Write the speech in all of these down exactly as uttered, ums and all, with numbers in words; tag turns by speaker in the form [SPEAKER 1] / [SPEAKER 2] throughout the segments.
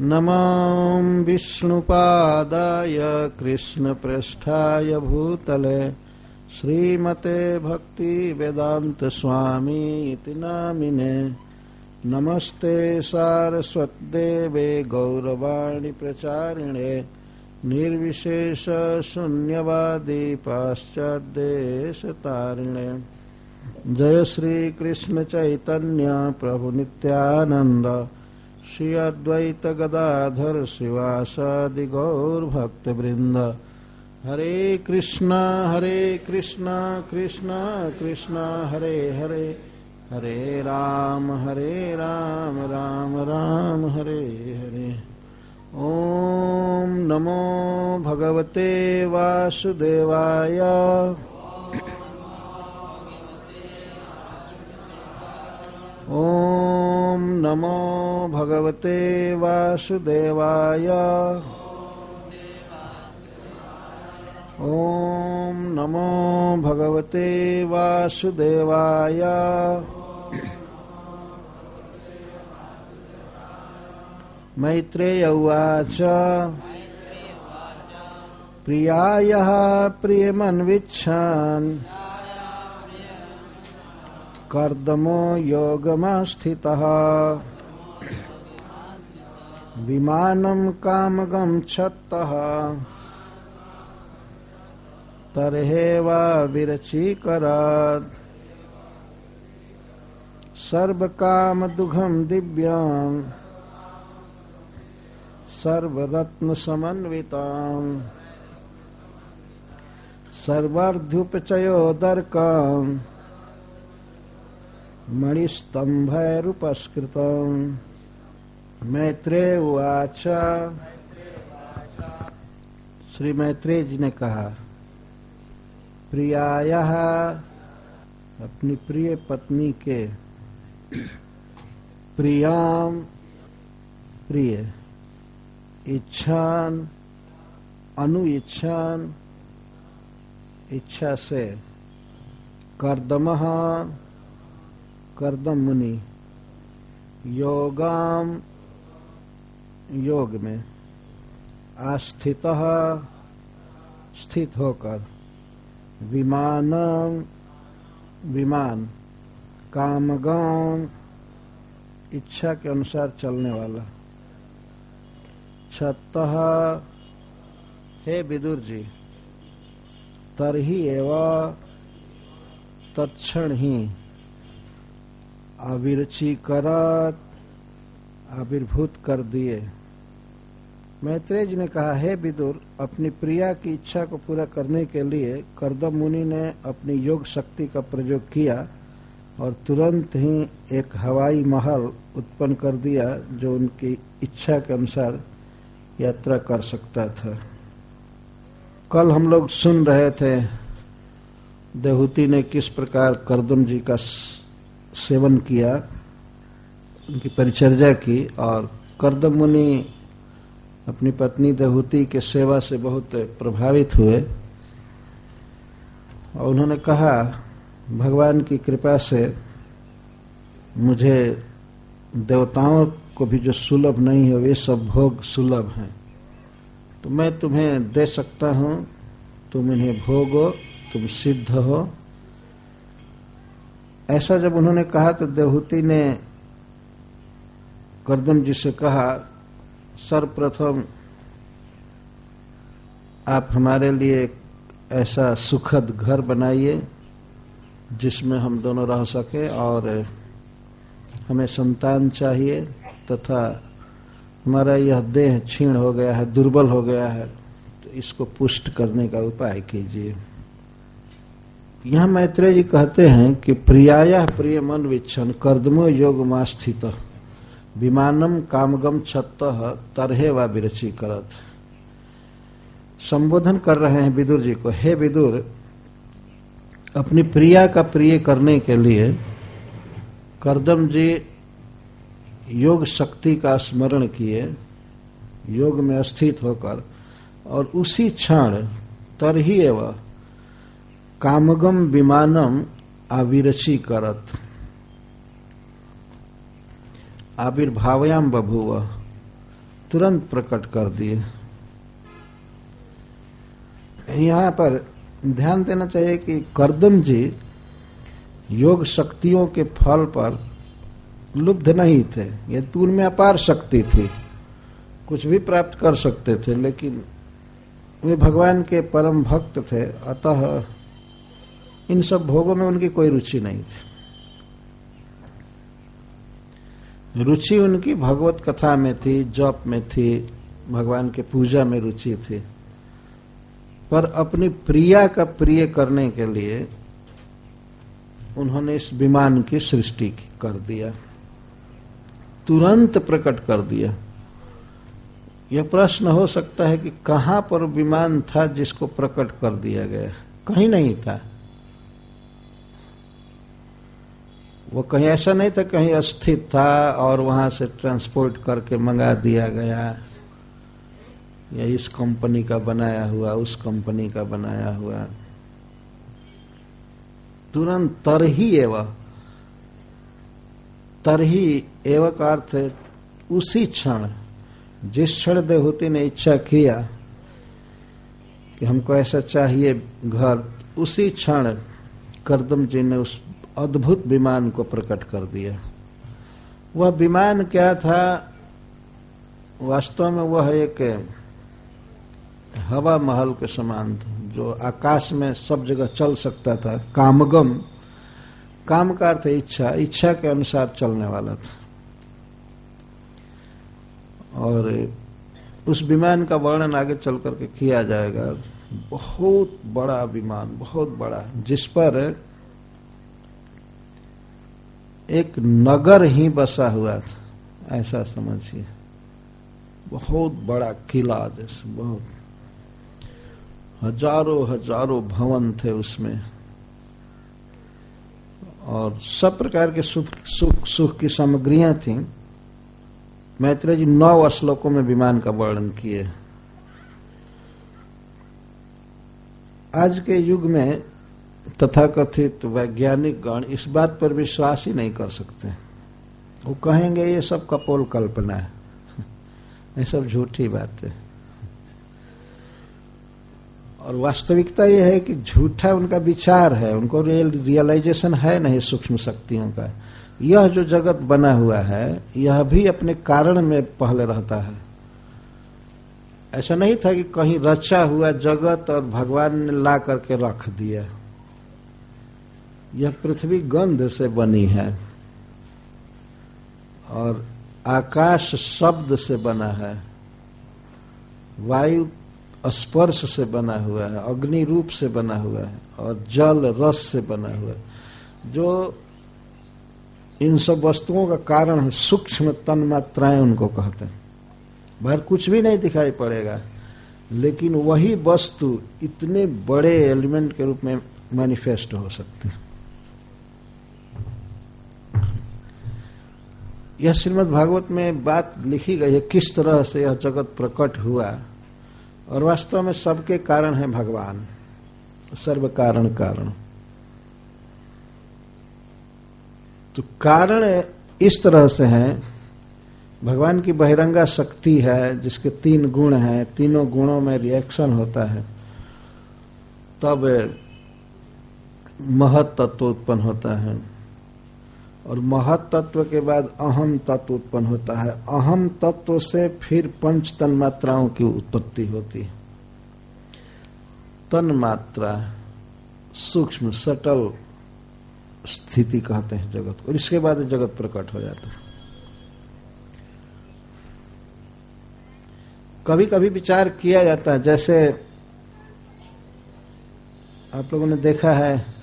[SPEAKER 1] नमो विष्णुपादाय कृष्णप्रेष्ठाय भूतले श्रीमते भक्ति वेदांत स्वामी इति नामिने। नमस्ते सारस्वतदेवे गौरवाणी प्रचारिणे निर्विशेष शून्यवादी पाश्चात्यदेशतारिणे। जय श्री कृष्ण चैतन्य प्रभु नित्यानंद श्री अद्वैत गदाधर शिवासादि गौर भक्त वृंद। हरे कृष्णा हरे कृष्णा कृष्णा कृष्णा हरे हरे हरे राम हरे राम राम राम हरे हरे। ओम नमो भगवते वासुदेवाय। ओम नमो भगवते वासुदेवाय। ओम नमो भगवते वासुदेवाय। मैत्रेय उवाच प्रियायः प्रियमन्विच्छन् कर्दमो योगमास्थितः विमानं कामगं छत्तः तर्हेवा विरचीकरात् सर्वकामदुघं दिव्यं सर्वरत्नसमन्वितं सर्वार्धुपचयोदर्कं मणिस्तंभैरुपस्कृतम्। मैत्रेय उवाच। श्री मैत्रेय जी ने कहा, प्रियायः अपनी प्रिय पत्नी के, प्रियाम प्रिय, इच्छान अनु इच्छान इच्छा से, कर्दमः कर्दम मुनि, योगाम योग में, आस्थितः स्थित होकर, विमानम विमान, कामगाम इच्छा के अनुसार चलने वाला, छत्तः हे विदुर जी, तरही एवं तत्क्षण ही, आविर्चीकरात् आविर्भूत कर दिए। मैत्रेय जी ने कहा, हे विदुर, अपनी प्रिया की इच्छा को पूरा करने के लिए कर्दम मुनि ने अपनी योग शक्ति का प्रयोग किया और तुरंत ही एक हवाई महल उत्पन्न कर दिया जो उनकी इच्छा के अनुसार यात्रा कर सकता था। कल हम लोग सुन रहे थे देहूती ने किस प्रकार कर्दम जी का सेवन किया, उनकी परिचर्या की, और कर्दम मुनि अपनी पत्नी देहूती के सेवा से बहुत प्रभावित हुए और उन्होंने कहा, भगवान की कृपा से मुझे देवताओं को भी जो सुलभ नहीं है वे सब भोग सुलभ हैं, तो मैं तुम्हें दे सकता हूं, तुम इन्हें भोगो, तुम सिद्ध हो। ऐसा जब उन्होंने कहा तो देहूती ने कर्दम जी से कहा, सर्वप्रथम आप हमारे लिए एक ऐसा सुखद घर बनाइए जिसमें हम दोनों रह सके, और हमें संतान चाहिए तथा हमारा यह देह क्षीण हो गया है, दुर्बल हो गया है, तो इसको पुष्ट करने का उपाय कीजिए। यहां मैत्रेय जी कहते हैं कि प्रियाया प्रियमन विच्छन कर्दमो योगमास्थित विमानम कामगम छत्तः तरहे वा विरची करत। संबोधन कर रहे हैं विदुर जी को, हे विदुर, अपनी प्रिया का प्रिय करने के लिए कर्दम जी योग शक्ति का स्मरण किए, योग में स्थित होकर, और उसी क्षण तरही एवं कामगम विमानम आविरची करत, आविर्भावयाम बभूव, तुरंत प्रकट कर दिए। यहां पर ध्यान देना चाहिए कि कर्दम जी योग शक्तियों के फल पर लुब्ध नहीं थे। ये तो उनमें अपार शक्ति थी, कुछ भी प्राप्त कर सकते थे, लेकिन वे भगवान के परम भक्त थे, अतः इन सब भोगों में उनकी कोई रुचि नहीं थी। रुचि उनकी भगवत कथा में थी, जप में थी, भगवान के पूजा में रुचि थी। पर अपनी प्रिया का प्रिय करने के लिए उन्होंने इस विमान की सृष्टि कर दिया, तुरंत प्रकट कर दिया। यह प्रश्न हो सकता है कि कहां पर विमान था जिसको प्रकट कर दिया गया? कहीं नहीं था। वो कहीं ऐसा नहीं था, कहीं अस्थित था और वहां से ट्रांसपोर्ट करके मंगा दिया गया, या इस कंपनी का बनाया हुआ, उस कंपनी का बनाया हुआ। तुरंत तरही एवं तरही एवं का अर्थ है उसी क्षण, जिस क्षण देवहूति ने इच्छा किया कि हमको ऐसा चाहिए घर, उसी क्षण कर्दम जी ने उस अद्भुत विमान को प्रकट कर दिया। वह विमान क्या था? वास्तव में वह एक हवा महल के समान था, जो आकाश में सब जगह चल सकता था। कामगम, काम का अर्थ इच्छा, इच्छा के अनुसार चलने वाला था। और उस विमान का वर्णन आगे चल करके किया जाएगा। बहुत बड़ा विमान, बहुत बड़ा, जिस पर एक नगर ही बसा हुआ था, ऐसा समझिए। बहुत बड़ा किला जैसे, बहुत हजारों हजारों भवन थे उसमें, और सब प्रकार के सुख सुख सुख की सामग्रियां थीं। मैत्रेय जी नौ श्लोकों में विमान का वर्णन किए। आज के युग में तथाकथित वैज्ञानिक गण इस बात पर विश्वास ही नहीं कर सकते। वो कहेंगे ये सब कपोल कल्पना है, ये सब झूठी बात है। और वास्तविकता यह है कि झूठा उनका विचार है, उनको रियल रियलाइजेशन है नहीं सूक्ष्म शक्तियों का। यह जो जगत बना हुआ है, यह भी अपने कारण में पहले रहता है। ऐसा नहीं था कि कहीं रचा हुआ जगत और भगवान ने ला करके रख दिया। यह पृथ्वी गंध से बनी है, और आकाश शब्द से बना है, वायु स्पर्श से बना हुआ है, अग्नि रूप से बना हुआ है, और जल रस से बना हुआ है। जो इन सब वस्तुओं का कारण सूक्ष्म तन्मात्राएं उनको कहते हैं। बाहर कुछ भी नहीं दिखाई पड़ेगा, लेकिन वही वस्तु इतने बड़े एलिमेंट के रूप में मैनिफेस्ट हो सकती है। यह श्रीमद् भागवत में बात लिखी गई है, किस तरह से यह जगत प्रकट हुआ, और वास्तव में सबके कारण है भगवान, सर्व कारण कारण। तो कारण इस तरह से है, भगवान की बहिरंगा शक्ति है जिसके तीन गुण हैं, तीनों गुणों में रिएक्शन होता है, तब महत तत्व उत्पन्न होता है, और महत तत्व के बाद अहम तत्व उत्पन्न होता है। अहम तत्व से फिर पंच तन्मात्राओं की उत्पत्ति होती है। तन्मात्रा सूक्ष्म सटल स्थिति कहते हैं जगत को, और इसके बाद जगत प्रकट हो जाता है। कभी कभी विचार किया जाता है, जैसे आप लोगों ने देखा है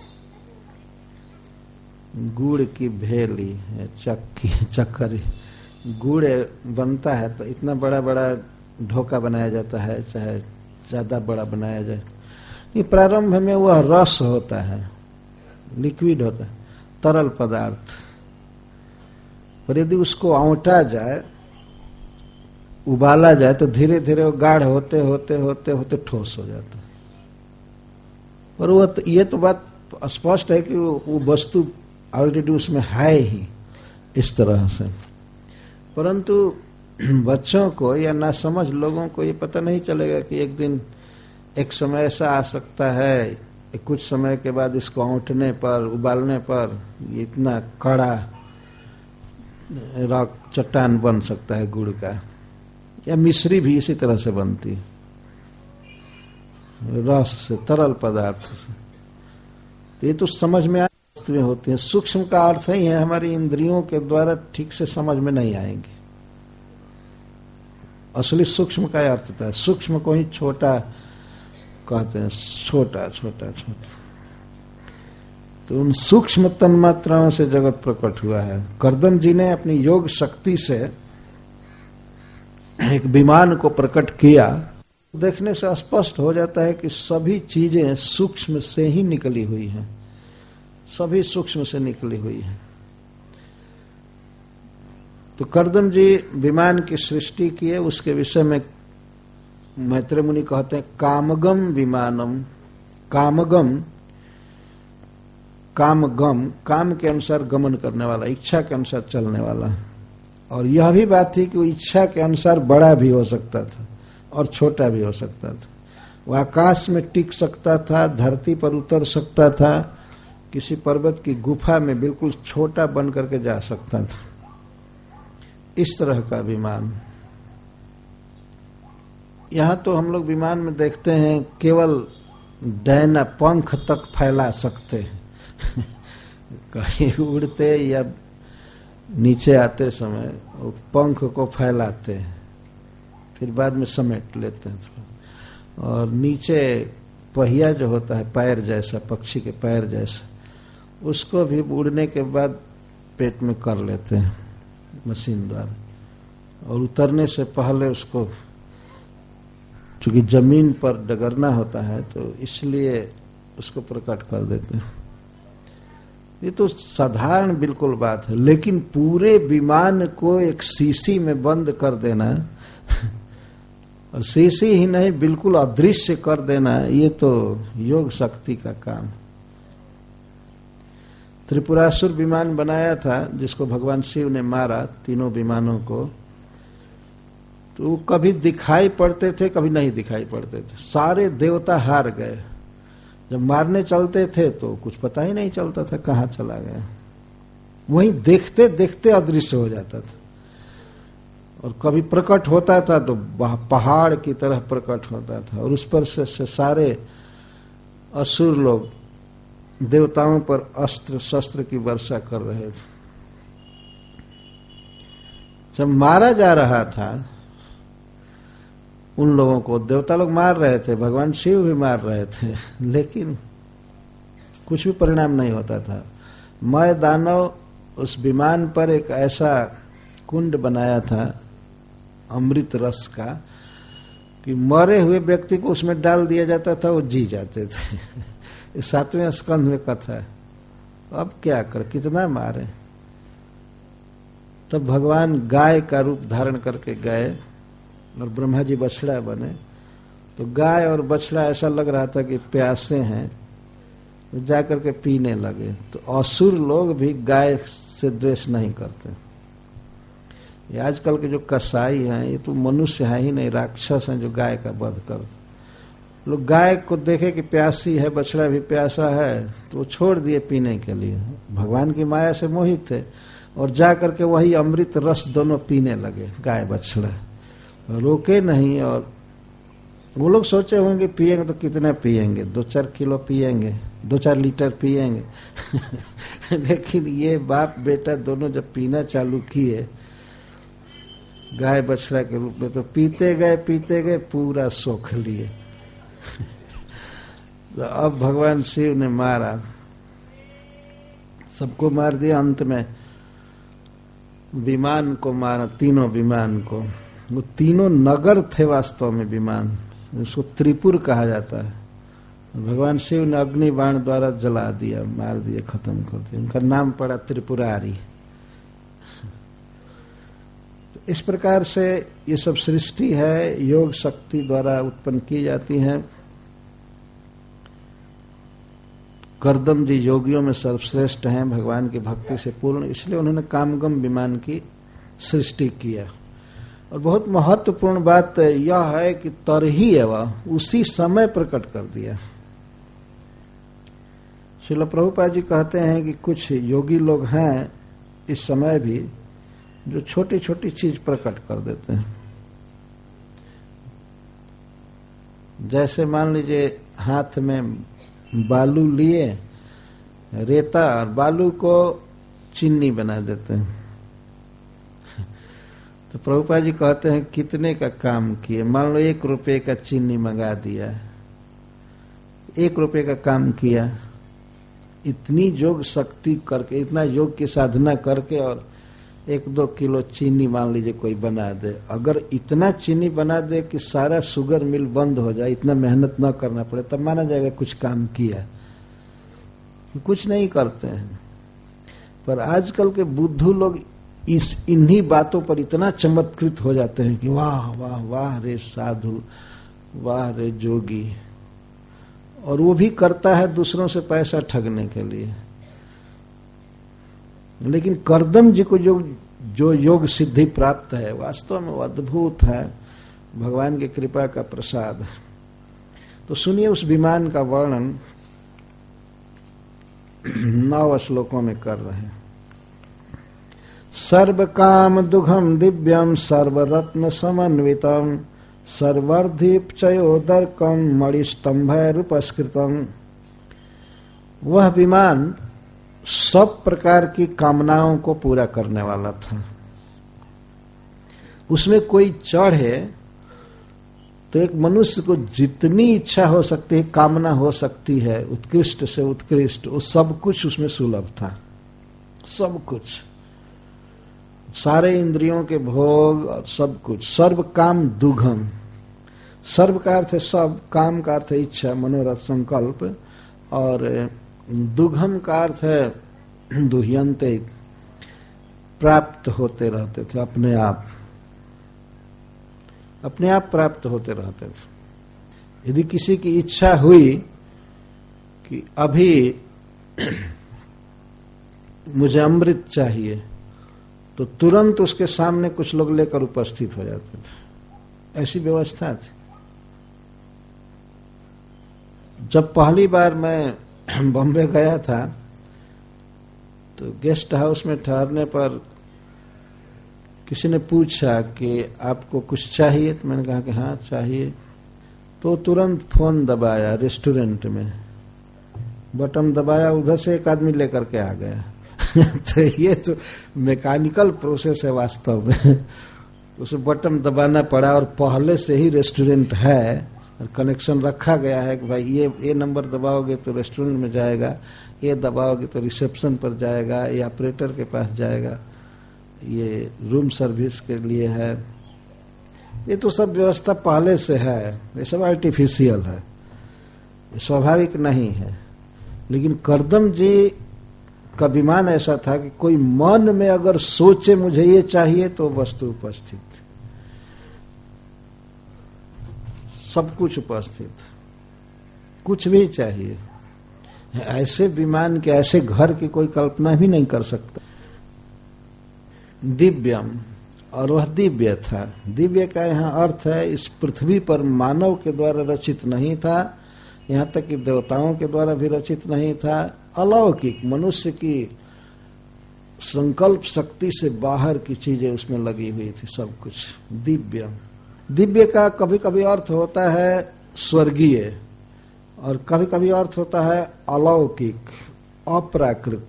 [SPEAKER 1] गुड़ की भेली, चक्की चक्करी, गुड़ बनता है तो इतना बड़ा बड़ा ढोका बनाया जाता है, चाहे ज्यादा बड़ा बनाया जाए। ये प्रारंभ में वह रस होता है, लिक्विड होता है, तरल पदार्थ, पर यदि उसको औंटा जाए, उबाला जाए, तो धीरे धीरे वो गाढ़ होते होते होते होते ठोस हो जाता है। और वो तो, ये तो बात स्पष्ट है कि वो वस्तु ऑलरेडी उसमें है ही इस तरह से। परंतु बच्चों को या ना समझ लोगों को ये पता नहीं चलेगा कि एक दिन एक समय ऐसा आ सकता है, कुछ समय के बाद इसको औंटने पर, उबालने पर ये इतना कड़ा रॉक चट्टान बन सकता है गुड़ का। या मिश्री भी इसी तरह से बनती है, रस से, तरल पदार्थ से। तो ये तो समझ में वस्तुएं होती हैं। सूक्ष्म का अर्थ ही है हमारी इंद्रियों के द्वारा ठीक से समझ में नहीं आएंगी। असली सूक्ष्म का अर्थ होता है, सूक्ष्म को ही छोटा कहते हैं, छोटा छोटा छोटा। तो उन सूक्ष्म तन्मात्राओं से जगत प्रकट हुआ है। कर्दम जी ने अपनी योग शक्ति से एक विमान को प्रकट किया। देखने से स्पष्ट हो जाता है कि सभी चीजें सूक्ष्म से ही निकली हुई हैं, सभी सूक्ष्म से निकली हुई हैं। तो कर्दम जी विमान की सृष्टि किए, उसके विषय में मैत्रेय मुनि कहते हैं कामगम विमानम। कामगम, कामगम, काम के अनुसार गमन करने वाला, इच्छा के अनुसार चलने वाला। और यह भी बात थी कि वो इच्छा के अनुसार बड़ा भी हो सकता था और छोटा भी हो सकता था। वो आकाश में टिक सकता था, धरती पर उतर सकता था, किसी पर्वत की गुफा में बिल्कुल छोटा बन करके जा सकता था। इस तरह का विमान। यहां तो हम लोग विमान में देखते हैं केवल डैना पंख तक फैला सकते हैं कहीं उड़ते या नीचे आते समय वो पंख को फैलाते हैं, फिर बाद में समेट लेते हैं। और नीचे पहिया जो होता है पैर जैसा, पक्षी के पैर जैसा, उसको भी उड़ने के बाद पेट में कर लेते हैं मशीन द्वारा। और उतरने से पहले उसको, चूंकि जमीन पर डगरना होता है तो इसलिए उसको प्रकट कर देते हैं। ये तो साधारण बिल्कुल बात है, लेकिन पूरे विमान को एक शीशी में बंद कर देना और शीशी ही नहीं बिल्कुल अदृश्य कर देना, ये तो योग शक्ति का काम। त्रिपुरासुर विमान बनाया था जिसको भगवान शिव ने मारा, तीनों विमानों को। तो वो कभी दिखाई पड़ते थे, कभी नहीं दिखाई पड़ते थे। सारे देवता हार गए। जब मारने चलते थे तो कुछ पता ही नहीं चलता था कहां चला गया। वहीं देखते देखते अदृश्य हो जाता था। और कभी प्रकट होता था तो पहाड़ की तरह प्रकट होता था, और उस पर से, से सारे असुर लोग देवताओं पर अस्त्र शस्त्र की वर्षा कर रहे थे। जब मारा जा रहा था उन लोगों को, देवता लोग मार रहे थे, भगवान शिव भी मार रहे थे, लेकिन कुछ भी परिणाम नहीं होता था। मैं दानव उस विमान पर एक ऐसा कुंड बनाया था अमृत रस का कि मरे हुए व्यक्ति को उसमें डाल दिया जाता था, वो जी जाते थे। सातवें स्कंध में कथा है। अब क्या कर, कितना मारे। तब भगवान गाय का रूप धारण करके गए और ब्रह्मा जी बछड़ा बने। तो गाय और बछड़ा ऐसा लग रहा था कि प्यासे हैं, तो जाकर के पीने लगे। तो असुर लोग भी गाय से द्वेष नहीं करते। ये आजकल के जो कसाई हैं ये तो मनुष्य है ही नहीं, राक्षस हैं जो गाय का वध करते। लोग गाय को देखे कि प्यासी है, बछड़ा भी प्यासा है, तो वो छोड़ दिए पीने के लिए। भगवान की माया से मोहित थे और जाकर के वही अमृत रस दोनों पीने लगे, गाय बछड़ा। रोके नहीं। और वो लोग सोचे होंगे पिएंगे तो कितना पिएंगे, दो चार किलो पिएंगे, दो चार लीटर पिएंगे। लेकिन ये बाप बेटा दोनों जब पीना चालू किए गाय बछड़ा के रूप में, तो पीते गए पीते गए पूरा सोख लिए। तो अब भगवान शिव ने मारा, सबको मार दिया। अंत में विमान को मारा, तीनों विमान को। वो तीनों नगर थे वास्तव में विमान, उसको त्रिपुर कहा जाता है। भगवान शिव ने अग्नि बाण द्वारा जला दिया, मार दिया, खत्म कर दिया। उनका नाम पड़ा त्रिपुरारी। तो इस प्रकार से ये सब सृष्टि है, योग शक्ति द्वारा उत्पन्न की जाती है। कर्दम जी योगियों में सर्वश्रेष्ठ हैं, भगवान की भक्ति से पूर्ण, इसलिए उन्होंने कामगम विमान की सृष्टि किया। और बहुत महत्वपूर्ण बात यह है कि तरही एवं उसी समय प्रकट कर दिया। श्रील प्रभुपाद जी कहते हैं कि कुछ योगी लोग हैं इस समय भी जो छोटी छोटी चीज प्रकट कर देते हैं। जैसे मान लीजिए हाथ में बालू लिए, रेता और बालू को चीनी बना देते हैं। तो प्रभुपाद जी कहते हैं कितने का काम किए। मान लो एक रुपए का चीनी मंगा दिया, एक रुपए का काम किया। इतनी योग शक्ति करके, इतना योग की साधना करके और एक दो किलो चीनी मान लीजिए कोई बना दे। अगर इतना चीनी बना दे कि सारा शुगर मिल बंद हो जाए, इतना मेहनत न करना पड़े, तब माना जाएगा कुछ काम किया। कुछ नहीं करते हैं। पर आजकल के बुद्धू लोग इस इन्हीं बातों पर इतना चमत्कृत हो जाते हैं कि वाह वाह वाह रे साधु, वाह रे जोगी। और वो भी करता है दूसरों से पैसा ठगने के लिए। लेकिन करदम जी को जो जो योग सिद्धि प्राप्त है वास्तव में वो अद्भुत है, भगवान की कृपा का प्रसाद। तो सुनिए उस विमान का वर्णन नौ श्लोकों में कर रहे हैं। सर्व काम दुघम दिव्यम सर्वरत्न समन्वितम सर्वर्धिपचयोदर्कम मणिस्तंभैरुपस्कृतम। वह विमान सब प्रकार की कामनाओं को पूरा करने वाला था। उसमें कोई चढ़े तो एक मनुष्य को जितनी इच्छा हो सकती है, कामना हो सकती है, उत्कृष्ट से उत्कृष्ट, वो सब कुछ उसमें सुलभ था। सब कुछ, सारे इंद्रियों के भोग और सब कुछ। सर्व काम दुघम, सर्व का अर्थ है सब, काम का अर्थ है इच्छा, मनोरथ, संकल्प, और दुघम का अर्थ है दुह्यंते, प्राप्त होते रहते थे अपने आप, अपने आप प्राप्त होते रहते थे। यदि किसी की इच्छा हुई कि अभी मुझे अमृत चाहिए, तो तुरंत उसके सामने कुछ लोग लेकर उपस्थित हो जाते थे। ऐसी व्यवस्था थी। जब पहली बार मैं बॉम्बे गया था तो गेस्ट हाउस में ठहरने पर किसी ने पूछा कि आपको कुछ चाहिए, तो मैंने कहा कि हाँ चाहिए। तो तुरंत फोन दबाया, रेस्टोरेंट में बटन दबाया, उधर से एक आदमी लेकर के आ गया। तो ये तो मैकेनिकल प्रोसेस है वास्तव में। उसे बटन दबाना पड़ा और पहले से ही रेस्टोरेंट है और कनेक्शन रखा गया है कि भाई ये ये नंबर दबाओगे तो रेस्टोरेंट में जाएगा, ये दबाओगे तो रिसेप्शन पर जाएगा, ये ऑपरेटर के पास जाएगा, ये रूम सर्विस के लिए है। ये तो सब व्यवस्था पहले से है, ये सब आर्टिफिशियल है, ये स्वाभाविक नहीं है। लेकिन करदम जी का विमान ऐसा था कि कोई मन में अगर सोचे मुझे ये चाहिए तो वस्तु उपस्थित, सब कुछ उपस्थित, कुछ भी चाहिए। ऐसे विमान के, ऐसे घर की कोई कल्पना भी नहीं कर सकता। दिव्यम, और वह दिव्य था। दिव्य का यहाँ अर्थ है इस पृथ्वी पर मानव के द्वारा रचित नहीं था, यहाँ तक कि देवताओं के द्वारा भी रचित नहीं था। अलौकिक, मनुष्य की संकल्प शक्ति से बाहर की चीजें उसमें लगी हुई थी, सब कुछ दिव्य। दिव्य का कभी कभी अर्थ होता है स्वर्गीय और कभी कभी अर्थ होता है अलौकिक, अप्राकृत।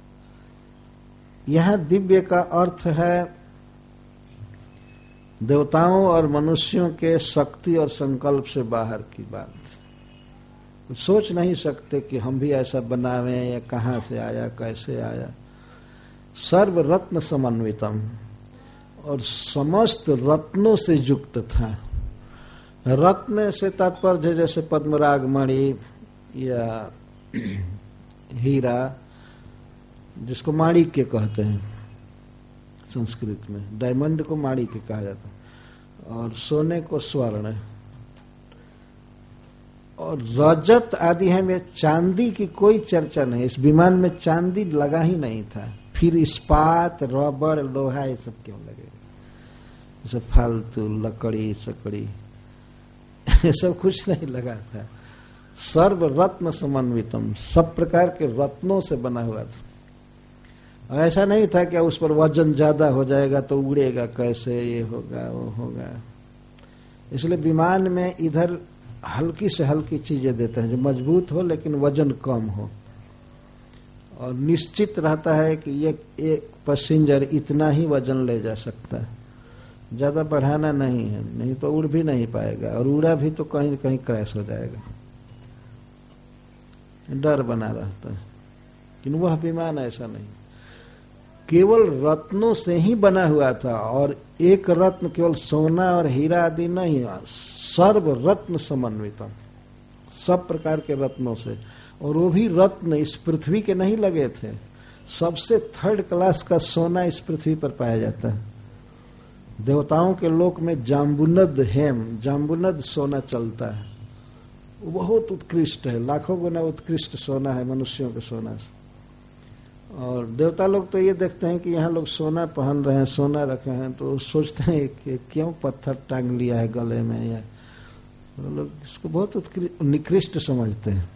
[SPEAKER 1] यह दिव्य का अर्थ है देवताओं और मनुष्यों के शक्ति और संकल्प से बाहर की बात। सोच नहीं सकते कि हम भी ऐसा बनावें, या कहां से आया, कैसे आया। सर्व रत्न समन्वितम, और समस्त रत्नों से युक्त था। रत्न से तात्पर्य जैसे पद्मराग मणि या हीरा, जिसको माणिक्य कहते हैं संस्कृत में, डायमंड को माणिक्य कहा जाता है, और सोने को स्वर्ण, और रजत आदि है। में चांदी की कोई चर्चा नहीं, इस विमान में चांदी लगा ही नहीं था। फिर इस्पात, रबड़, लोहा, ये सब क्यों लगे? जैसे फालतू लकड़ी सकड़ी ये सब कुछ नहीं लगा था। सर्व रत्न समन्वितम, सब प्रकार के रत्नों से बना हुआ था। ऐसा नहीं था कि उस पर वजन ज्यादा हो जाएगा तो उड़ेगा कैसे, ये होगा वो होगा। इसलिए विमान में इधर हल्की से हल्की चीजें देते हैं जो मजबूत हो लेकिन वजन कम हो, और निश्चित रहता है कि ये एक पैसेंजर इतना ही वजन ले जा सकता है, ज्यादा बढ़ाना नहीं है, नहीं तो उड़ भी नहीं पाएगा, और उड़ा भी तो कहीं कहीं क्रैश हो जाएगा, डर बना रहता है। लेकिन वह विमान ऐसा नहीं, केवल रत्नों से ही बना हुआ था, और एक रत्न केवल सोना और हीरा आदि नहीं, सर्व रत्न समन्वितम, सब प्रकार के रत्नों से। और वो भी रत्न इस पृथ्वी के नहीं लगे थे, सबसे थर्ड क्लास का सोना इस पृथ्वी पर पाया जाता है। देवताओं के लोक में जाम्बुनद हेम, जाम्बुनद सोना चलता है, वो बहुत उत्कृष्ट है, लाखों गुना उत्कृष्ट सोना है मनुष्यों के सोना से। और देवता लोग तो ये देखते हैं कि यहाँ लोग सोना पहन रहे हैं, सोना रखे हैं, तो सोचते हैं कि क्यों पत्थर टांग लिया है गले में, या वो लोग इसको बहुत निकृष्ट समझते हैं।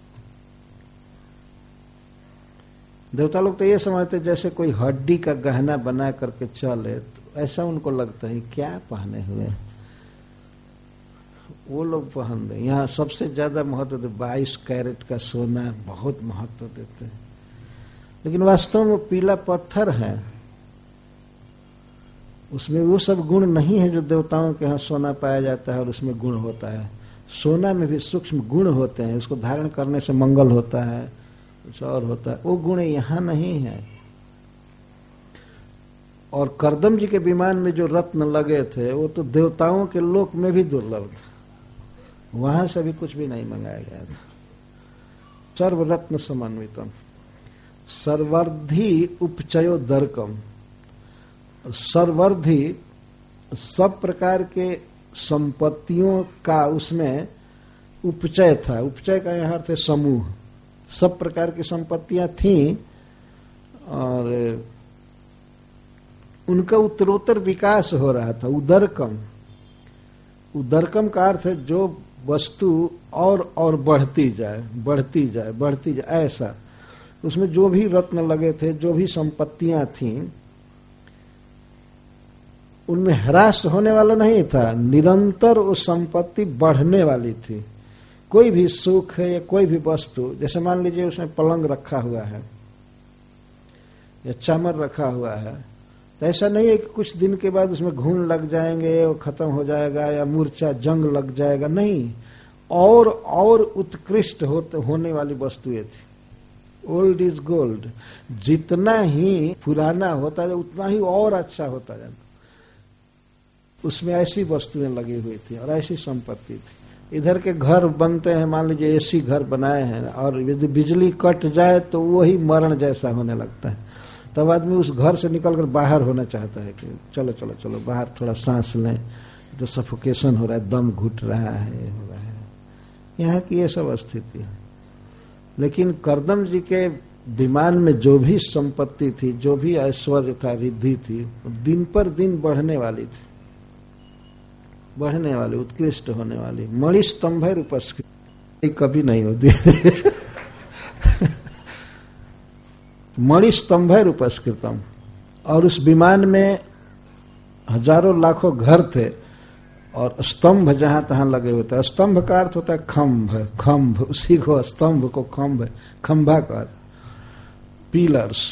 [SPEAKER 1] देवता लोग तो ये समझते हैं जैसे कोई हड्डी का गहना बना करके चले, तो ऐसा उनको लगता है क्या पहने हुए, वो लोग पहन दे। यहाँ सबसे ज्यादा महत्व देते, बाईस कैरेट का सोना बहुत महत्व देते हैं, लेकिन वास्तव में पीला पत्थर है, उसमें वो सब गुण नहीं है जो देवताओं के यहाँ सोना पाया जाता है और उसमें गुण होता है। सोना में भी सूक्ष्म गुण होते हैं, उसको धारण करने से मंगल होता है, कुछ और होता है, वो गुण यहाँ नहीं है। और करदम जी के विमान में जो रत्न लगे थे वो तो देवताओं के लोक में भी दुर्लभ था, वहां से भी कुछ भी नहीं मंगाया गया था। सर्वरत्न समन्वितम, सर्वर्धि उपचयो दर्कम, सर्वर्धि सब प्रकार के संपत्तियों का उसमें उपचय था। उपचय का यह अर्थ है समूह, सब प्रकार की संपत्तियां थीं और उनका उत्तरोत्तर विकास हो रहा था। उदरकम, उदरकम का अर्थ है जो वस्तु और और बढ़ती जाए बढ़ती जाए बढ़ती जाए, ऐसा उसमें जो भी रत्न लगे थे, जो भी संपत्तियां थीं, उनमें ह्रास होने वाला नहीं था, निरंतर वो संपत्ति बढ़ने वाली थी। कोई भी सुख या कोई भी वस्तु, जैसे मान लीजिए उसमें पलंग रखा हुआ है या चामर रखा हुआ है, तो ऐसा नहीं है कि कुछ दिन के बाद उसमें घुन लग जाएंगे, वो खत्म हो जाएगा, या मूर्छा जंग लग जाएगा, नहीं, और और उत्कृष्ट होने वाली वस्तुएं थी। ओल्ड इज गोल्ड, जितना ही पुराना होता है उतना ही और अच्छा होता जाता, उसमें ऐसी वस्तुएं लगी हुई थी और ऐसी संपत्ति थी। इधर के घर बनते हैं, मान लीजिए एसी घर बनाए हैं, और यदि बिजली कट जाए तो वही मरण जैसा होने लगता है, तब आदमी उस घर से निकलकर बाहर होना चाहता है कि चलो चलो चलो बाहर थोड़ा सांस लें, तो सफोकेशन हो रहा है, दम घुट रहा है, हो रहा है। यहाँ की ये सब स्थिति है। लेकिन करदम जी के विमान में जो भी संपत्ति थी, जो भी ऐश्वर्य था, रिद्धि थी, दिन पर दिन बढ़ने वाली थी, बढ़ने वाली, उत्कृष्ट होने वाली। मणि स्तंभ है उपस्कृत, कभी नहीं होती मणि स्तंभ है उपस्कृतम, और उस विमान में हजारों लाखों घर थे, और स्तंभ जहां तहां लगे होते हैं। स्तंभ का अर्थ होता है खंभ, खंभ, उसी को स्तंभ को खंभ, खंभा का पिलर्स,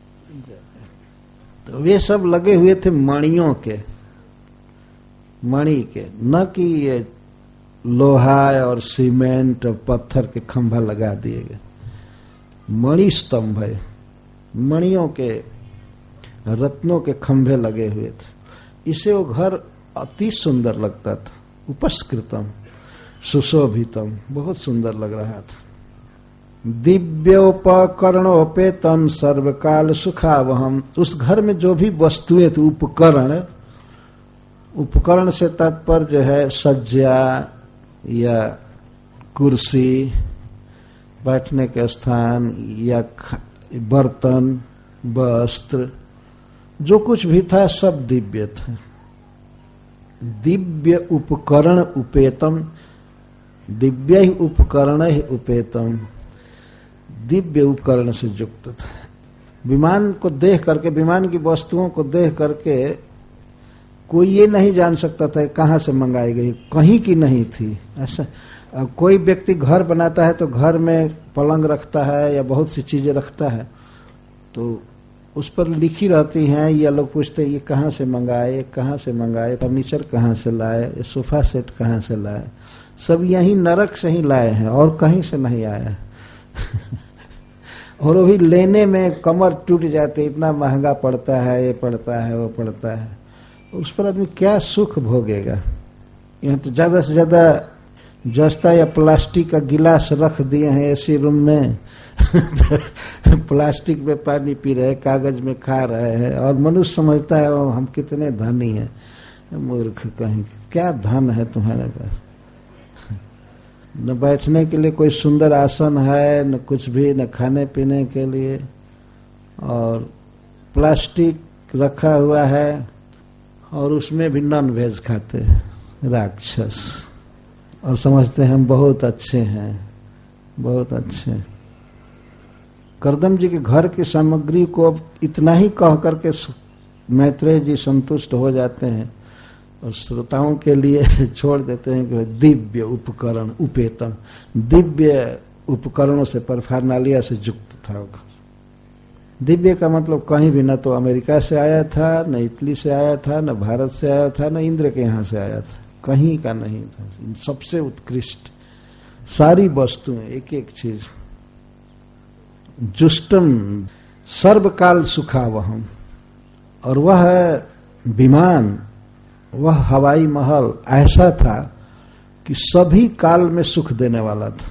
[SPEAKER 1] तो वे सब लगे हुए थे मणियों के, मणि के, न कि ये लोहा और सीमेंट और पत्थर के खंभा लगा दिए गए। मणि स्तंभ है, मणियों के, रत्नों के खंभे लगे हुए थे। इसे वो घर अति सुंदर लगता था। उपस्कृतम, सुशोभितम, बहुत सुंदर लग रहा था। दिव्योपकरणोपेतम सर्वकाल सुखावहम, उस घर में जो भी वस्तुएं थी, उपकरण, उपकरण से तात्पर्य है सज्जा या कुर्सी, बैठने के स्थान, या बर्तन, वस्त्र, जो कुछ भी था सब दिव्य था, दिव्य उपकरण उपेतम, दिव्य ही उपकरण ही उपेतम, दिव्य उपकरण से युक्त था। विमान को देख करके, विमान की वस्तुओं को देख करके कोई ये नहीं जान सकता था कहां से मंगाई गई, कहीं की नहीं थी। ऐसा कोई व्यक्ति घर बनाता है तो घर में पलंग रखता है या बहुत सी चीजें रखता है, तो उस पर लिखी रहती हैं, ये लोग पूछते हैं ये कहां से मंगाए, कहां से मंगाए, फर्नीचर कहां से लाए, ये सोफा सेट कहां से लाए, सब यही नरक से ही लाए हैं और कहीं से नहीं आया। और वो भी लेने में कमर टूट जाती, इतना महंगा पड़ता है, ये पड़ता है, वो पड़ता है, उस पर आदमी क्या सुख भोगेगा। यहाँ तो ज्यादा से ज्यादा जस्ता या प्लास्टिक का गिलास रख दिए हैं एसी रूम में, प्लास्टिक में पानी पी रहे, कागज में खा रहे हैं, और मनुष्य समझता है हम कितने धनी हैं। मूर्ख कहीं, क्या धन है तुम्हारे पास? न बैठने के लिए कोई सुंदर आसन है, न कुछ भी, न खाने पीने के लिए, और प्लास्टिक रखा हुआ है, और उसमें भी नॉन वेज खाते हैं राक्षस, और समझते हैं हम बहुत अच्छे हैं, बहुत अच्छे। करदम जी के घर की सामग्री को अब इतना ही कह करके मैत्रेय जी संतुष्ट हो जाते हैं और श्रोताओं के लिए छोड़ देते हैं कि दिव्य उपकरण उपेतम, दिव्य उपकरणों से, परफारनालिया से युक्त था। दिव्य का मतलब कहीं भी, न तो अमेरिका से आया था, न इटली से आया था, न भारत से आया था, न इंद्र के यहां से आया था, कहीं का नहीं था। सबसे उत्कृष्ट सारी वस्तुएं, एक एक चीज। जुष्टम सर्वकाल सुखावहम, और वह विमान, वह हवाई महल ऐसा था कि सभी काल में सुख देने वाला था।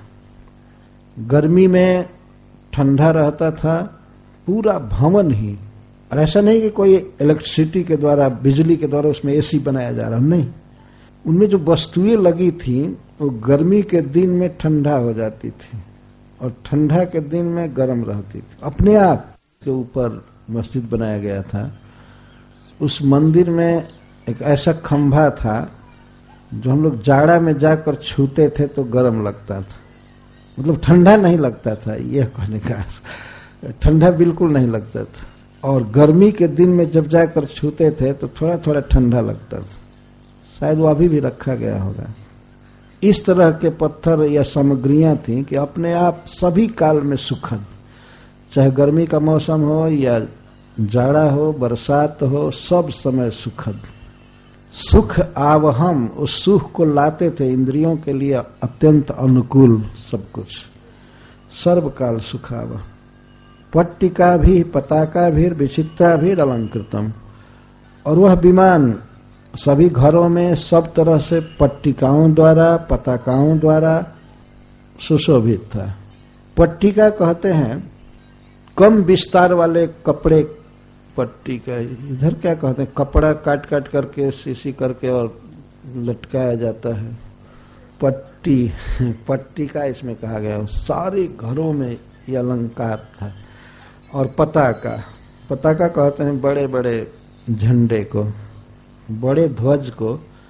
[SPEAKER 1] गर्मी में ठंडा रहता था पूरा भवन ही, और ऐसा नहीं कि कोई इलेक्ट्रिसिटी के द्वारा, बिजली के द्वारा उसमें एसी बनाया जा रहा, नहीं। उनमें जो वस्तुएं लगी थी वो गर्मी के दिन में ठंडा हो जाती थी और ठंडा के दिन में गर्म रहती थी। अपने आप के ऊपर मस्जिद बनाया गया था। उस मंदिर में एक ऐसा खंभा था जो हम लोग जाड़ा में जाकर छूते थे तो गर्म लगता था, मतलब ठंडा नहीं लगता था, यह कहने का, ठंडा बिल्कुल नहीं लगता था। और गर्मी के दिन में जब जाकर छूते थे तो थोड़ा थोड़ा ठंडा लगता था। शायद वो अभी भी रखा गया होगा। इस तरह के पत्थर या सामग्रियां थी कि अपने आप सभी काल में सुखद, चाहे गर्मी का मौसम हो या जाड़ा हो, बरसात हो, सब समय सुखद। सुख आवहम, उस सुख को लाते थे, इंद्रियों के लिए अत्यंत अनुकूल सब कुछ। सर्वकाल सुखावह। पट्टिका भी, पताका भी, विचित्रा भी अलंकृतम, और वह विमान सभी घरों में सब तरह से पट्टिकाओं द्वारा, पताकाओं द्वारा सुशोभित था। पट्टिका कहते हैं कम विस्तार वाले कपड़े, पट्टिका, इधर क्या कहते हैं, कपड़ा काट काट करके सीसी करके और लटकाया जाता है, पट्टी, पट्टिका इसमें कहा गया। सारे घरों में यह अलंकार था। और पताका, पताका कहते हैं बड़े बड़े झंडे को, बड़े ध्वज को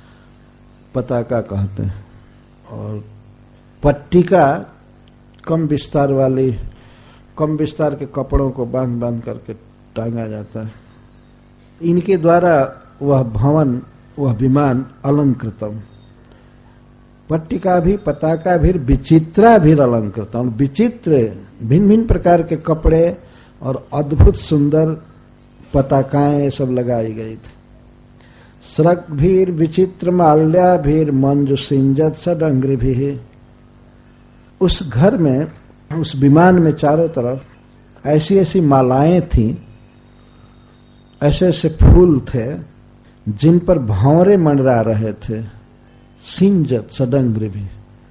[SPEAKER 1] पताका कहते हैं। और पट्टिका कम विस्तार वाली, कम विस्तार के कपड़ों को बांध बांध करके टांगा जाता है। इनके द्वारा वह भवन, वह विमान अलंकृतम। पट्टिका भी, पताका भी, विचित्रा भी अलंकृतम। विचित्र, भिन्न भिन्न प्रकार के कपड़े और अद्भुत सुंदर पताकाएं सब लगाई गई थी। स्रग भीर विचित्र माल्या भीर मंजु सिंजत सडंग्री भी। उस घर में, उस विमान में चारों तरफ ऐसी ऐसी मालाएं थीं, ऐसे ऐसे फूल थे जिन पर भंवरे मंडरा रहे थे। सिंजत सडंग्री भी,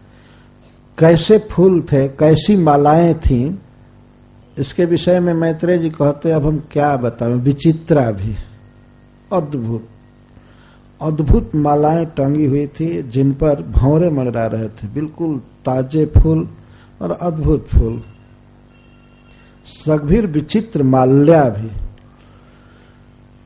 [SPEAKER 1] कैसे फूल थे, कैसी मालाएं थीं, इसके विषय में मैत्रेय जी कहते अब हम क्या बताएं। विचित्रा भी, अद्भुत अद्भुत मालाएं टंगी हुई थी जिन पर भंवरे मंडरा रहे थे, बिल्कुल ताजे फूल और अद्भुत फूल। सगभीर विचित्र माल्या भी,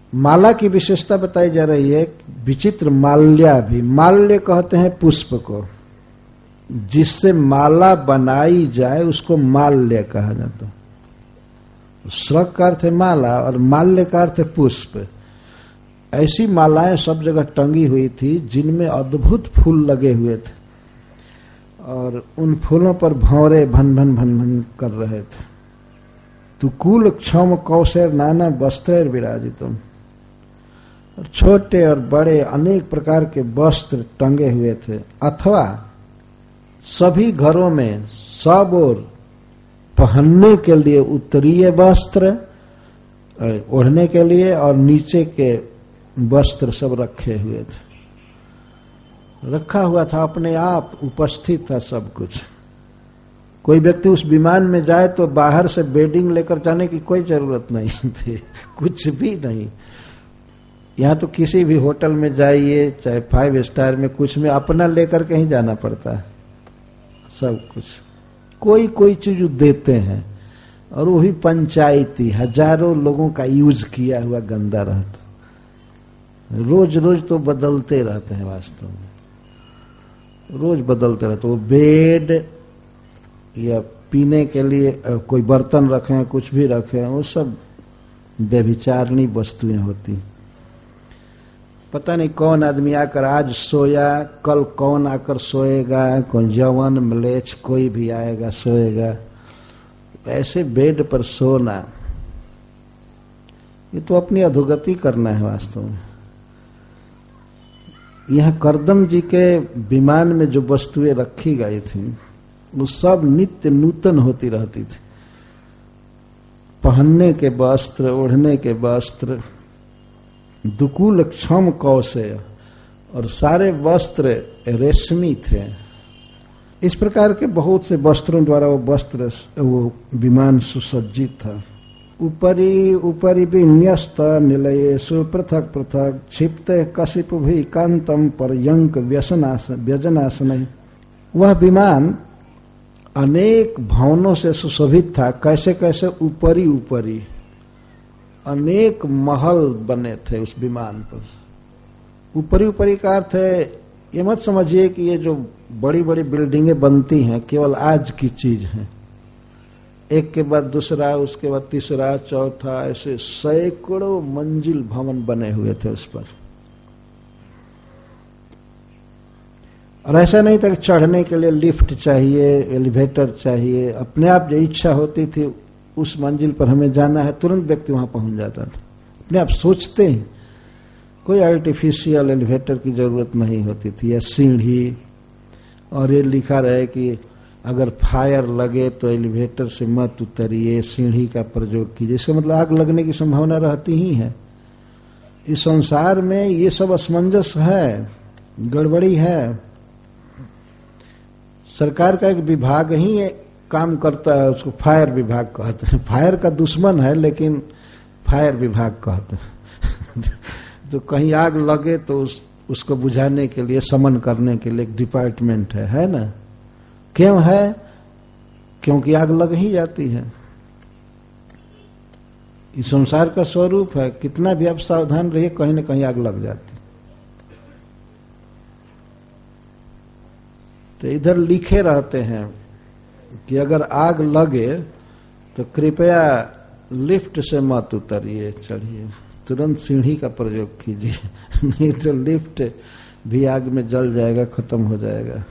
[SPEAKER 1] माला की विशेषता बताई जा रही है। विचित्र माल्या भी, माल्य कहते हैं पुष्प को, जिससे माला बनाई जाए उसको माल्य कहा जाता है। श्रक का अर्थ है माला और माल्य का अर्थ है पुष्प। ऐसी मालाएं सब जगह टंगी हुई थी जिनमें अद्भुत फूल लगे हुए थे और उन फूलों पर भंवरे भन भन भन भन कर रहे थे। तुकुल क्षम कौशेर नाना वस्त्र विराजितुम, और छोटे और बड़े अनेक प्रकार के वस्त्र टंगे हुए थे। अथवा सभी घरों में सब ओर पहनने के लिए उत्तरीय वस्त्र ओढ़ने के लिए और नीचे के वस्त्र सब रखे हुए थे। रखा हुआ था, अपने आप उपस्थित था सब कुछ। कोई व्यक्ति उस विमान में जाए तो बाहर से बेडिंग लेकर जाने की कोई जरूरत नहीं थी, कुछ भी नहीं। यहां तो किसी भी होटल में जाइए, चाहे फाइव स्टार में, कुछ में अपना लेकर के ही जाना पड़ता है सब कुछ। कोई कोई चीज देते हैं और वो भी पंचायती, हजारों लोगों का यूज किया हुआ गंदा रहता। रोज रोज तो बदलते रहते हैं, वास्तव में रोज बदलते रहते। वो बेड या पीने के लिए कोई बर्तन रखें, कुछ भी रखें, वो सब व्यभिचारणी वस्तुएं होती। पता नहीं कौन आदमी आकर आज सोया, कल कौन आकर सोएगा, कौन जवान मलेच्छ कोई भी आएगा सोएगा। ऐसे बेड पर सोना, ये तो अपनी अधोगति करना है वास्तव में। यह करदम जी के विमान में जो वस्तुएं रखी गई थी वो सब नित्य नूतन होती रहती थी। पहनने के वस्त्र, ओढ़ने के वस्त्र, दुकूल क्षम कौशेय, और सारे वस्त्र रेशमी थे। इस प्रकार के बहुत से वस्त्रों द्वारा वो वस्त्र वो विमान सुसज्जित था। उपरी उपरी विन्यस्त निलयेषु पृथक पृथक क्षिप्त कशिप भी कांतम पर्यंक व्यसनासन व्यजनासन। वह विमान अनेक भवनों से सुशोभित था। कैसे कैसे? ऊपरी ऊपरी अनेक महल बने थे उस विमान पर। ऊपरी ऊपरी का अर्थ है, ये मत समझिए कि ये जो बड़ी बड़ी बिल्डिंगें बनती हैं केवल आज की चीज है। एक के बाद दूसरा, उसके बाद तीसरा, चौथा, ऐसे सैकड़ों मंजिल भवन बने हुए थे उस पर। और ऐसा नहीं था कि चढ़ने के लिए लिफ्ट चाहिए, एलिवेटर चाहिए। अपने आप जो इच्छा होती थी उस मंजिल पर हमें जाना है, तुरंत व्यक्ति वहां पहुंच जाता था। अपने आप सोचते हैं, कोई आर्टिफिशियल एलिवेटर की जरूरत नहीं होती थी, या सीढ़ी। और ये लिखा रहे कि अगर फायर लगे तो एलिवेटर से मत उतरिए, सीढ़ी का प्रयोग कीजिए। इसका मतलब आग लगने की संभावना रहती ही है। इस संसार में ये सब असमंजस है, गड़बड़ी है। सरकार का एक विभाग ही काम करता है, उसको फायर विभाग कहते हैं। फायर का दुश्मन है लेकिन फायर विभाग कहते हैं। तो कहीं आग लगे तो उस, उसको बुझाने के लिए, समन करने के लिए एक डिपार्टमेंट है, है ना? क्यों है? क्योंकि आग लग ही जाती है। इस संसार का स्वरूप है, कितना भी आप सावधान रहिए, कहीं न कहीं आग लग जाती। तो इधर लिखे रहते हैं कि अगर आग लगे तो कृपया लिफ्ट से मत उतरिए, चढ़िए, तुरंत सीढ़ी का प्रयोग कीजिए, नहीं तो लिफ्ट भी आग में जल जाएगा, खत्म हो जाएगा।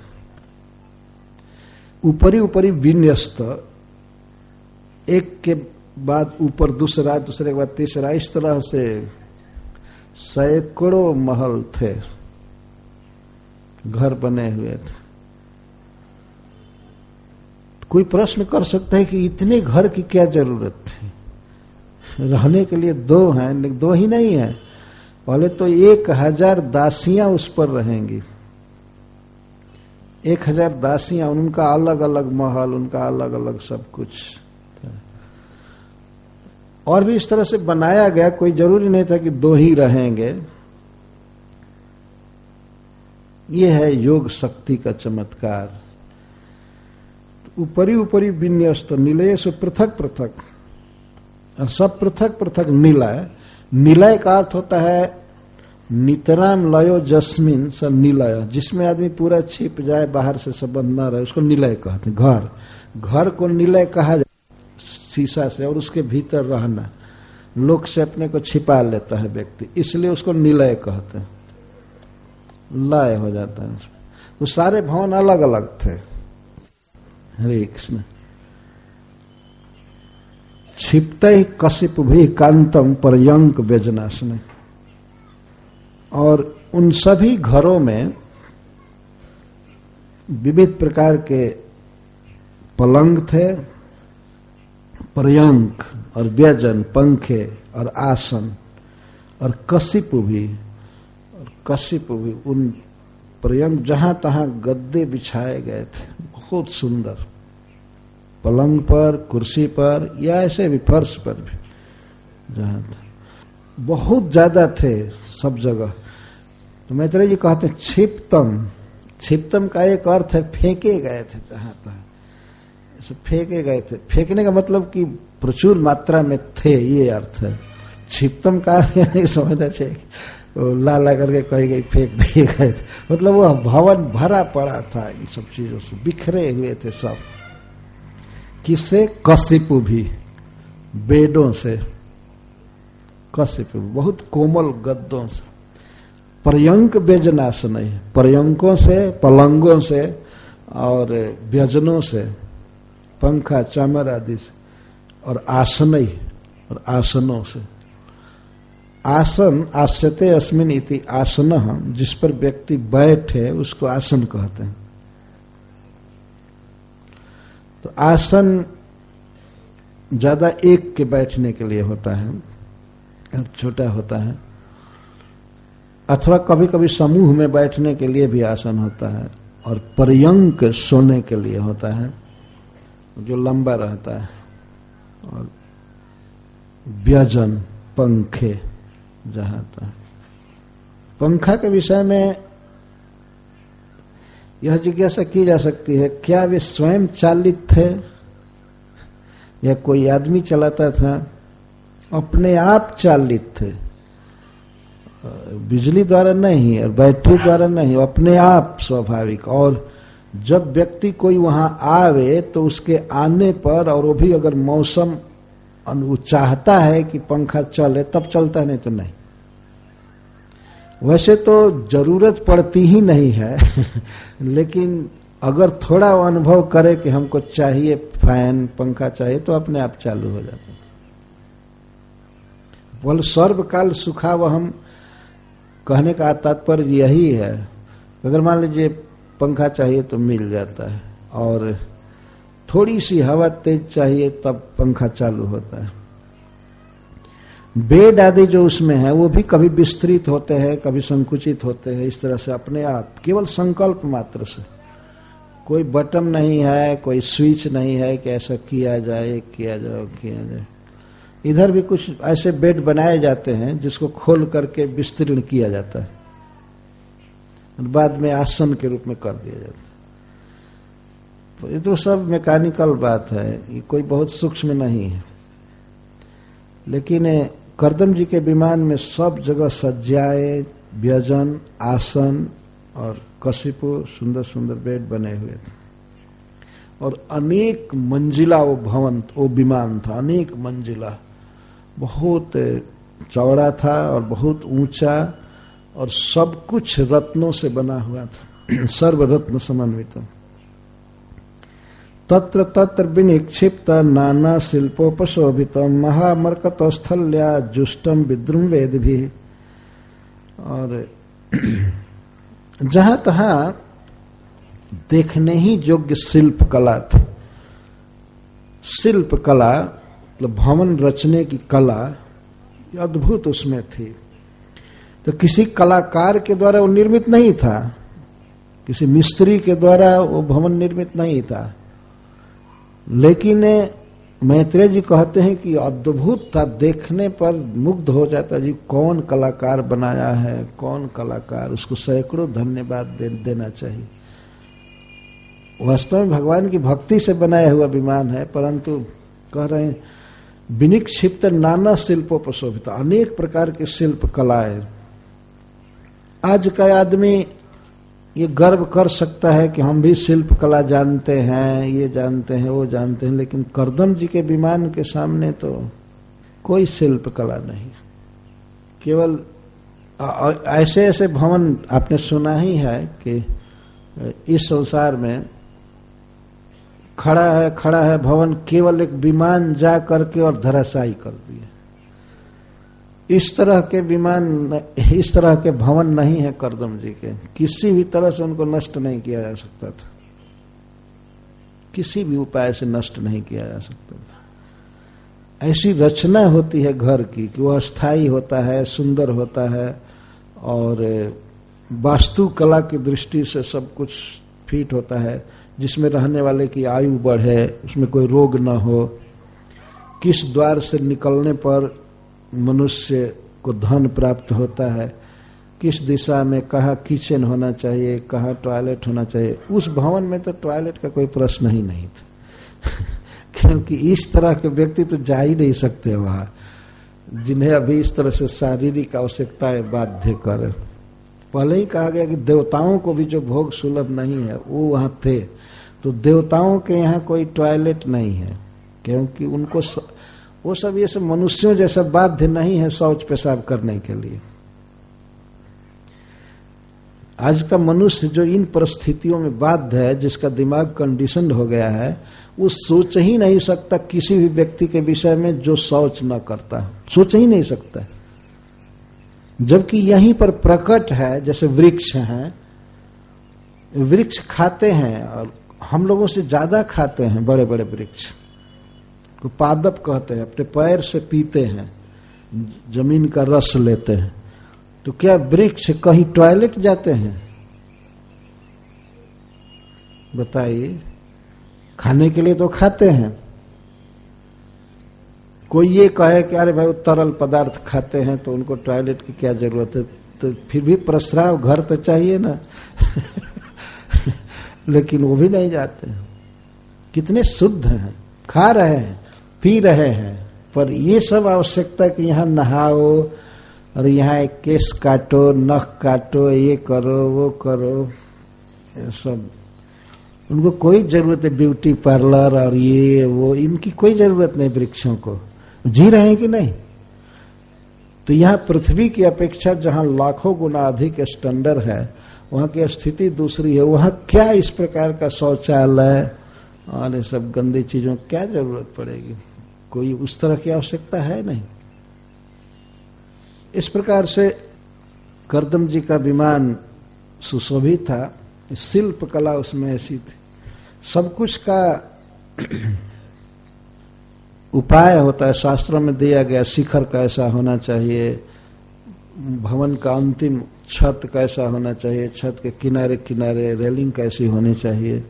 [SPEAKER 1] ऊपरी ऊपरी विन्यस्त, एक के बाद ऊपर दूसरा, दूसरे के बाद तीसरा, इस तरह से सैकड़ों महल थे, घर बने हुए थे। कोई प्रश्न कर सकता है कि इतने घर की क्या जरूरत थी? रहने के लिए दो हैं, लेकिन दो ही नहीं है, पहले तो एक हजार दासियां उस पर रहेंगी। एक हजार दासियां, उनका अलग अलग महल, उनका अलग अलग सब कुछ। और भी इस तरह से बनाया गया, कोई जरूरी नहीं था कि दो ही रहेंगे। ये है योग शक्ति का चमत्कार। ऊपरी ऊपरी विन्यस्त निलय से पृथक पृथक, और सब पृथक पृथक निलय, निलय का अर्थ होता है नितराम लयो जस्मिन स निलय, जिसमें आदमी पूरा छिप जाए, बाहर से संबंध न रहे, उसको निलय कहते हैं। घर घर को निलय कहा जाए, शीशा से, और उसके भीतर रहना, लोक से अपने को छिपा लेता है व्यक्ति, इसलिए उसको निलय कहते हैं, लय हो जाता है। वो सारे भवन अलग अलग थे। हरे कृष्ण। क्षिप्त कशिप भी कांतम पर्यंक व्यजनासन, और उन सभी घरों में विविध प्रकार के पलंग थे, पर्यंक और व्यजन, पंखे और आसन, और कशिप भी, और कशिप भी, उन पर्यंक जहां तहां गद्दे बिछाए गए थे, बहुत सुंदर, पलंग पर, कुर्सी पर, या ऐसे भी फर्श पर भी, जहां था बहुत ज्यादा थे सब जगह। तो मैत्रेय जी कहते हैं क्षिप्तम, क्षिप्तम का एक अर्थ है फेंके गए थे, जहां तहां ऐसे फेंके गए थे। फेंकने का मतलब कि प्रचुर मात्रा में थे, ये अर्थ है। क्षिप्तम का नहीं समझना चाहिए लाला करके कही गई फेंक दिए गए थे, मतलब वो भवन भरा पड़ा था इन सब चीजों से, बिखरे हुए थे सब। किससे? कशिपु भी, बेडों से, कशिपु बहुत कोमल गद्दों से। पर्यंक व्यजनासन है, पर्यंकों से, पलंगों से और व्यजनों से, पंखा चामर आदि से, और आसन ही, और आसनों से। आसन आस्यते अस्मिन इति आसन, जिस पर व्यक्ति बैठे उसको आसन कहते हैं। तो आसन ज्यादा एक के बैठने के लिए होता है और छोटा होता है, अथवा कभी कभी समूह में बैठने के लिए भी आसन होता है, और पर्यंक सोने के लिए होता है जो लंबा रहता है, और व्यजन पंखे जहां था। पंखा के विषय में यह जिज्ञासा की जा सकती है, क्या वे स्वयं चालित थे या कोई आदमी चलाता था? अपने आप चालित थे, बिजली द्वारा नहीं और बैटरी द्वारा नहीं, अपने आप स्वाभाविक। और जब व्यक्ति कोई वहां आवे तो उसके आने पर, और वो भी अगर मौसम वो चाहता है कि पंखा चले तब चलता, नहीं तो नहीं। वैसे तो जरूरत पड़ती ही नहीं है लेकिन अगर थोड़ा वो अनुभव करे कि हमको चाहिए फैन, पंखा चाहिए, तो अपने आप चालू हो जाता है। बोल सर्वकाल सुखावहम कहने का तात्पर्य यही है। अगर मान लीजिए पंखा चाहिए तो मिल जाता है, और थोड़ी सी हवा तेज चाहिए तब पंखा चालू होता है। बेड आदि जो उसमें है वो भी कभी विस्तृत होते हैं, कभी संकुचित होते हैं, इस तरह से अपने आप, केवल संकल्प मात्र से। कोई बटन नहीं है, कोई स्विच नहीं है कि ऐसा किया जाए, किया जाए, किया जाए। इधर भी कुछ ऐसे बेड बनाए जाते हैं जिसको खोल करके विस्तीर्ण किया जाता है और बाद में आसन के रूप में कर दिया जाता है। तो ये तो सब मैकेनिकल बात है, ये कोई बहुत सूक्ष्म नहीं है। लेकिन करदम जी के विमान में सब जगह सज्जाएं, व्यजन, आसन और कशिपु, सुंदर सुंदर बेड बने हुए थे, और अनेक मंजिला वो भवन, वो विमान था, अनेक मंजिला, बहुत चौड़ा था और बहुत ऊंचा, और सब कुछ रत्नों से बना हुआ था, सर्व रत्न समन्वित। तत्र तत्र विनिक्षिप्त नाना शिल्पोपशोभित महामर्कत स्थल्या जुष्टम विद्रुम वेद भी। और जहां तहां देखने ही योग्य शिल्प कला थी। शिल्प कला मतलब भवन रचने की कला अद्भुत उसमें थी। तो किसी कलाकार के द्वारा वो निर्मित नहीं था, किसी मिस्त्री के द्वारा वो भवन निर्मित नहीं था, लेकिन मैत्रेय जी कहते हैं कि अद्भुत था, देखने पर मुग्ध हो जाता जी, कौन कलाकार बनाया है, कौन कलाकार, उसको सैकड़ों धन्यवाद दे, देना चाहिए। वास्तव में भगवान की भक्ति से बनाया हुआ विमान है, परंतु कह रहे हैं विनिक्षिप्त नाना शिल्पोपशोभित, अनेक प्रकार के शिल्प कलाएं। आज का आदमी ये गर्व कर सकता है कि हम भी शिल्प कला जानते हैं, ये जानते हैं, वो जानते हैं, लेकिन करदम जी के विमान के सामने तो कोई शिल्प कला नहीं। केवल ऐसे ऐसे भवन आपने सुना ही है कि इस संसार में खड़ा है खड़ा है भवन, केवल एक विमान जा करके और धराशायी कर दिए। इस तरह के विमान, इस तरह के भवन नहीं है करदम जी के। किसी भी तरह से उनको नष्ट नहीं किया जा सकता था, किसी भी उपाय से नष्ट नहीं किया जा सकता था। ऐसी रचना होती है घर की कि वह अस्थायी होता है, सुंदर होता है, और वास्तुकला की दृष्टि से सब कुछ फिट होता है, जिसमें रहने वाले की आयु बढ़े, उसमें कोई रोग न हो, किस द्वार से निकलने पर मनुष्य को धन प्राप्त होता है, किस दिशा में कहाँ किचन होना चाहिए, कहाँ टॉयलेट होना चाहिए। उस भवन में तो टॉयलेट का कोई प्रश्न ही नहीं था क्योंकि इस तरह के व्यक्ति तो जा ही नहीं सकते वहां, जिन्हें अभी इस तरह से शारीरिक आवश्यकताएं बाध्य कर। पहले ही कहा गया कि देवताओं को भी जो भोग सुलभ नहीं है वो वहां थे, तो देवताओं के यहाँ कोई टॉयलेट नहीं है, क्योंकि उनको स... वो सब ये सब मनुष्यों जैसा बाध्य नहीं है शौच पेशाब करने के लिए। आज का मनुष्य जो इन परिस्थितियों में बाध्य है, जिसका दिमाग कंडीशनड हो गया है, वो सोच ही नहीं सकता किसी भी व्यक्ति के विषय में जो शौच न करता, सोच ही नहीं सकता। जबकि यहीं पर प्रकट है, जैसे वृक्ष हैं, वृक्ष खाते हैं और हम लोगों से ज्यादा खाते हैं। बड़े बड़े वृक्ष को पादप कहते हैं, अपने पैर से पीते हैं, जमीन का रस लेते हैं। तो क्या वृक्ष कहीं टॉयलेट जाते हैं? बताइए, खाने के लिए तो खाते हैं। कोई ये कहे कि अरे भाई वो तरल पदार्थ खाते हैं तो उनको टॉयलेट की क्या जरूरत है, तो फिर भी प्रस्राव घर तो चाहिए ना लेकिन वो भी नहीं जाते। कितने शुद्ध हैं, खा रहे हैं, पी रहे हैं, पर ये सब आवश्यकता कि यहां नहाओ और यहाँ एक केस काटो, नख काटो, ये करो, वो करो, ये सब उनको कोई जरूरत है। ब्यूटी पार्लर और ये वो, इनकी कोई जरूरत नहीं वृक्षों को। जी रहे हैं कि नहीं? तो यहाँ पृथ्वी की अपेक्षा जहां लाखों गुना अधिक स्टैंडर्ड है, वहां की स्थिति दूसरी है। वहां क्या इस प्रकार का शौचालय और ये सब गंदी चीजों की क्या जरूरत पड़ेगी? कोई उस तरह की आवश्यकता है नहीं। इस प्रकार से करदम जी का विमान सुशोभित था, शिल्प कला उसमें ऐसी थी। सब कुछ का उपाय होता है, शास्त्रों में दिया गया। शिखर कैसा होना चाहिए, भवन का अंतिम छत कैसा होना चाहिए, छत के किनारे किनारे रेलिंग कैसी होनी चाहिए,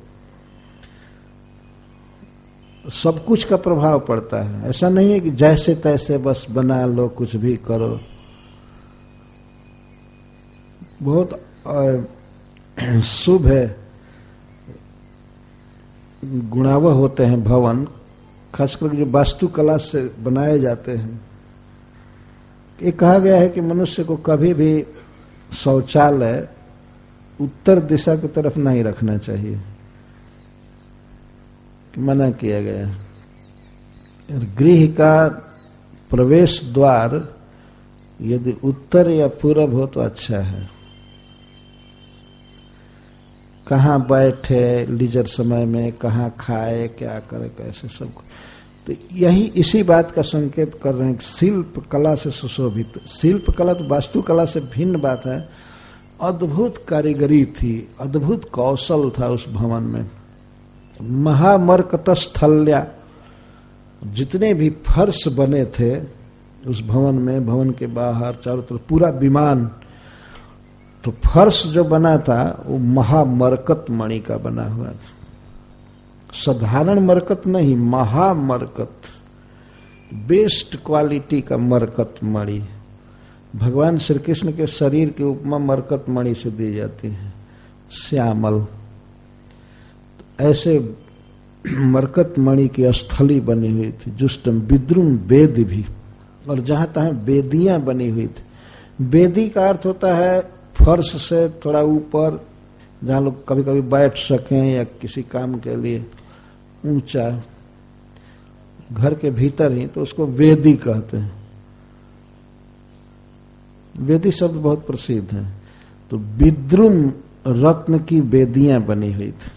[SPEAKER 1] सब कुछ का प्रभाव पड़ता है। ऐसा नहीं है कि जैसे तैसे बस बना लो, कुछ भी करो। बहुत शुभ है, गुणावह होते हैं भवन, खासकर जो वास्तुकला से बनाए जाते हैं। ये कहा गया है कि मनुष्य को कभी भी शौचालय उत्तर दिशा की तरफ नहीं रखना चाहिए, मना किया गया है। गृह का प्रवेश द्वार यदि उत्तर या पूरब हो तो अच्छा है। कहाँ बैठे लीजर समय में, कहाँ खाए, क्या करे, कैसे, सब। तो यही इसी बात का संकेत कर रहे हैं कि शिल्प कला से सुशोभित। शिल्प कला तो वास्तुकला से भिन्न बात है। अद्भुत कारीगरी थी, अद्भुत कौशल था उस भवन में। महामरकतस्थल्या, जितने भी फर्श बने थे उस भवन में, भवन के बाहर चारों तरफ पूरा विमान, तो फर्श जो बना था वो महामरकत मणि का बना हुआ था। साधारण मरकत नहीं, महामरकत, बेस्ट क्वालिटी का मरकत मणि। भगवान श्री कृष्ण के शरीर की उपमा मरकत मणि से दी जाती है, श्यामल। ऐसे मरकत मणि की स्थली बनी हुई थी, जुष्टम विद्रुम वेद भी, और जहां तहां वेदियां बनी हुई थी। वेदी का अर्थ होता है फर्श से थोड़ा ऊपर, जहां लोग कभी कभी बैठ सकें या किसी काम के लिए ऊंचा, घर के भीतर ही, तो उसको वेदी कहते हैं। वेदी शब्द बहुत प्रसिद्ध है। तो विद्रुम रत्न की वेदियां बनी हुई थी।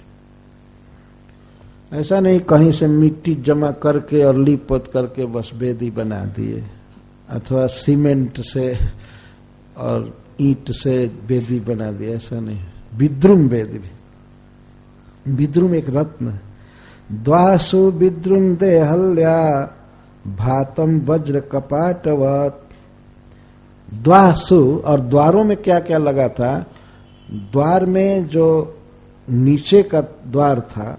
[SPEAKER 1] ऐसा नहीं कहीं से मिट्टी जमा करके और लीपत करके बस वेदी बना दिए, अथवा सीमेंट से और ईंट से वेदी बना दिए, ऐसा नहीं। विद्रुम वेदी भी, विद्रुम एक रत्न है। द्वासु विद्रुम देहल्या भातम वज्र कपाटवत। द्वासु, और द्वारों में क्या क्या लगा था? द्वार में जो नीचे का द्वार था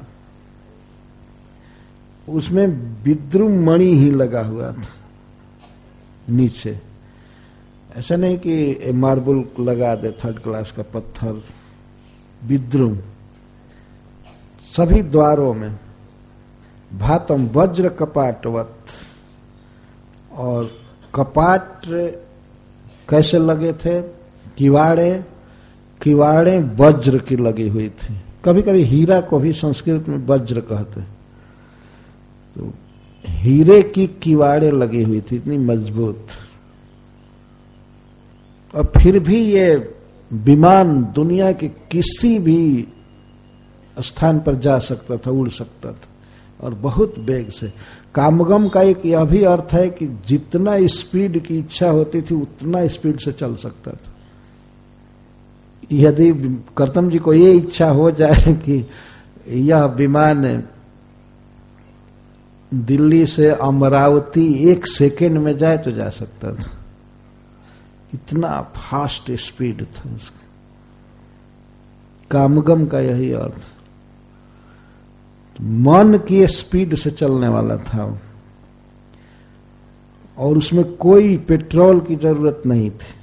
[SPEAKER 1] उसमें विद्रुम मणि ही लगा हुआ था नीचे। ऐसा नहीं कि मार्बल लगा दे थर्ड क्लास का पत्थर, विद्रुम सभी द्वारों में। भातम वज्र कपाटवत, और कपाट कैसे लगे थे? किवाड़े, किवाड़े वज्र की लगी हुई थी। कभी कभी हीरा को भी संस्कृत में वज्र कहते हैं। तो हीरे की किवाड़े लगी हुई थी, इतनी मजबूत। और फिर भी ये विमान दुनिया के किसी भी स्थान पर जा सकता था, उड़ सकता था, और बहुत वेग से। कामगम का एक यह भी अर्थ है कि जितना स्पीड की इच्छा होती थी उतना स्पीड से चल सकता था। यदि करतम जी को ये इच्छा हो जाए कि यह विमान दिल्ली से अमरावती एक सेकेंड में जाए तो जा सकता था, इतना फास्ट स्पीड था उसका। कामगम का यही अर्थ, मन की स्पीड से चलने वाला था, और उसमें कोई पेट्रोल की जरूरत नहीं थी,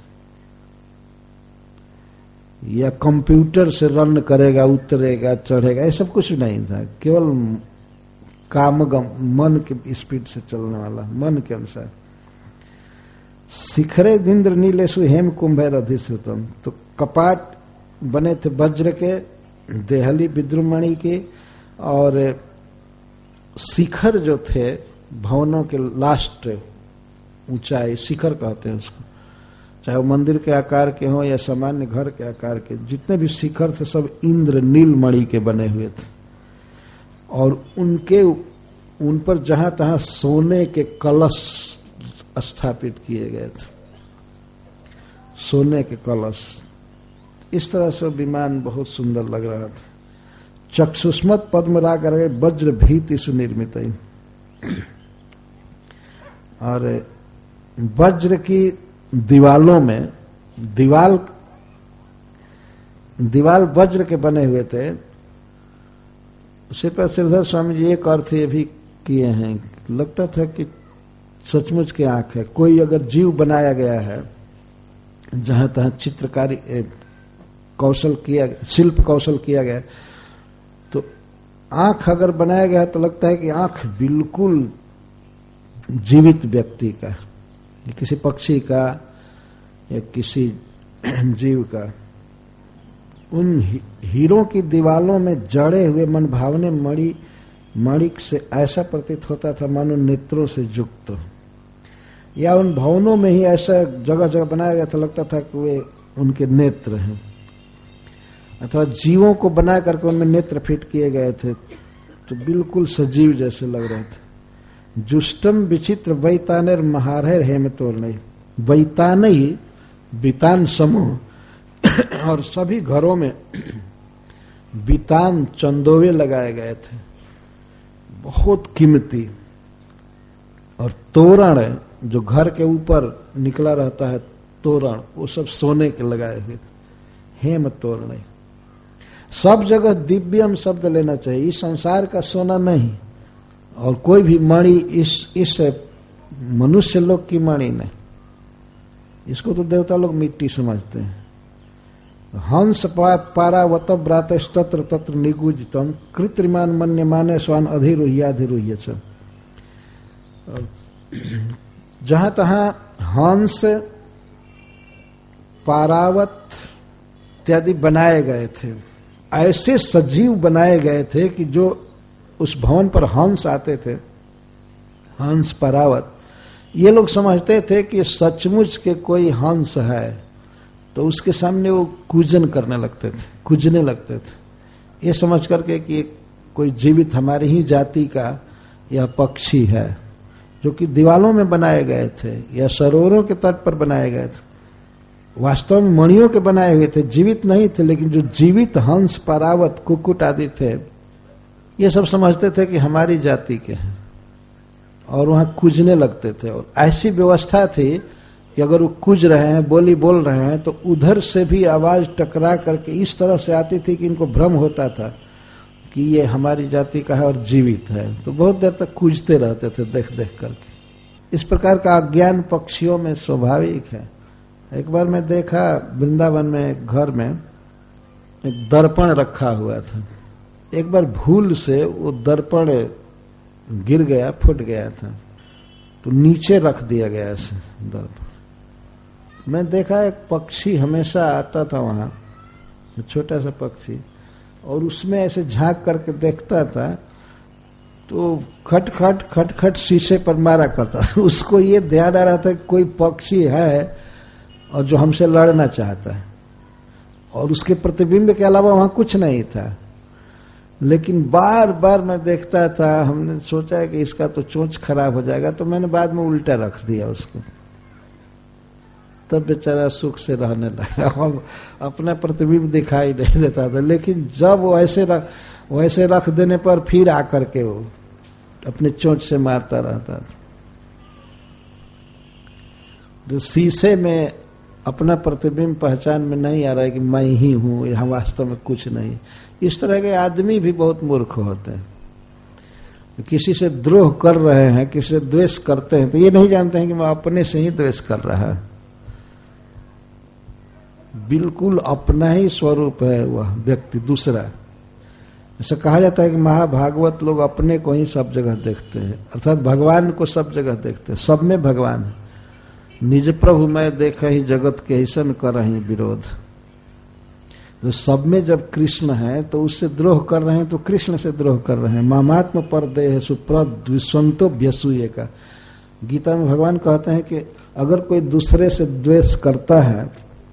[SPEAKER 1] या कंप्यूटर से रन करेगा, उतरेगा, चढ़ेगा, ये सब कुछ नहीं था। केवल कामगम, मन की स्पीड से चलने वाला, मन के अनुसार। शिखरे इंद्र नीलेशु हेम कुंभैर अधिष्ठितम। तो कपाट बने थे वज्र के, देहली विद्रुमणि के, और शिखर जो थे भवनों के लास्ट ऊंचाई, शिखर कहते हैं उसको, चाहे वो मंदिर के आकार के हों या सामान्य घर के आकार के, जितने भी शिखर थे सब इंद्र नीलमणि के बने हुए थे। और उनके उन पर जहां तहां सोने के कलश स्थापित किए गए थे, सोने के कलश। इस तरह से विमान बहुत सुंदर लग रहा था। चक्षुष्मत पद्मराग वज्र भीति सुनिर्मित। और वज्र की दीवालों में, दीवाल दीवाल वज्र के बने हुए थे। श्री श्रीधर स्वामी जी एक अर्थ ये भी किए हैं, लगता था कि सचमुच की आंख है। कोई अगर जीव बनाया गया है, जहां तहां चित्रकारी कौशल किया, शिल्प कौशल किया गया, तो आंख अगर बनाया गया तो लगता है कि आंख बिल्कुल जीवित व्यक्ति का, किसी पक्षी का या किसी जीव का। उन हीरों की दीवालों में जड़े हुए मन भावने मणि मणिक से ऐसा प्रतीत होता था मानो नेत्रों से युक्त। या उन भवनों में ही ऐसा जगह जगह बनाया गया था, लगता था कि वे उनके नेत्र हैं। अथवा जीवों को बना करके उनमें नेत्र फिट किए गए थे, तो बिल्कुल सजीव जैसे लग रहे थे। जुष्टम विचित्र वैतानेर महारहर हेमतोल नहीं, वैतान ही वितान समूह, और सभी घरों में वितान चंदोवे लगाए गए थे, बहुत कीमती। और तोरण, जो घर के ऊपर निकला रहता है तोरण, वो सब सोने के लगाए हुए। हेम तोरण, सब जगह दिव्यम शब्द लेना चाहिए। इस संसार का सोना नहीं, और कोई भी मणि इस इस मनुष्य लोग की मणि नहीं। इसको तो देवता लोग मिट्टी समझते हैं। हंस पारावत व्रात तत्र तत्र निगूजितम कृत्रिमान मन्य माने स्वान अधिरुह्याधिरुह्य च। जहां तहां हंस पारावत इत्यादि बनाए गए थे, ऐसे सजीव बनाए गए थे कि जो उस भवन पर हंस आते थे, हंस पारावत, ये लोग समझते थे कि सचमुच के कोई हंस है, तो उसके सामने वो कूजन करने लगते थे, कूजने लगते थे, ये समझ करके कि कोई जीवित हमारी ही जाति का यह पक्षी है, जो कि दीवालों में बनाए गए थे या सरोवरों के तट पर बनाए गए थे। वास्तव में मणियों के बनाए हुए थे, जीवित नहीं थे, लेकिन जो जीवित हंस पारावत कुक्कुट आदि थे, ये सब समझते थे कि हमारी जाति के हैं और वहां कूजने लगते थे। और ऐसी व्यवस्था थी कि अगर वो कूज रहे हैं, बोली बोल रहे हैं, तो उधर से भी आवाज टकरा करके इस तरह से आती थी कि इनको भ्रम होता था कि ये हमारी जाति का है और जीवित है, तो बहुत देर तक कूजते रहते थे देख देख करके। इस प्रकार का अज्ञान पक्षियों में स्वाभाविक है। एक बार मैं देखा वृंदावन में एक घर में एक दर्पण रखा हुआ था, एक बार भूल से वो दर्पण गिर गया, फूट गया था, तो नीचे रख दिया गया ऐसे दर्पण। मैं देखा एक पक्षी हमेशा आता था वहां, छोटा सा पक्षी, और उसमें ऐसे झांक करके देखता था, तो खट खट खट खट शीशे पर मारा करता था। उसको ये ध्यान आ रहा था कि कोई पक्षी है और जो हमसे लड़ना चाहता है, और उसके प्रतिबिंब के अलावा वहां कुछ नहीं था। लेकिन बार बार मैं देखता था, हमने सोचा कि इसका तो चोंच खराब हो जाएगा, तो मैंने बाद में उल्टा रख दिया उसको, तब बेचारा सुख से रहने लगा। अब अपना प्रतिबिंब दिखाई नहीं देता था, लेकिन जब वो ऐसे रख वैसे रख देने पर फिर आकर के वो अपने चोंच से मारता रहता था। जो शीशे में अपना प्रतिबिंब पहचान में नहीं आ रहा है कि मैं ही हूं, यहां वास्तव में कुछ नहीं, इस तरह के आदमी भी बहुत मूर्ख होते हैं। किसी से द्रोह कर रहे हैं, किसी से द्वेष करते हैं, तो ये नहीं जानते हैं कि मैं अपने से ही द्वेष कर रहा है, बिल्कुल अपना ही स्वरूप है वह व्यक्ति दूसरा। ऐसा कहा जाता है कि महाभागवत लोग अपने को ही सब जगह देखते हैं, अर्थात भगवान को सब जगह देखते हैं, सब में भगवान है। निज प्रभु मैं देख ही जगत के ऐसन कर रही विरोध। जो सब में जब कृष्ण है तो उससे द्रोह कर रहे हैं, तो कृष्ण से द्रोह कर रहे हैं। मामात्म पर देह सुप्रद्विस्वंतो व्यसूये का गीता में भगवान कहते हैं कि अगर कोई दूसरे से द्वेष करता है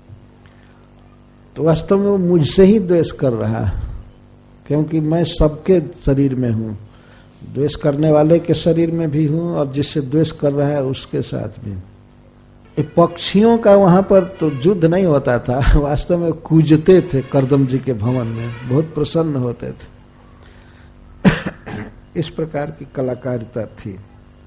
[SPEAKER 1] तो वास्तव में वो मुझसे ही द्वेष कर रहा है, क्योंकि मैं सबके शरीर में हूं, द्वेष करने वाले के शरीर में भी हूं और जिससे द्वेष कर रहा है उसके साथ भी। पक्षियों का वहां पर तो युद्ध नहीं होता था, वास्तव में कूजते थे कर्दम जी के भवन में, बहुत प्रसन्न होते थे। इस प्रकार की कलाकारिता थी।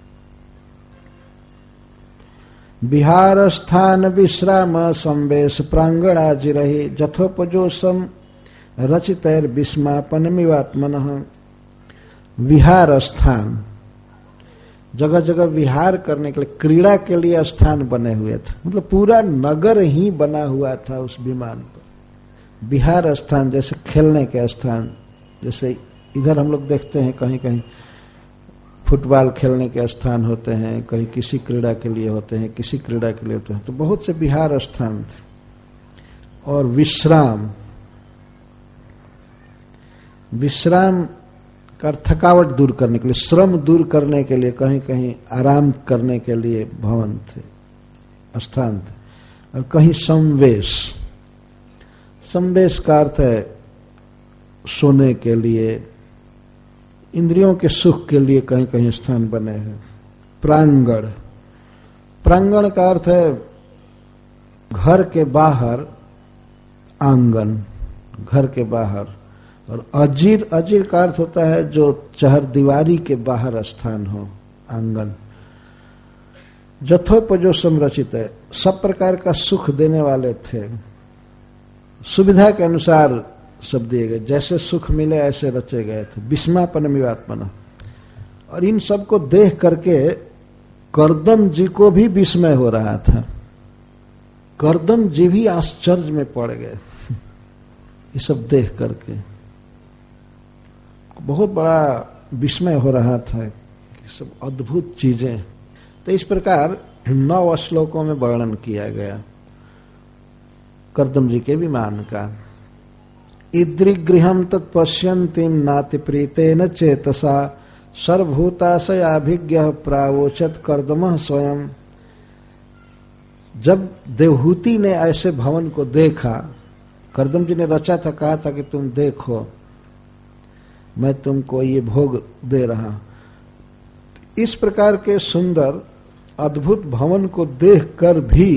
[SPEAKER 1] विहार स्थान विश्राम संवेश प्रांगणाजिरहि जथोपजोसम रचितैर विस्मापनमिवात्मनः। विहार स्थान, जगह जगह विहार करने के लिए, क्रीड़ा के लिए स्थान बने हुए थे, मतलब पूरा नगर ही बना हुआ था उस विमान पर। विहार स्थान जैसे खेलने के स्थान, जैसे इधर हम लोग देखते हैं कहीं कहीं फुटबॉल खेलने के स्थान होते हैं, कहीं किसी क्रीड़ा के लिए होते हैं, किसी क्रीड़ा के लिए होते हैं, तो बहुत से विहार स्थान थे। और विश्राम, विश्राम कर थकावट दूर करने के लिए, श्रम दूर करने के लिए, कहीं कहीं आराम करने के लिए भवन थे, स्थान थे। और कहीं संवेश, संवेश का अर्थ है सोने के लिए, इंद्रियों के सुख के लिए कहीं कहीं स्थान बने हैं। प्रांगण, प्रांगण का अर्थ है घर के बाहर आंगन, घर के बाहर। और अजीर, अजीर का अर्थ होता है जो चहर दीवारी के बाहर स्थान हो, आंगन। जथोपजो संरचित है, सब प्रकार का सुख देने वाले थे, सुविधा के अनुसार सब दिए गए, जैसे सुख मिले ऐसे रचे गए थे। विस्मापनमिवात्मनः, और इन सबको देख करके कर्दम जी को भी विस्मय हो रहा था। कर्दम जी भी आश्चर्य में पड़ गए। ये सब देख करके बहुत बड़ा विस्मय हो रहा था कि सब अद्भुत चीजें। तो इस प्रकार नौ श्लोकों में वर्णन किया गया कर्दम जी के विमान का। इद्रिगृहम तत्पश्यन्तीम नाति प्रीतेन चेतसा सर्वभूताशयाभिज्ञ प्रावोचत कर्दम स्वयं। जब देवहूति ने ऐसे भवन को देखा, कर्दम जी ने रचा था, कहा था कि तुम देखो मैं तुमको ये भोग दे रहा। इस प्रकार के सुंदर अद्भुत भवन को देखकर भी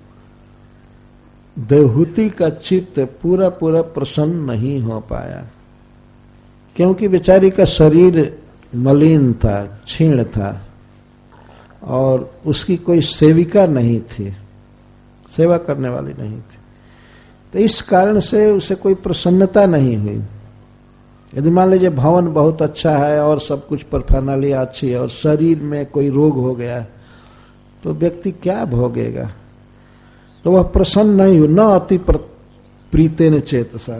[SPEAKER 1] देवहूति का चित्त पूरा पूरा प्रसन्न नहीं हो पाया, क्योंकि बेचारी का शरीर मलिन था, क्षीण था और उसकी कोई सेविका नहीं थी, सेवा करने वाली नहीं थी। तो इस कारण से उसे कोई प्रसन्नता नहीं हुई। यदि मान लीजिए भवन बहुत अच्छा है और सब कुछ प्रणाली अच्छी है और शरीर में कोई रोग हो गया तो व्यक्ति क्या भोगेगा? तो वह प्रसन्न नहीं हुई। न अति प्रीतेन चेतसा।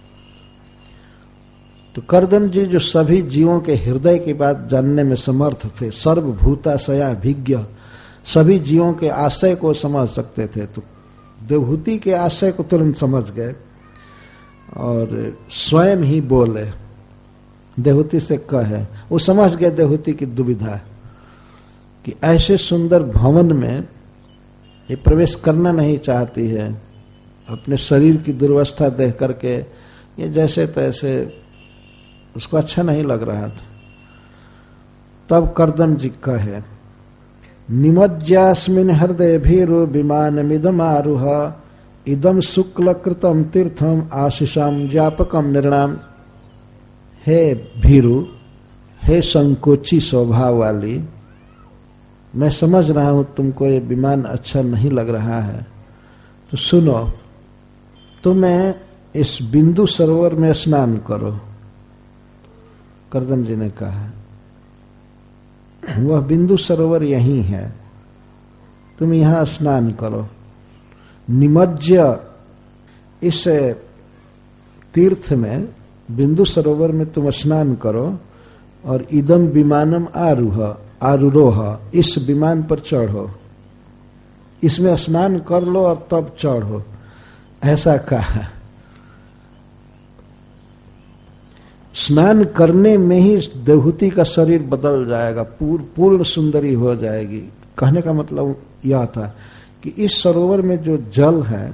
[SPEAKER 1] तो कर्दम जी जो सभी जीवों के हृदय की बात जानने में समर्थ थे, सर्वभूताशयाभिज्ञ, सभी जीवों के आशय को समझ सकते थे, तो देवहूति के आशय को तुरंत समझ गए और स्वयं ही बोले, देवहूति से कहे। वो समझ गए देवहूति की दुविधा कि ऐसे सुंदर भवन में ये प्रवेश करना नहीं चाहती है, अपने शरीर की दुर्वस्था देख करके ये जैसे तैसे उसको अच्छा नहीं लग रहा था। तब कर्दम जी कहे, निमज्जास्मिन् हृदय भीरु विमानमिदमारुह इदम शुक्ल कृतम तीर्थम आशीषाम व्यापकम निर्णाम। हे भीरु, हे संकोची स्वभाव वाली, मैं समझ रहा हूं तुमको ये विमान अच्छा नहीं लग रहा है, तो सुनो, तुम्हें इस बिंदु सरोवर में स्नान करो। कर्दम जी ने कहा, वह बिंदु सरोवर यही है, तुम यहां स्नान करो। निमज्ज, इस तीर्थ में बिंदु सरोवर में तुम स्नान करो और इदम विमानम आरूह आरूरोह, इस विमान पर चढ़ो, इसमें स्नान कर लो और तब चढ़ो, ऐसा कहा। स्नान करने में ही देवहूति का शरीर बदल जाएगा, पूर, पूर्ण सुंदरी हो जाएगी। कहने का मतलब यह था कि इस सरोवर में जो जल है,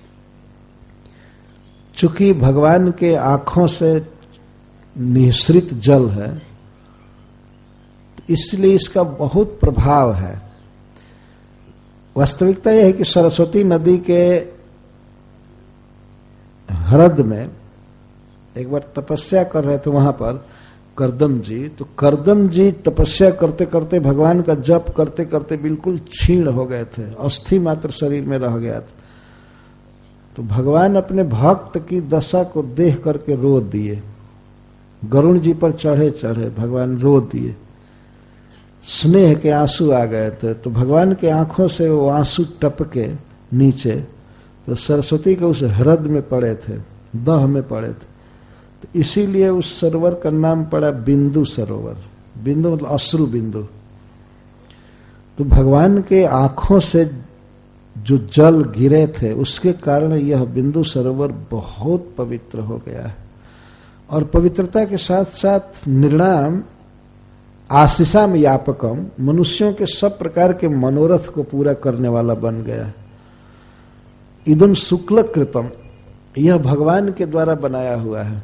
[SPEAKER 1] चूंकि भगवान के आंखों से निःसृत जल है, इसलिए इसका बहुत प्रभाव है। वास्तविकता यह है कि सरस्वती नदी के हृद में एक बार तपस्या कर रहे थे वहां पर कर्दम जी, तो कर्दम जी तपस्या करते करते, भगवान का जप करते करते बिल्कुल क्षीण हो गए थे, अस्थि मात्र शरीर में रह गया था। तो भगवान अपने भक्त की दशा को देख करके रो दिए। गरुण जी पर चढ़े चढ़े भगवान रो दिए, स्नेह के आंसू आ गए थे। तो भगवान के आंखों से वो आंसू टपके नीचे, तो सरस्वती के उस हृदय में पड़े थे, दह में पड़े थे। तो इसीलिए उस सरोवर का नाम पड़ा बिंदु सरोवर। बिंदु मतलब अश्रु बिंदु। तो भगवान के आंखों से जो जल गिरे थे, उसके कारण यह बिंदु सरोवर बहुत पवित्र हो गया है। और पवित्रता के साथ साथ निर्णाम आशीषाम व्यापकम, मनुष्यों के सब प्रकार के मनोरथ को पूरा करने वाला बन गया। इदम शुक्ल कृतम, यह भगवान के द्वारा बनाया हुआ है।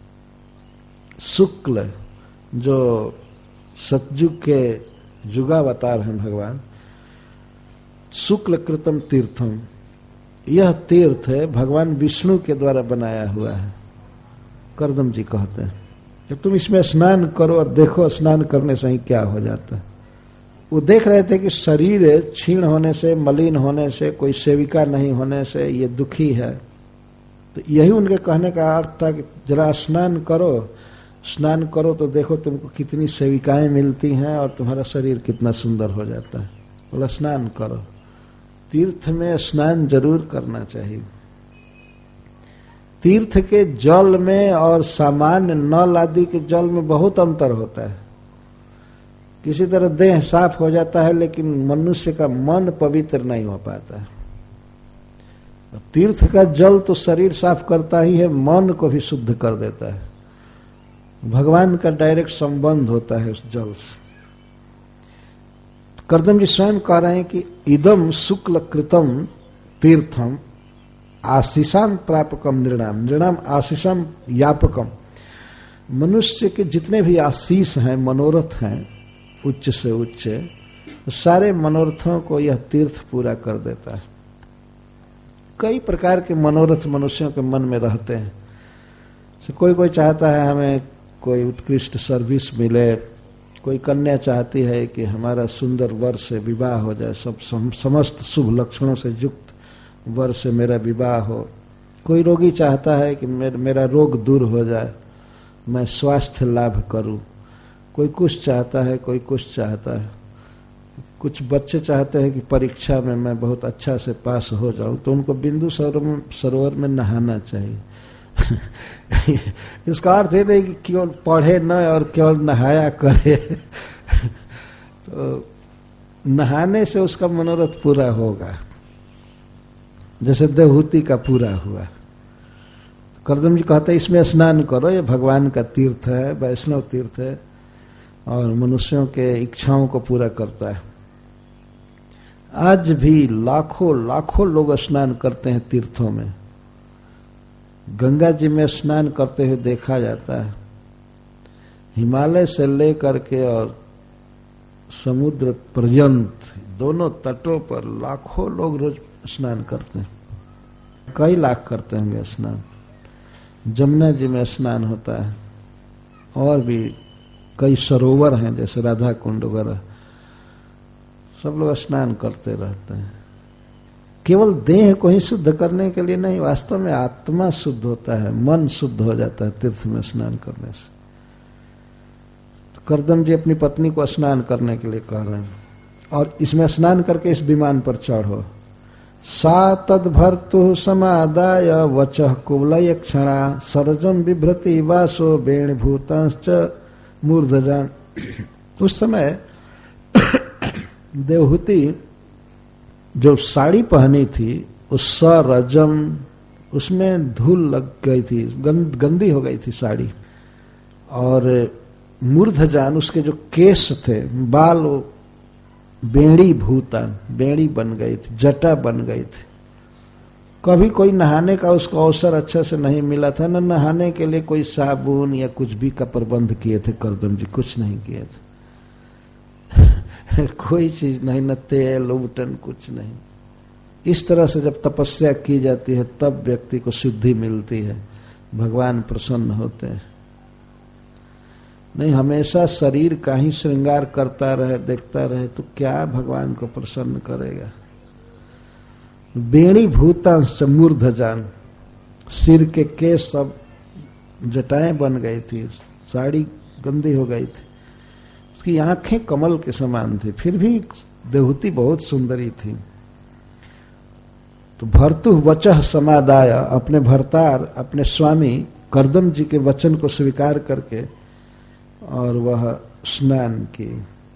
[SPEAKER 1] शुक्ल, जो सतयुग के युगावतार हैं भगवान, शुक्ल कृतम तीर्थम, यह तीर्थ है भगवान विष्णु के द्वारा बनाया हुआ है। कर्दम जी कहते हैं कि तुम इसमें स्नान करो और देखो स्नान करने से ही क्या हो जाता है। वो देख रहे थे कि शरीर क्षीण होने से, मलिन होने से, कोई सेविका नहीं होने से ये दुखी है। तो यही उनके कहने का अर्थ था कि जरा स्नान करो, स्नान करो तो देखो तुमको कितनी सेविकाएं मिलती हैं और तुम्हारा शरीर कितना सुंदर हो जाता है। बोला स्नान करो। तीर्थ में स्नान जरूर करना चाहिए। तीर्थ के जल में और सामान्य नल आदि के जल में बहुत अंतर होता है। किसी तरह देह साफ हो जाता है, लेकिन मनुष्य का मन पवित्र नहीं हो पाता है। तीर्थ का जल तो शरीर साफ करता ही है, मन को भी शुद्ध कर देता है। भगवान का डायरेक्ट संबंध होता है उस जल से। कर्दम जी स्वयं कह रहे हैं कि इदम शुक्ल कृतम तीर्थम आशीषाम प्रापकम नृणाम, नृणाम आशीषाम यापकम। मनुष्य के जितने भी आशीष हैं, मनोरथ हैं, उच्च से उच्च, सारे मनोरथों को यह तीर्थ पूरा कर देता है। कई प्रकार के मनोरथ मनुष्यों के मन में रहते हैं। कोई कोई चाहता है हमें कोई उत्कृष्ट सर्विस मिले, कोई कन्या चाहती है कि हमारा सुंदर वर से विवाह हो जाए, सब समस्त शुभ लक्षणों से युक्त वर से मेरा विवाह हो। कोई रोगी चाहता है कि मेरा रोग दूर हो जाए, मैं स्वास्थ्य लाभ करूं। कोई कुछ चाहता है, कोई कुछ चाहता है। कुछ बच्चे चाहते हैं कि परीक्षा में मैं बहुत अच्छा से पास हो जाऊं, तो उनको बिंदु सरोवर में नहाना चाहिए। इसका अर्थ है नहीं कि केवल पढ़े न और केवल नहाया करे। तो नहाने से उसका मनोरथ पूरा होगा, जैसे देवहूति का पूरा हुआ। कर्दम जी कहते हैं इसमें स्नान करो, ये भगवान का तीर्थ है, वैष्णव तीर्थ है और मनुष्यों के इच्छाओं को पूरा करता है। आज भी लाखों लाखों लोग स्नान करते हैं तीर्थों में। गंगा जी में स्नान करते हुए देखा जाता है। हिमालय से लेकर के और समुद्र पर्यंत दोनों तटों पर लाखों लोग रोज स्नान करते हैं। कई लाख करते होंगे स्नान। जमुना जी में स्नान होता है और भी कई सरोवर हैं जैसे राधा कुंड वगैरह, सब लोग स्नान करते रहते हैं। केवल देह को ही शुद्ध करने के लिए नहीं, वास्तव में आत्मा शुद्ध होता है, मन शुद्ध हो जाता है तीर्थ में स्नान करने से। तो कर्दम जी अपनी पत्नी को स्नान करने के लिए कह रहे हैं और इसमें स्नान करके इस विमान पर चढ़ो। सा तद्भर्तु समादाय वचः कुवलय क्षणा सरजम बिभ्रति वासो बेण भूतांश्च मूर्धजान। उस समय देवहूति जो साड़ी पहनी थी उस सरजम, उसमें धूल लग गई थी, गंद, गंदी हो गई थी साड़ी। और मूर्धजान, उसके जो केश थे, बाल, बेड़ी भूतान, बेड़ी बन गई थी, जटा बन गई थी। कभी कोई नहाने का उसको अवसर अच्छे से नहीं मिला था, न नहाने के लिए कोई साबुन या कुछ भी का प्रबंध किए थे कर्दम जी, कुछ नहीं किए थे। कोई चीज नहीं, न तेल उबटन, कुछ नहीं। इस तरह से जब तपस्या की जाती है तब व्यक्ति को सिद्धि मिलती है, भगवान प्रसन्न होते हैं। नहीं हमेशा शरीर का ही श्रृंगार करता रहे, देखता रहे, तो क्या भगवान को प्रसन्न करेगा। बेणी भूतांश मूर्धजान, सिर के केस सब जटाएं बन गई थी, साड़ी गंदी हो गई थी, उसकी आंखें कमल के समान थी, फिर भी देवहूति बहुत सुंदरी थी। तो भर्तु वचः समादाय, अपने भरतार, अपने स्वामी कर्दम जी के वचन को स्वीकार करके और वह स्नान की।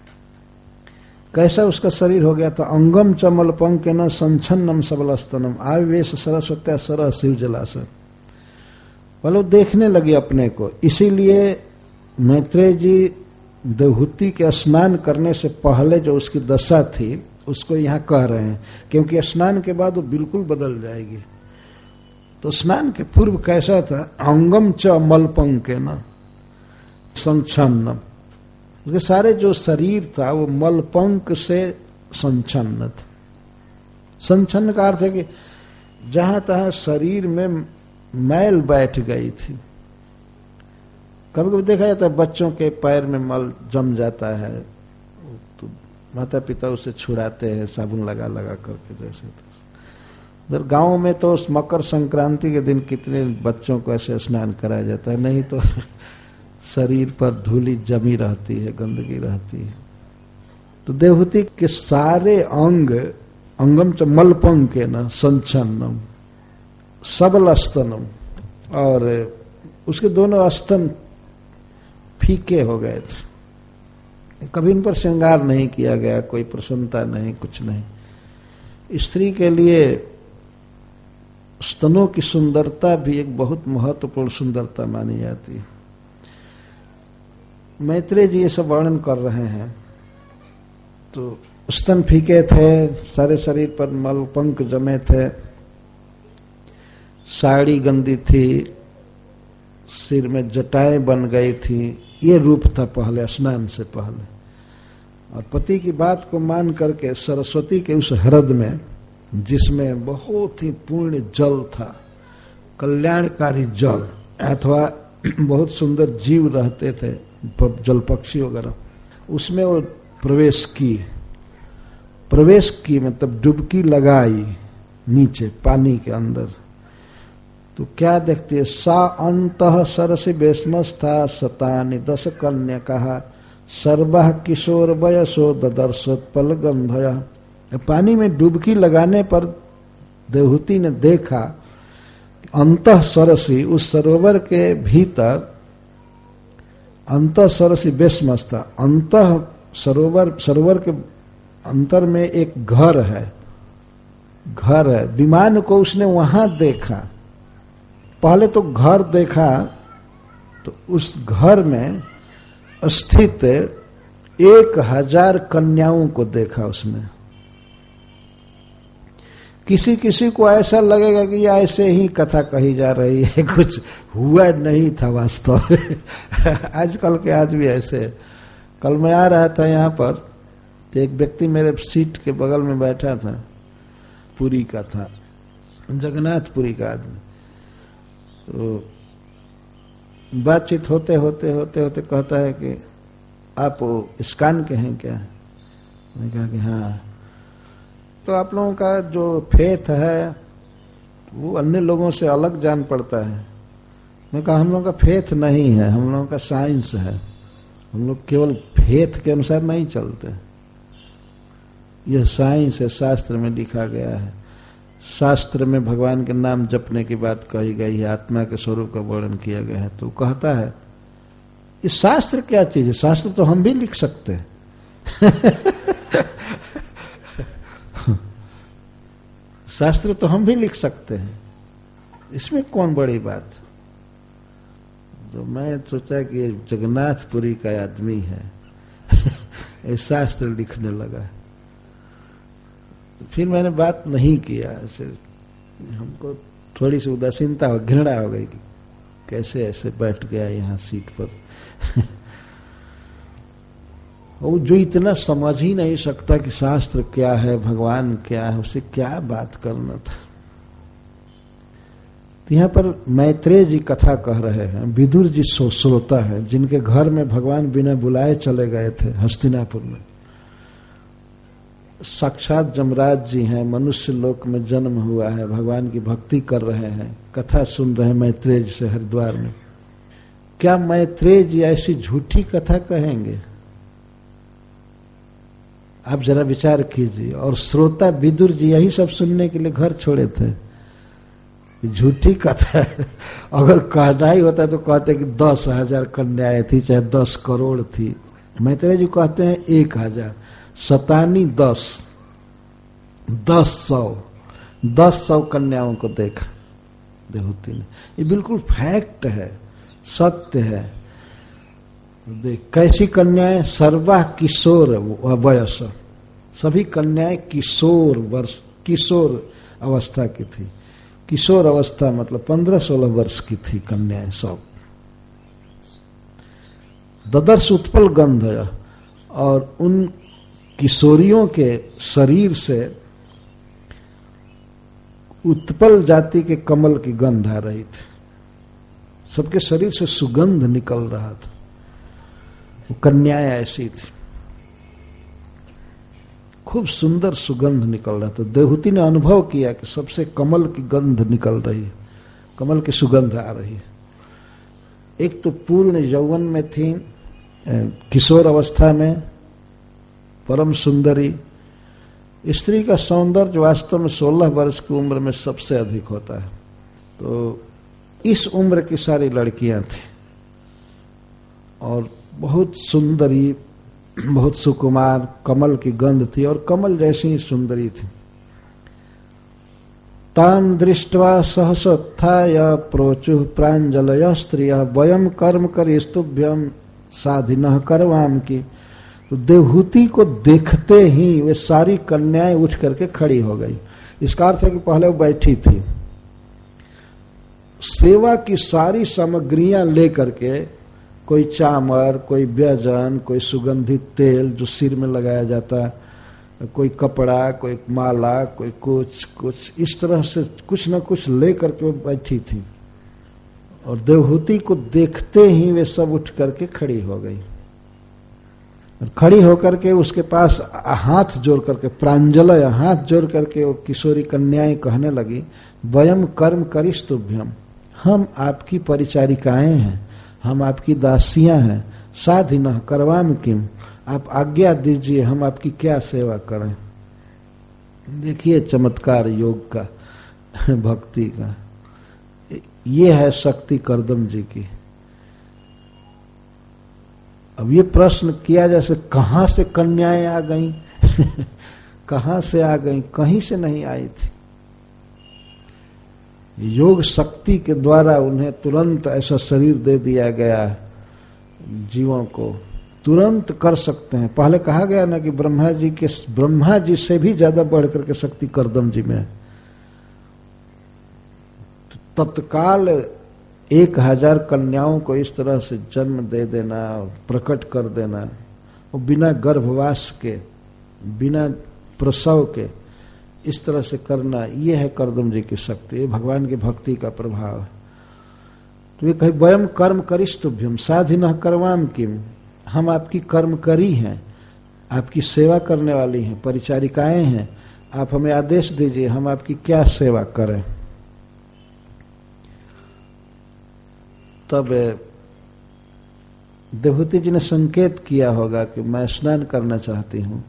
[SPEAKER 1] कैसा उसका शरीर हो गया था। अंगम चमल पंकेन संछन्नम सबलस्तनम आवेश सरस्वत्या सरह शिव जलासन। बोलो देखने लगे अपने को। इसीलिए मैत्रेय जी देवहूति के स्नान करने से पहले जो उसकी दशा थी उसको यहां कह रहे हैं, क्योंकि स्नान के बाद वो बिल्कुल बदल जाएगी। तो स्नान के पूर्व कैसा था। अंगम च मलपंकेन संछन्नम, उसके सारे जो शरीर था वो मलपंक से संछन्न था। संछन्न का अर्थ है कि जहां तहां शरीर में मैल बैठ गई थी। कभी कभी देखा जाता है बच्चों के पैर में मल जम जाता है, तो माता पिता उसे छुड़ाते हैं साबुन लगा लगा करके। जैसे उधर गांव में तो मकर संक्रांति के दिन कितने बच्चों को ऐसे स्नान कराया जाता है, नहीं तो शरीर पर धूली जमी रहती है, गंदगी रहती है। तो देवहूति के सारे अंग, अंगम च मलपंकेन संछन्नम सबलस्तनम, और उसके दोनों स्तन फीके हो गए थे। कभी इन पर श्रृंगार नहीं किया गया, कोई प्रसन्नता नहीं, कुछ नहीं। स्त्री के लिए स्तनों की सुंदरता भी एक बहुत महत्वपूर्ण सुंदरता मानी जाती है। मैत्रेय जी ये सब वर्णन कर रहे हैं। तो स्तन फीके थे, सारे शरीर पर मल पंख जमे थे, साड़ी गंदी थी, सिर में जटाएं बन गई थी। ये रूप था पहले, स्नान से पहले। और पति की बात को मान करके सरस्वती के उस हृदय में, जिसमें बहुत ही पूर्ण जल था, कल्याणकारी जल, अथवा बहुत सुंदर जीव रहते थे, जल पक्षी वगैरह, उसमें वो प्रवेश की प्रवेश की मतलब डुबकी लगाई नीचे पानी के अंदर। तो क्या देखती है, सा अंतः सरसी बेस्मस्था सतानि दस कन्या कहा सर्वः किशोर वयसो ददर्शोत्पल गंधया। पानी में डुबकी लगाने पर देवहूति ने देखा अंतः सरसी, उस सरोवर के भीतर, अंतः सरसी बेस्मस्था, अंतः सरोवर, सरोवर के अंतर में एक घर है, घर है। विमान को उसने वहां देखा। पहले तो घर देखा, तो उस घर में स्थित एक हजार कन्याओं को देखा उसने। किसी किसी को ऐसा लगेगा कि ऐसे ही कथा कही जा रही है, कुछ हुआ नहीं था वास्तव में। आजकल के आदमी ऐसे। कल मैं आ रहा था यहां पर, तो एक व्यक्ति मेरे सीट के बगल में बैठा था, पुरी का था, जगन्नाथपुरी का आदमी। तो बातचीत होते होते होते होते कहता है कि आप इस्कान के हैं क्या? मैंने कहा कि हाँ। तो आप लोगों का जो फेथ है वो अन्य लोगों से अलग जान पड़ता है। मैं कहा हम लोगों का फेथ नहीं है, हम लोगों का साइंस है। हम लोग केवल फेथ के अनुसार नहीं चलते। यह साइंस है, शास्त्र में लिखा गया है। शास्त्र में भगवान के नाम जपने की बात कही गई है, आत्मा के स्वरूप का वर्णन किया गया है। तो कहता है इस शास्त्र क्या चीज है? शास्त्र तो हम भी लिख सकते हैं। शास्त्र तो हम भी लिख सकते हैं, इसमें कौन बड़ी बात? तो मैं सोचा कि जगन्नाथपुरी का आदमी है, ये शास्त्र लिखने लगा। तो फिर मैंने बात नहीं किया। ऐसे हमको थोड़ी सी उदासीनता हो, घृणा हो गई कि कैसे ऐसे बैठ गया यहां सीट पर। वो जो इतना समझ ही नहीं सकता कि शास्त्र क्या है, भगवान क्या है, उसे क्या बात करना था। तो यहां पर मैत्रेय जी कथा कह रहे हैं। विदुर जी श्रोता है, जिनके घर में भगवान बिना बुलाए चले गए थे हस्तिनापुर में। साक्षात जमराज जी हैं, मनुष्य लोक में जन्म हुआ है, भगवान की भक्ति कर रहे हैं, कथा सुन रहे हैं मैत्रेय जी से हरिद्वार में। क्या मैत्रेय जी ऐसी झूठी कथा कहेंगे? आप जरा विचार कीजिए। और श्रोता विदुर जी यही सब सुनने के लिए घर छोड़े थे। झूठी कथा है। अगर कहना ही होता तो कहते कि दस हजार कन्याएं थी, चाहे दस करोड़ थी। मैत्रेय जी कहते हैं एक हजार, सतानी दस, दस सौ, दस सौ कन्याओं को देखा देवहूति ने। ये बिल्कुल फैक्ट है, सत्य है। देख कैसी कन्याएं, सर्वा किशोर वयस, सभी कन्याएं किशोर वर्ष, किशोर अवस्था की थी। किशोर अवस्था मतलब पंद्रह सोलह वर्ष की थी कन्याएं सब। ददर्श उत्पल गंध, और उन किशोरियों के शरीर से उत्पल जाति के कमल की गंध आ रही थी। सबके शरीर से सुगंध निकल रहा था। वो कन्याएं ऐसी थी, खूब सुंदर सुगंध निकल रहा था। देवहूति ने अनुभव किया कि सबसे कमल की गंध निकल रही है, कमल की सुगंध आ रही है। एक तो पूर्ण यौवन में थी, किशोर अवस्था में, परम सुंदरी। स्त्री का सौंदर्य वास्तव में सोलह वर्ष की उम्र में सबसे अधिक होता है। तो इस उम्र की सारी लड़कियां थी और बहुत सुंदरी, बहुत सुकुमार, कमल की गंध थी और कमल जैसी ही सुंदरी थी। तान दृष्ट्वा सहसोत्थाय प्रोचुः प्राञ्जलय स्त्रियः वयम कर्म करिस्तुभ्यम साधिनः करवाम की। तो देवहूति को देखते ही वे सारी कन्याएं उठ करके खड़ी हो गई। इसका अर्थ है कि पहले वो बैठी थी, सेवा की सारी सामग्रियां लेकर के, कोई चामर, कोई व्यंजन, कोई सुगंधित तेल जो सिर में लगाया जाता है, कोई कपड़ा, कोई माला, कोई कुछ कुछ इस तरह से कुछ न कुछ लेकर के वो बैठी थी और देवहूति को देखते ही वे सब उठ करके खड़ी हो गई। और खड़ी होकर के उसके पास हाथ जोड़ करके, प्रांजलय हाथ जोड़ करके वो किशोरी कन्याएं कहने लगी, वयम कर्म करिस्तुभ्यम, हम आपकी परिचारिकाएं हैं, हम आपकी दासियां हैं, साधिनः करवाम किम, आप आज्ञा दीजिए हम आपकी क्या सेवा करें। देखिए चमत्कार योग का, भक्ति का, ये है शक्ति करदम जी की। अब ये प्रश्न किया जैसे कहां से कन्याएं आ गईं कहां से आ गईं, कहीं से नहीं आई थी। योग शक्ति के द्वारा उन्हें तुरंत ऐसा शरीर दे दिया गया, जीवों को तुरंत कर सकते हैं। पहले कहा गया ना कि ब्रह्मा जी के ब्रह्मा जी से भी ज्यादा बढ़कर के शक्ति करदम जी में है। तो तत्काल एक हजार कन्याओं को इस तरह से जन्म दे देना, प्रकट कर देना, और बिना गर्भवास के, बिना प्रसव के इस तरह से करना, यह है करदम जी की शक्ति, ये भगवान की भक्ति का प्रभाव है। तो ये कहे वयम कर्म करिस्तुभ्यम साधिनः करवाम किम, हम आपकी कर्मकरी हैं, आपकी सेवा करने वाली हैं, परिचारिकाएं हैं, आप हमें आदेश दीजिए हम आपकी क्या सेवा करें। तब देवहूति जी ने संकेत किया होगा कि मैं स्नान करना चाहती हूं।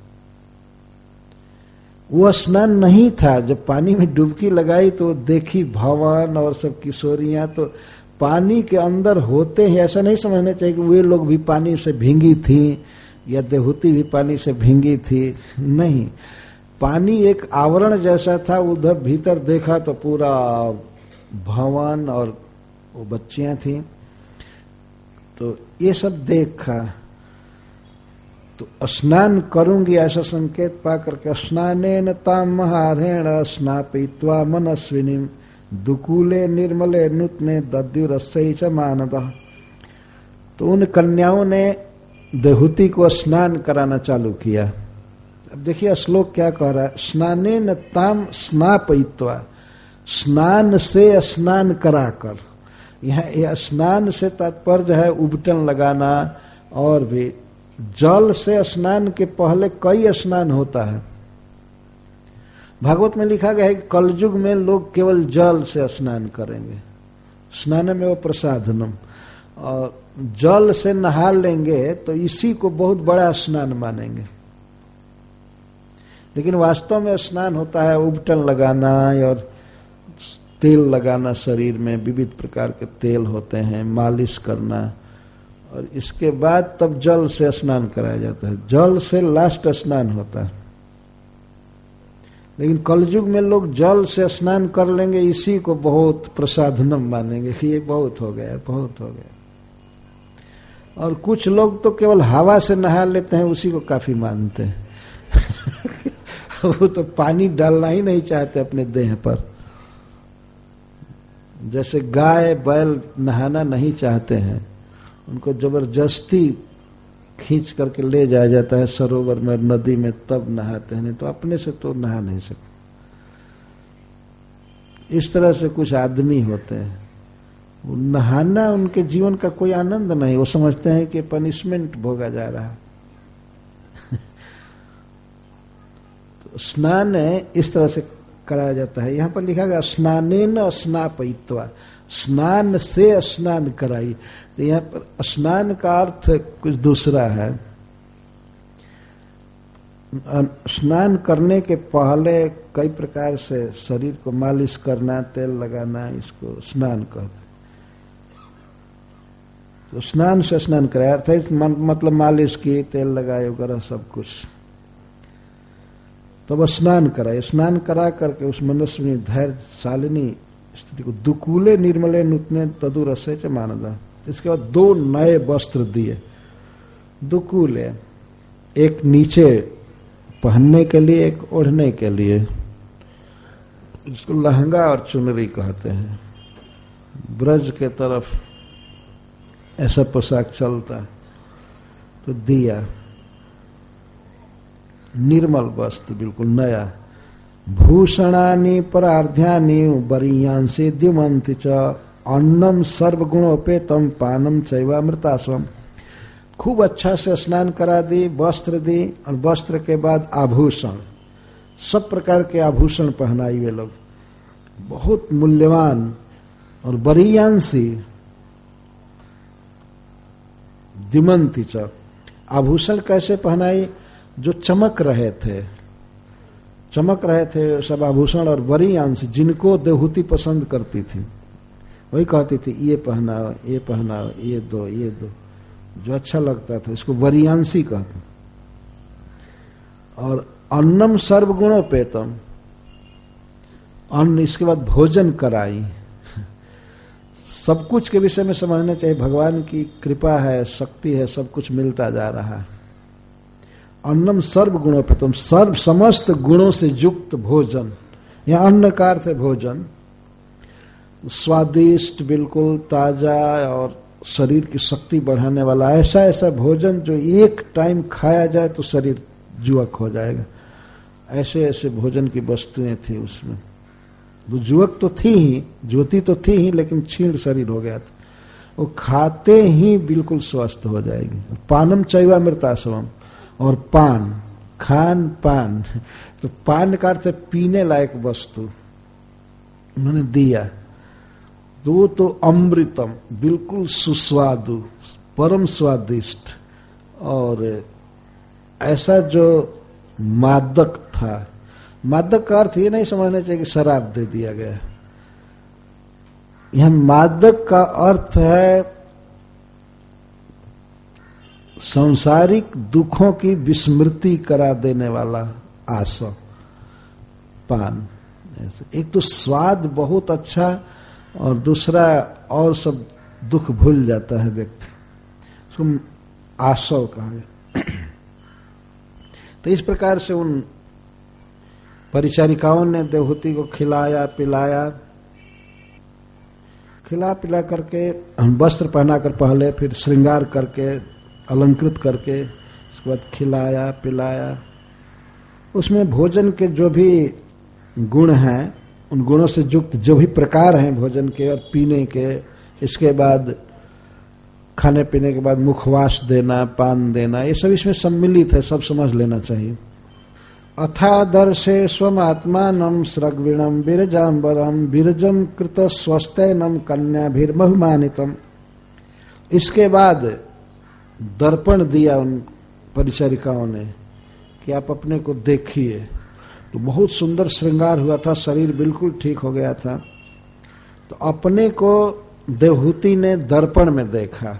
[SPEAKER 1] वो स्नान नहीं था, जब पानी में डुबकी लगाई तो देखी भवन और सब किशोरियां, तो पानी के अंदर होते ही ऐसा नहीं समझना चाहिए कि वे लोग भी पानी से भींगी थी या देवहूति भी पानी से भींगी थी, नहीं, पानी एक आवरण जैसा था। उधर भीतर देखा तो पूरा भवन और वो बच्चियां थी, तो ये सब देखा। तो स्नान करूंगी ऐसा संकेत पा करके स्नानेन ताम महारेण स्नापयित्वा मनस्विनीम दुकूले निर्मले नूतने दद्युरस्सै च मानदः। तो उन कन्याओं ने देवहूति को स्नान कराना चालू किया। अब देखिए श्लोक क्या कह रहा है, स्नानेन ताम स्नापयित्वा, स्नान से स्नान कराकर। यह स्नान से तात्पर्य है उबटन लगाना, और भी जल से स्नान के पहले कई स्नान होता है। भागवत में लिखा गया है कि कलयुग में लोग केवल जल से स्नान करेंगे, स्नान में वो प्रसादनम, और जल से नहा लेंगे तो इसी को बहुत बड़ा स्नान मानेंगे। लेकिन वास्तव में स्नान होता है उबटन लगाना और तेल लगाना, शरीर में विविध प्रकार के तेल होते हैं, मालिश करना, और इसके बाद तब जल से स्नान कराया जाता है। जल से लास्ट स्नान होता है। लेकिन कलयुग में लोग जल से स्नान कर लेंगे, इसी को बहुत प्रसादनम मानेंगे कि ये बहुत हो गया, बहुत हो गया। और कुछ लोग तो केवल हवा से नहा लेते हैं, उसी को काफी मानते हैं वो तो पानी डालना ही नहीं चाहते अपने देह पर। जैसे गाय बैल नहाना नहीं चाहते हैं, उनको जबरदस्ती खींच करके ले जाया जाता है सरोवर में, नदी में, तब नहाते हैं, नहीं तो अपने से तो नहा नहीं सकते। इस तरह से कुछ आदमी होते हैं, वो नहाना उनके जीवन का कोई आनंद नहीं, वो समझते हैं कि पनिशमेंट भोगा जा रहा है तो स्नान इस तरह से कराया जाता है। यहां पर लिखा गया स्नानेन स्नापयित्वा, स्नान से स्नान कराई। तो यहां पर स्नान का अर्थ कुछ दूसरा है। स्नान करने के पहले कई प्रकार से शरीर को मालिश करना, तेल लगाना, इसको स्नान कहते हैं। तो स्नान से स्नान कराया, अर्थात मतलब मालिश की, तेल लगाए वगैरह सब कुछ। तब स्नान कराए, स्नान करा करके उस मनुष्य में धैर्यशालिनी स्थिति को दुकूले निर्मले नूतने तदु रसे च मानदा। इसके बाद दो नए वस्त्र दिए, दुकूले, एक नीचे पहनने के लिए, एक ओढ़ने के लिए। इसको लहंगा और चुनरी कहते हैं। ब्रज के तरफ ऐसा पोशाक चलता, तो दिया निर्मल वस्त्र, बिल्कुल नया। भूषणानि परार्ध्यानि बरीयांसी द्युमंति च अन्नम सर्वगुणोपेतम पानम चैवामृतास्वम। खूब अच्छा से स्नान करा दी, वस्त्र दी, और वस्त्र के बाद आभूषण, सब प्रकार के आभूषण पहनाई वे लोग, बहुत मूल्यवान। और बरीयांसी द्युमंति च, आभूषण कैसे पहनाई? जो चमक रहे थे, चमक रहे थे सब आभूषण। और वरीयांश, जिनको देवहूति पसंद करती थी वही कहती थी ये पहनाओ, ये पहनाओ, ये दो, ये दो, जो अच्छा लगता था इसको वरीयांशी कहते। और अन्नम सर्वगुणोपेतम, अन्न, इसके बाद भोजन कराई। सब कुछ के विषय में समझना चाहिए, भगवान की कृपा है, शक्ति है, सब कुछ मिलता जा रहा है। अन्नम सर्व गुणोपेतम, सर्व समस्त गुणों से युक्त भोजन, या अन्न का अर्थ है भोजन, स्वादिष्ट, बिल्कुल ताजा और शरीर की शक्ति बढ़ाने वाला, ऐसा ऐसा भोजन जो एक टाइम खाया जाए तो शरीर जुवक हो जाएगा। ऐसे ऐसे भोजन की वस्तुएं थी उसमें। वो जुवक तो थी ही, ज्योति तो थी ही, लेकिन क्षीण शरीर हो गया था। वो खाते ही बिल्कुल स्वस्थ हो जाएगी। पानम चैवामृतास्वम, और पान, खान पान, तो पान का अर्थ पीने लायक वस्तु उन्होंने दिया। तो वो तो अमृतम, बिल्कुल सुस्वादु, परम स्वादिष्ट, और ऐसा जो मादक था। मादक का अर्थ ये नहीं समझना चाहिए कि शराब दे दिया गया। यह मादक का अर्थ है सांसारिक दुखों की विस्मृति करा देने वाला आसव, पान। एक तो स्वाद बहुत अच्छा, और दूसरा और सब दुख भूल जाता है व्यक्ति, उसको आसव कहा। तो इस प्रकार से उन परिचारिकाओं ने देवहूति को खिलाया पिलाया, खिला पिला करके वस्त्र पहनाकर पहले, फिर श्रृंगार करके, अलंकृत करके, उसके बाद खिलाया पिलाया। उसमें भोजन के जो भी गुण हैं, उन गुणों से युक्त जो भी प्रकार हैं भोजन के और पीने के, इसके बाद खाने पीने के बाद मुखवास देना, पान देना, ये सब इसमें सम्मिलित है, सब समझ लेना चाहिए। अथादर्शे स्वमात्मानं स्रग्विणं विरजाम्बरं विरजम कृत स्वस्तैनम कन्याभिर्महुमानितम। इसके बाद दर्पण दिया उन परिचारिकाओं ने कि आप अपने को देखिए। तो बहुत सुंदर श्रृंगार हुआ था, शरीर बिल्कुल ठीक हो गया था। तो अपने को देवहूति ने दर्पण में देखा।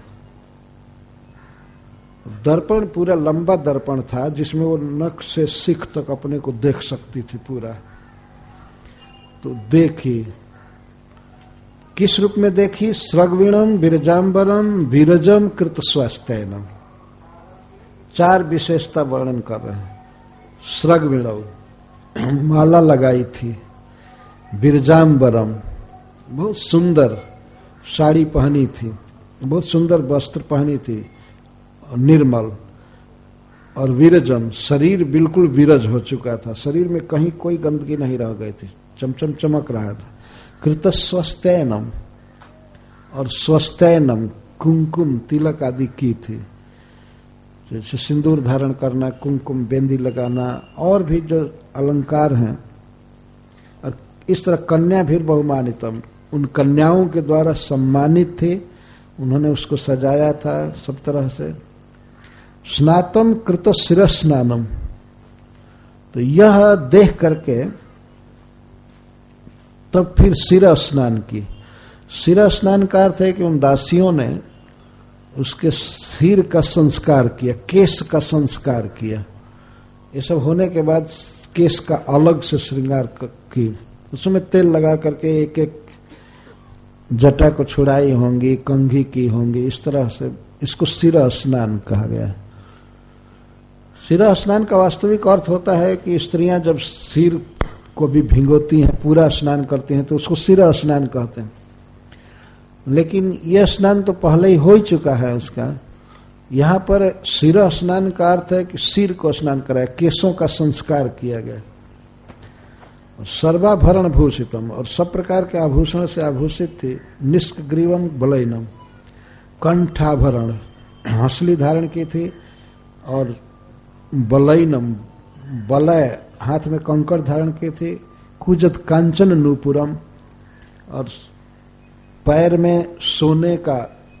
[SPEAKER 1] दर्पण पूरा लंबा दर्पण था, जिसमें वो नख से सिख तक अपने को देख सकती थी पूरा। तो देखी, किस रूप में देखी? स्रग्विणम विरजाम्बरम विरजम कृत स्वस्तैनम। चार विशेषता वर्णन कर रहे हैं। स्रग्विणव, माला लगाई थी। विरजाम्बरम, बहुत सुंदर साड़ी पहनी थी, बहुत सुंदर वस्त्र पहनी थी, निर्मल। और विरजम, शरीर बिल्कुल विरज हो चुका था, शरीर में कहीं कोई गंदगी नहीं रह गई थी, चमचम चमक रहा था। कृत स्वस्तैनम, और स्वस्तैनम कुमकुम तिलक आदि की थी, जैसे सिंदूर धारण करना, कुमकुम बेंदी लगाना, और भी जो अलंकार हैं। और इस तरह कन्या भी बहुमानितम, उन कन्याओं के द्वारा सम्मानित थे, उन्होंने उसको सजाया था सब तरह से। स्नातम कृत शिर स्नानम, तो यह देख करके तब फिर शिर स्नान की। शिर स्नान का अर्थ है कि उन दासियों ने उसके सिर का संस्कार किया, केश का संस्कार किया। ये सब होने के बाद केश का अलग से श्रृंगार की, उसमें तेल लगा करके एक एक जटा को छुड़ाई होंगी, कंघी की होंगी, इस तरह से इसको सिर स्नान कहा गया है। सिर स्नान का वास्तविक अर्थ होता है कि स्त्रियां जब सिर को भी भिगोती हैं, पूरा स्नान करती हैं, तो उसको सिर स्नान कहते हैं। लेकिन यह स्नान तो पहले ही हो ही चुका है उसका। यहां पर सिर स्नान का अर्थ है कि सिर को स्नान कराया, केशों का संस्कार किया गया। सर्वाभरण भूषितम, और सब प्रकार के आभूषण से आभूषित थी। निष्ग्रीवम बलैनम, कंठाभरण हंसली धारण की थी, और बलैनम बलय हाथ में कंकड़ धारण की थी। कुजत कांचन नूपुरम, और पैर में सोने का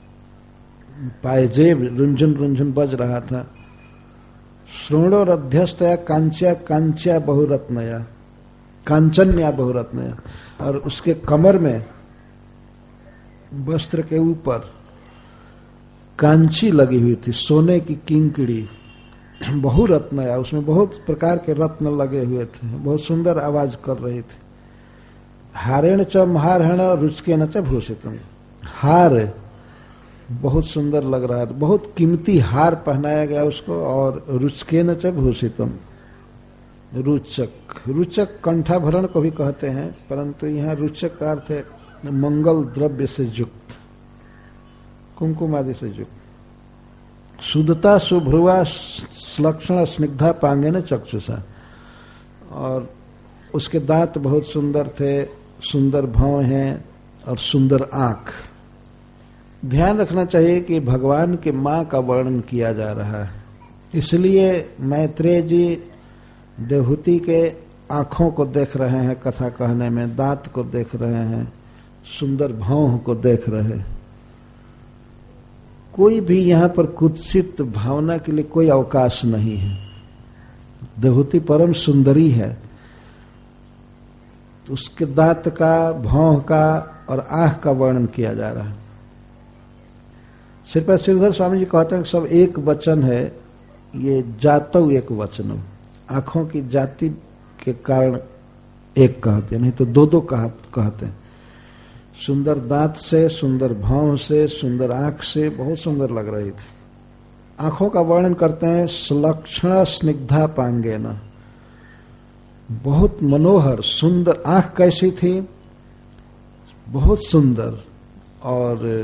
[SPEAKER 1] पायजेब रुंझुन रुंझुन बज रहा था। श्रोणोर अध्यस्तया कांच्या कांच्या बहुरत्नया, कांचन्या बहुरत्नया, और उसके कमर में वस्त्र के ऊपर कांची लगी हुई थी, सोने की किंकड़ी बहुरत्नया, उसमें बहुत प्रकार के रत्न लगे हुए थे, बहुत सुंदर आवाज कर रही थी। हारेण च महारहेण रुचकेन च भूषितम, हार बहुत सुंदर लग रहा था, बहुत कीमती हार पहनाया गया उसको, और रुचकेन च भूषितम, रुचक, रुचक कंठाभरण को भी कहते हैं, परंतु यहाँ रुचक का अर्थ है मंगल द्रव्य से युक्त, कुमकुम आदि से युक्त। शुद्धता सुभ्रुवा लक्षण स्निग्धा पांगे न चक्षुषा, और उसके दांत बहुत सुंदर थे, सुंदर भौं हैं, और सुंदर आंख। ध्यान रखना चाहिए कि भगवान के मां का वर्णन किया जा रहा है, इसलिए मैत्रेय जी देवहूति के आंखों को देख रहे हैं कथा कहने में, दांत को देख रहे हैं, सुंदर भौं को देख रहे हैं। कोई भी यहां पर कुत्सित भावना के लिए कोई अवकाश नहीं है। देवहूति परम सुंदरी है, तो उसके दांत का, भौं का और आंख का वर्णन किया जा रहा है। श्रीपद श्रीधर स्वामी जी कहते हैं कि सब एक वचन है, ये जातौ एक वचनम, आंखों की जाति के कारण एक कहते हैं, नहीं तो दो दो कहते हैं। सुंदर दांत से, सुंदर भाव से, सुंदर आंख से, बहुत सुंदर लग रही थी। आंखों का वर्णन करते हैं सुलक्षण स्निग्धा पांगेना, बहुत मनोहर सुंदर आंख कैसी थी, बहुत सुंदर, और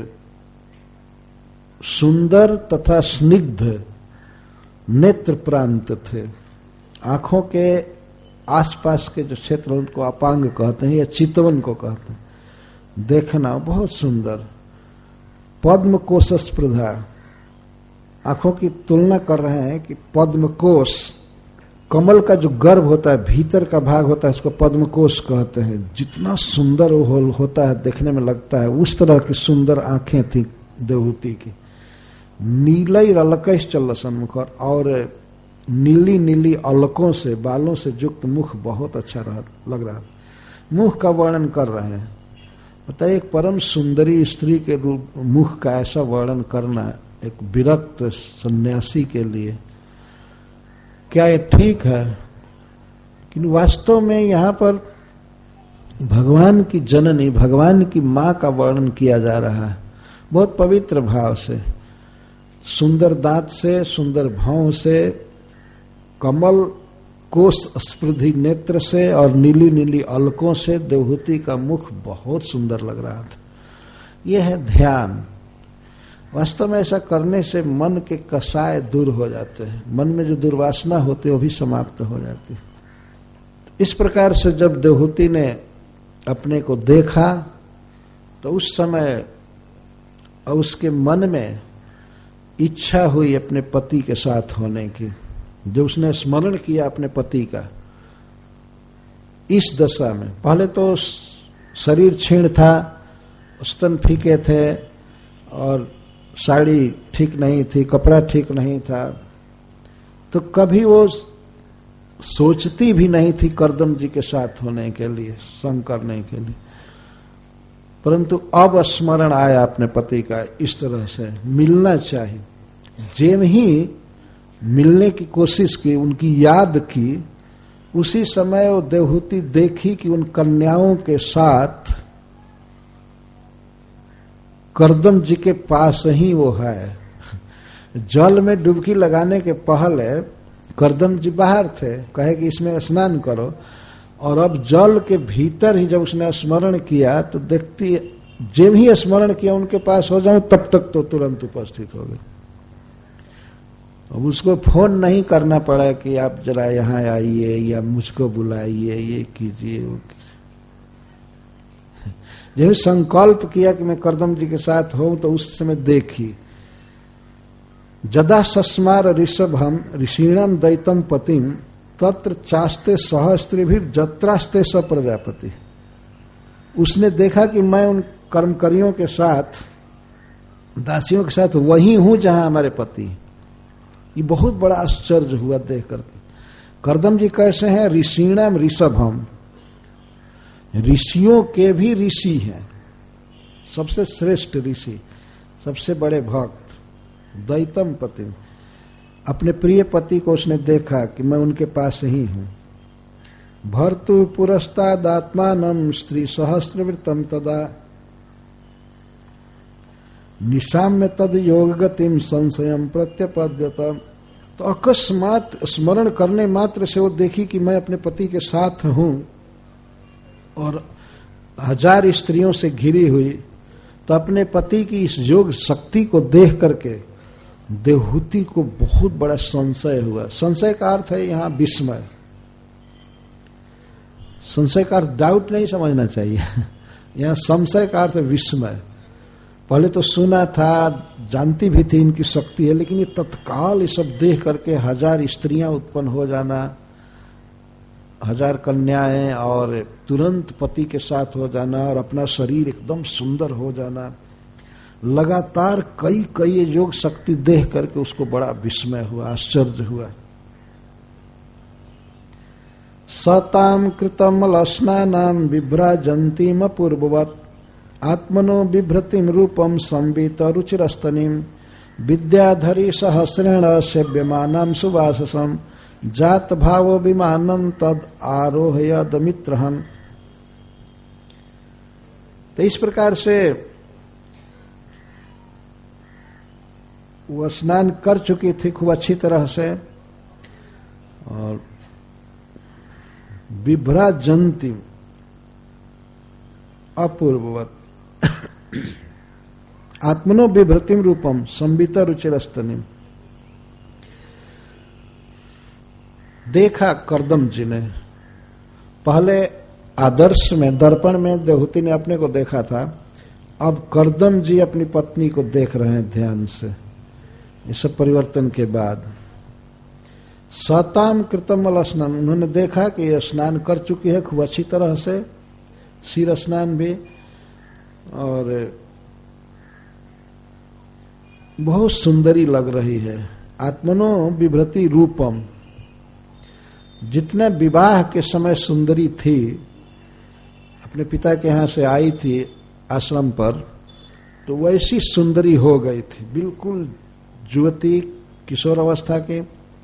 [SPEAKER 1] सुंदर तथा स्निग्ध नेत्र प्रांत थे। आंखों के आसपास के जो क्षेत्र उनको अपांग कहते हैं या चितवन को कहते हैं, देखना बहुत सुंदर। पद्म कोश स्पृधा, आंखों की तुलना कर रहे हैं कि पद्म कोश, कमल का जो गर्भ होता है, भीतर का भाग होता है, उसको पद्म कोश कहते हैं। जितना सुंदर वो होता है, देखने में लगता है, उस तरह की सुंदर आंखें थी देवहूति की। नीलई अलकश चल सन्मुख, और नीली नीली अलकों से, बालों से युक्त मुख बहुत अच्छा रहा, लग रहा। मुख का वर्णन कर रहे हैं, बताइए एक परम सुंदरी स्त्री के रूप मुख का ऐसा वर्णन करना एक विरक्त सन्यासी के लिए क्या ये ठीक है? लेकिन वास्तव में यहां पर भगवान की जननी, भगवान की मां का वर्णन किया जा रहा है, बहुत पवित्र भाव से, सुंदर दांत से, सुंदर भाव से, कमल कोश स्पृधि नेत्र से और नीली नीली अलकों से देवहूति का मुख बहुत सुंदर लग रहा था। यह है ध्यान। वास्तव में ऐसा करने से मन के कसाय दूर हो जाते हैं, मन में जो दुर्वासना होती है वो भी समाप्त हो जाती है। इस प्रकार से जब देवहूति ने अपने को देखा तो उस समय उसके मन में इच्छा हुई अपने पति के साथ होने की। जब उसने स्मरण किया अपने पति का इस दशा में, पहले तो शरीर क्षीण था, स्तन फीके थे और साड़ी ठीक नहीं थी, कपड़ा ठीक नहीं था, तो कभी वो सोचती भी नहीं थी करदम जी के साथ होने के लिए, संग करने के लिए। परंतु अब स्मरण आया अपने पति का, इस तरह से मिलना चाहिए। जेम ही मिलने की कोशिश की, उनकी याद की, उसी समय वो देवहूति देखी कि उन कन्याओं के साथ करदम जी के पास ही वो है। जल में डुबकी लगाने के पहले करदम जी बाहर थे, कहे कि इसमें स्नान करो, और अब जल के भीतर ही जब उसने स्मरण किया तो देखती, जब ही स्मरण किया उनके पास हो जाऊं तब तक तो तुरंत उपस्थित हो गए। अब उसको फोन नहीं करना पड़ा कि आप जरा यहां आइए या मुझको बुलाइए, ये कीजिए वो कीजिए। जब संकल्प किया कि मैं करदम जी के साथ हूं तो उस समय देखी, जदा सस्मार ऋषभम ऋषिणम दैतम पतिम तत्र चास्ते सहस्त्रिभिर जत्रास्ते स प्रजापति। उसने देखा कि मैं उन कर्मकारियों के साथ, दासियों के साथ वही हूं जहां हमारे पति। ये बहुत बड़ा आश्चर्य हुआ देख करके। करदम जी कैसे हैं? ऋषिणम ऋषभम, ऋषियों के भी ऋषि हैं, सबसे श्रेष्ठ ऋषि, सबसे बड़े भक्त। दैतम पति, अपने प्रिय पति को उसने देखा कि मैं उनके पास ही हूं। भर्तु पुरस्तादात्मानं स्त्री सहस्रवृत्तम तदा निशाम्य तद योग गतिम संशयम प्रत्यपद्यत। तो अकस्मात स्मरण करने मात्र से वो देखी कि मैं अपने पति के साथ हूं और हजार स्त्रियों से घिरी हुई। तो अपने पति की इस योग शक्ति को देख करके देवहूति को बहुत बड़ा संशय हुआ। संशय का अर्थ है यहां विस्मय। संशय का अर्थ डाउट नहीं समझना चाहिए, यहां संशय का अर्थ है विस्मय। पहले तो सुना था, जानती भी थी इनकी शक्ति है, लेकिन ये तत्काल ये सब देख करके हजार स्त्रियां उत्पन्न हो जाना, हजार कन्याएं, और तुरंत पति के साथ हो जाना, और अपना शरीर एकदम सुंदर हो जाना, लगातार कई कई योग शक्ति देख करके उसको बड़ा विस्मय हुआ, आश्चर्य हुआ। सताम कृतम लस्नानाम विभ्राजंतीम पूर्ववत आत्मनो बिभ्रतिम रूपम संबित रुचिरस्तनीम विद्याधरी सहस्रेण सेव्यमानम सुवाससम जात भावो विमानम तद आरोहय दमित्रहन। तो इस प्रकार से वो स्नान कर चुकी थी खूब अच्छी तरह से, और विभ्राजंती अपूर्ववत आत्मनो बिभ्रतिम रूपम संबित रुचिरस्तनीम। देखा करदम जी ने, पहले आदर्श में दर्पण में देवहूति ने अपने को देखा था, अब करदम जी अपनी पत्नी को देख रहे हैं ध्यान से। ये सब परिवर्तन के बाद सताम कृतम स्नान, उन्होंने देखा कि यह स्नान कर चुकी है खूब अच्छी तरह से, सिर स्नान भी, और बहुत सुंदरी लग रही है। आत्मनो विभ्रति रूपम, जितना विवाह के समय सुंदरी थी, अपने पिता के यहां से आई थी आश्रम पर, तो वैसी सुंदरी हो गई थी, बिल्कुल युवती किशोर अवस्था के,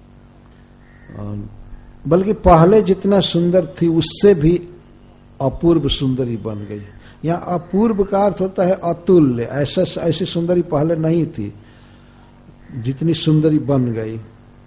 [SPEAKER 1] बल्कि पहले जितना सुंदर थी उससे भी अपूर्व सुंदरी बन गई। यहाँ अपूर्व का अर्थ होता है अतुल्य, ऐसा ऐसी सुंदरी पहले नहीं थी जितनी सुंदरी बन गई।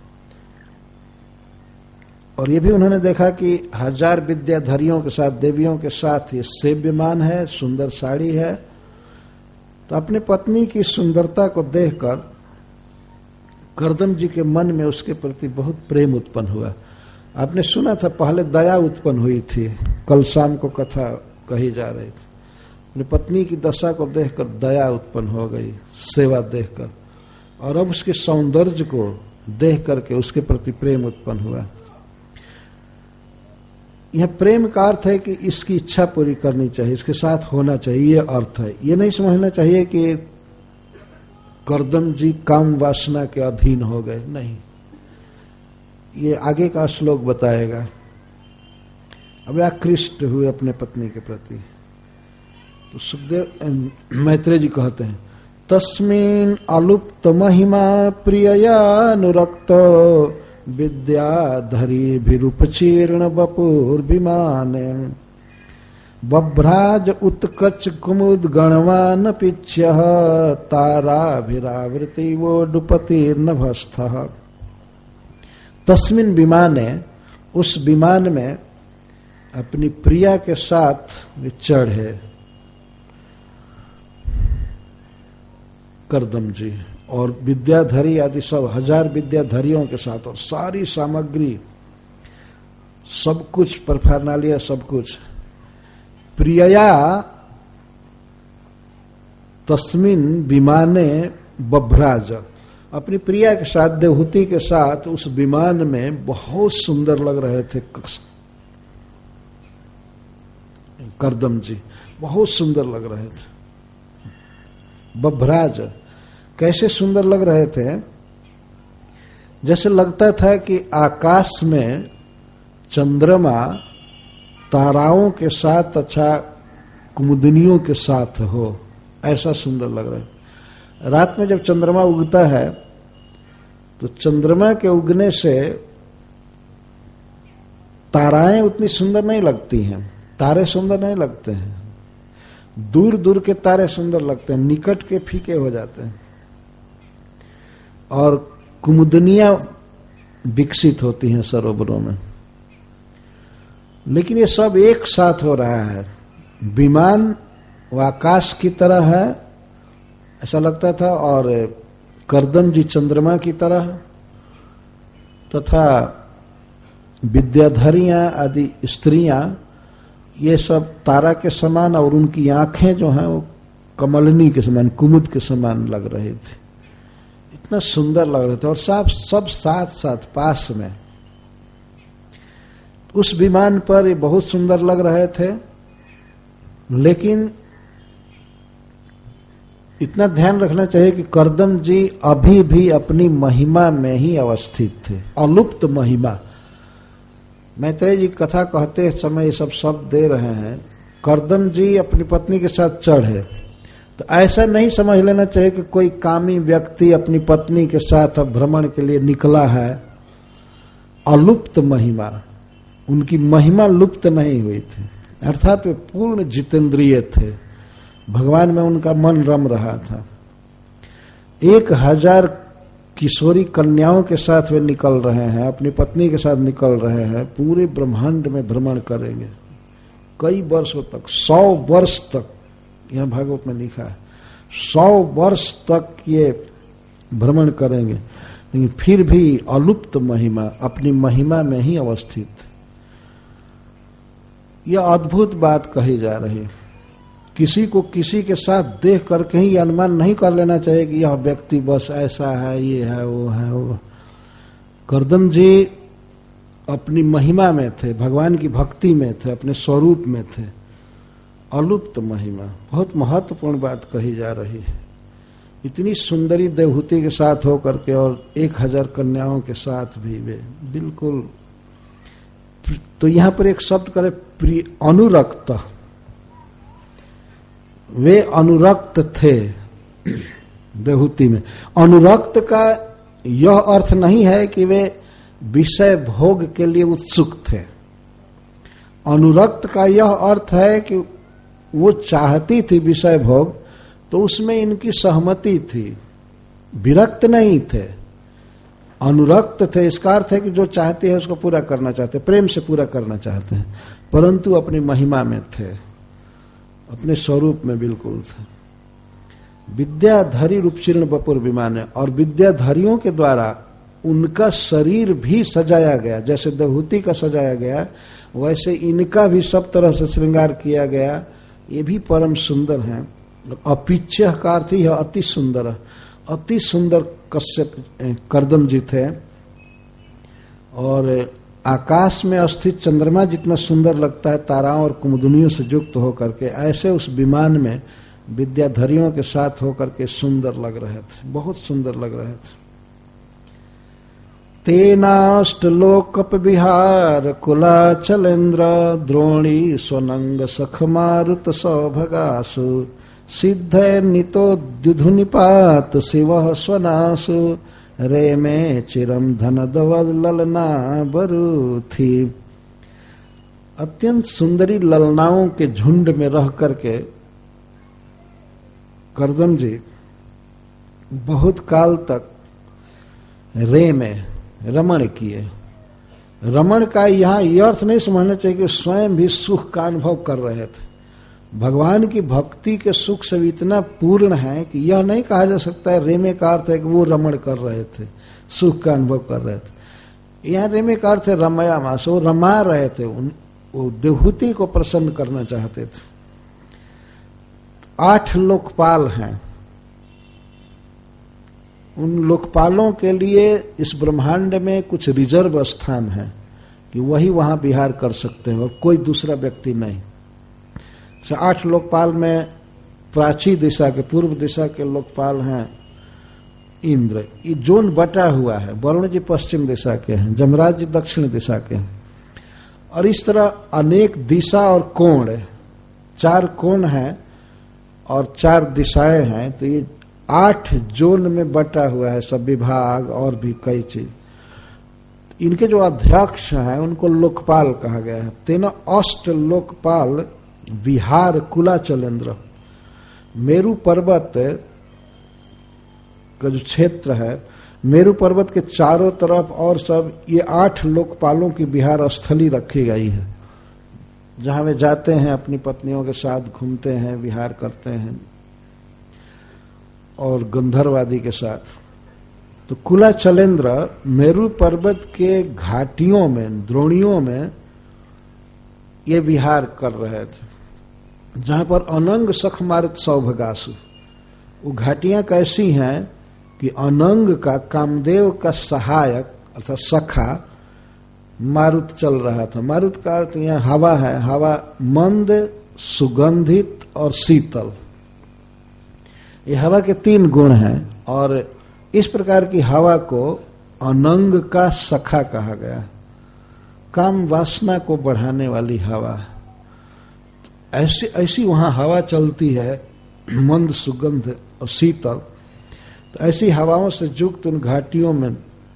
[SPEAKER 1] और ये भी उन्होंने देखा कि हजार विद्याधरियों के साथ, देवियों के साथ ये सेव्यमान है, सुंदर साड़ी है। तो अपने पत्नी की सुंदरता को देखकर करदम जी के मन में उसके प्रति बहुत प्रेम उत्पन्न हुआ। आपने सुना था पहले दया उत्पन्न हुई थी, कल शाम को कथा कही जा रही थी। अपनी पत्नी की दशा को देखकर दया उत्पन्न हो गई, सेवा देखकर, और अब उसके सौंदर्य को देख करके उसके प्रति प्रेम उत्पन्न हुआ। यह प्रेम का अर्थ है कि इसकी इच्छा पूरी करनी चाहिए, इसके साथ होना चाहिए, ये अर्थ है। ये नहीं समझना चाहिए कि करदम जी काम वासना के अधीन हो गए, नहीं। ये आगे का श्लोक बताएगा। अब आकृष्ट हुए अपने पत्नी के प्रति, तो सुखदेव मैत्रेय जी कहते हैं, तस्मिन् अलुप्त महिमा प्रिययानुरक्त विद्याधरी भिरुपचीर्ण बपुर्विमाने बभ्राज उत्कच कुमुद गणवान पिच्य ताराभिरावृति वोडुपतिर्नभस्थः। तस्मिन् विमाने, उस विमान में अपनी प्रिया के साथ वे चढ़े करदम जी, और विद्याधरी आदि सब हजार विद्याधरियों के साथ, और सारी सामग्री सब कुछ परफारनालिया सब कुछ। प्रियया तस्मिन विमाने बभ्राज, अपनी प्रिया के साथ, देवहूति के साथ उस विमान में बहुत सुंदर लग रहे थे करदम जी, बहुत सुंदर लग रहे थे। बभ्राज कैसे सुंदर लग रहे थे, जैसे लगता था कि आकाश में चंद्रमा ताराओं के साथ अच्छा कुमुदनियों के साथ हो, ऐसा सुंदर लग रहा है। रात में जब चंद्रमा उगता है तो चंद्रमा के उगने से ताराएं उतनी सुंदर नहीं लगती हैं, तारे सुंदर नहीं लगते हैं, दूर दूर के तारे सुंदर लगते हैं, निकट के फीके हो जाते हैं, और कुमुदनियां विकसित होती हैं सरोवरों में। लेकिन ये सब एक साथ हो रहा है। विमान वो आकाश की तरह है ऐसा लगता था, और करदम जी चंद्रमा की तरह, तथा विद्याधरियां आदि स्त्रियां ये सब तारा के समान, और उनकी आंखें जो हैं वो कमलनी के समान, कुमुद के समान लग रहे थे, इतना सुंदर लग रहे थे, और सब सब साथ साथ पास में। उस विमान पर ये बहुत सुंदर लग रहे थे, लेकिन इतना ध्यान रखना चाहिए कि करदम जी अभी भी अपनी महिमा में ही अवस्थित थे, अलुप्त महिमा। मैत्रेय जी कथा कहते समय ये सब शब्द दे रहे हैं, करदम जी अपनी पत्नी के साथ चढ़े, तो ऐसा नहीं समझ लेना चाहिए कि कोई कामी व्यक्ति अपनी पत्नी के साथ भ्रमण के लिए निकला है। अलुप्त महिमा, उनकी महिमा लुप्त नहीं हुई थी, अर्थात वे पूर्ण जितेंद्रिय थे, भगवान में उनका मन रम रहा था। एक हजार किशोरी कन्याओं के साथ वे निकल रहे हैं, अपनी पत्नी के साथ निकल रहे हैं, पूरे ब्रह्मांड में भ्रमण करेंगे कई वर्षों तक, सौ वर्ष तक, यहां भागवत में लिखा है सौ वर्ष तक ये भ्रमण करेंगे, लेकिन फिर भी अलुप्त महिमा, अपनी महिमा में ही अवस्थित। यह अद्भुत बात कही जा रही है। किसी को किसी के साथ देख करके ही अनुमान नहीं कर लेना चाहिए कि यह व्यक्ति बस ऐसा है, ये है, वो है, वो। करदम जी अपनी महिमा में थे, भगवान की भक्ति में थे, अपने स्वरूप में थे, अलुप्त महिमा। बहुत महत्वपूर्ण बात कही जा रही है। इतनी सुंदरी देवहूति के साथ होकर के, और एक हजार कन्याओं के साथ भी वे बिल्कुल। तो यहां पर एक शब्द करे, प्रिय, अनुरक्त। वे अनुरक्त थे देवहूति में। अनुरक्त का यह अर्थ नहीं है कि वे विषय भोग के लिए उत्सुक थे। अनुरक्त का यह अर्थ है कि वो चाहती थी विषय भोग, तो उसमें इनकी सहमति थी, विरक्त नहीं थे, अनुरक्त थे। इसका अर्थ है कि जो चाहते हैं उसको पूरा करना चाहते, प्रेम से पूरा करना चाहते हैं, परंतु अपनी महिमा में थे, अपने स्वरूप में बिल्कुल थे। विद्याधरी रूपचीर्ण बपुर विमान है, और विद्याधरियों के द्वारा उनका शरीर भी सजाया गया, जैसे देवहूति का सजाया गया वैसे इनका भी सब तरह से श्रृंगार किया गया। ये भी परम सुंदर हैं। अपिच्य का अर्थ ही है अति सुंदर, अति सुंदर कश्यप करदम जी थे, और आकाश में स्थित चंद्रमा जितना सुंदर लगता है ताराओं और कुमुदनियों से युक्त होकर के, ऐसे उस विमान में विद्याधरियों के साथ होकर के सुंदर लग रहे थे, बहुत सुंदर लग रहे थे। तेनाष्टलोकप विहार कुलाचलेन्द्र द्रोणी स्वनंग सख मारुत सौभगासु सिद्धैर्नितोद्युधुनिपात शिवः स्वनासु रेमे चिरम धनदवल्ललना बरूथी। अत्यंत सुंदरी ललनाओं के झुंड में रह करके कर्दम जी बहुत काल तक रे में रमण किए। रमण का यहां यह अर्थ नहीं समझना चाहिए कि स्वयं भी सुख का अनुभव कर रहे थे। भगवान की भक्ति के सुख से इतना पूर्ण है कि यह नहीं कहा जा सकता है रेमे का अर्थ है कि वो रमण कर रहे थे, सुख का अनुभव कर रहे थे। यहां रेमे का अर्थ है रमया मास, वो रमा रहे थे, उन वो देवहूति को प्रसन्न करना चाहते थे। आठ लोकपाल हैं, उन लोकपालों के लिए इस ब्रह्मांड में कुछ रिजर्व स्थान है कि वही वहां विहार कर सकते हैं और कोई दूसरा व्यक्ति नहीं। से आठ लोकपाल में प्राची दिशा के, पूर्व दिशा के लोकपाल हैं इंद्र, ये जोन बटा हुआ है। वरुण जी पश्चिम दिशा के हैं, जमराज जी दक्षिण दिशा के हैं, और इस तरह अनेक दिशा और कोण, चार कोण हैं और चार दिशाएं हैं। तो ये आठ जोन में बटा हुआ है सब विभाग और भी कई चीज। इनके जो अध्यक्ष हैं उनको लोकपाल कहा गया है। तेना अष्ट लोकपाल विहार कुलाचलेन्द्र, मेरु पर्वत का जो क्षेत्र है, मेरु पर्वत के चारों तरफ और सब ये आठ लोकपालों की विहार स्थली रखी गई है, जहां वे जाते हैं अपनी पत्नियों के साथ, घूमते हैं, विहार करते हैं और गंधर्वादी के साथ। तो कुलाचलेन्द्र मेरु पर्वत के घाटियों में, द्रोणियों में ये विहार कर रहे थे, जहां पर अनंग सख मारुत सौभगासु। वो घाटियां कैसी हैं कि अनंग का, कामदेव का सहायक अर्थात सखा मारुत चल रहा था। मारुत का अर्थ यहां हवा है, हवा मंद, सुगंधित और शीतल। ये हवा के तीन गुण हैं और इस प्रकार की हवा को अनंग का सखा कहा गया। काम वासना को बढ़ाने वाली हवा, ऐसी ऐसी वहां हवा चलती है, मंद, सुगंध और शीतल। तो ऐसी हवाओं से युक्त उन घाटियों में,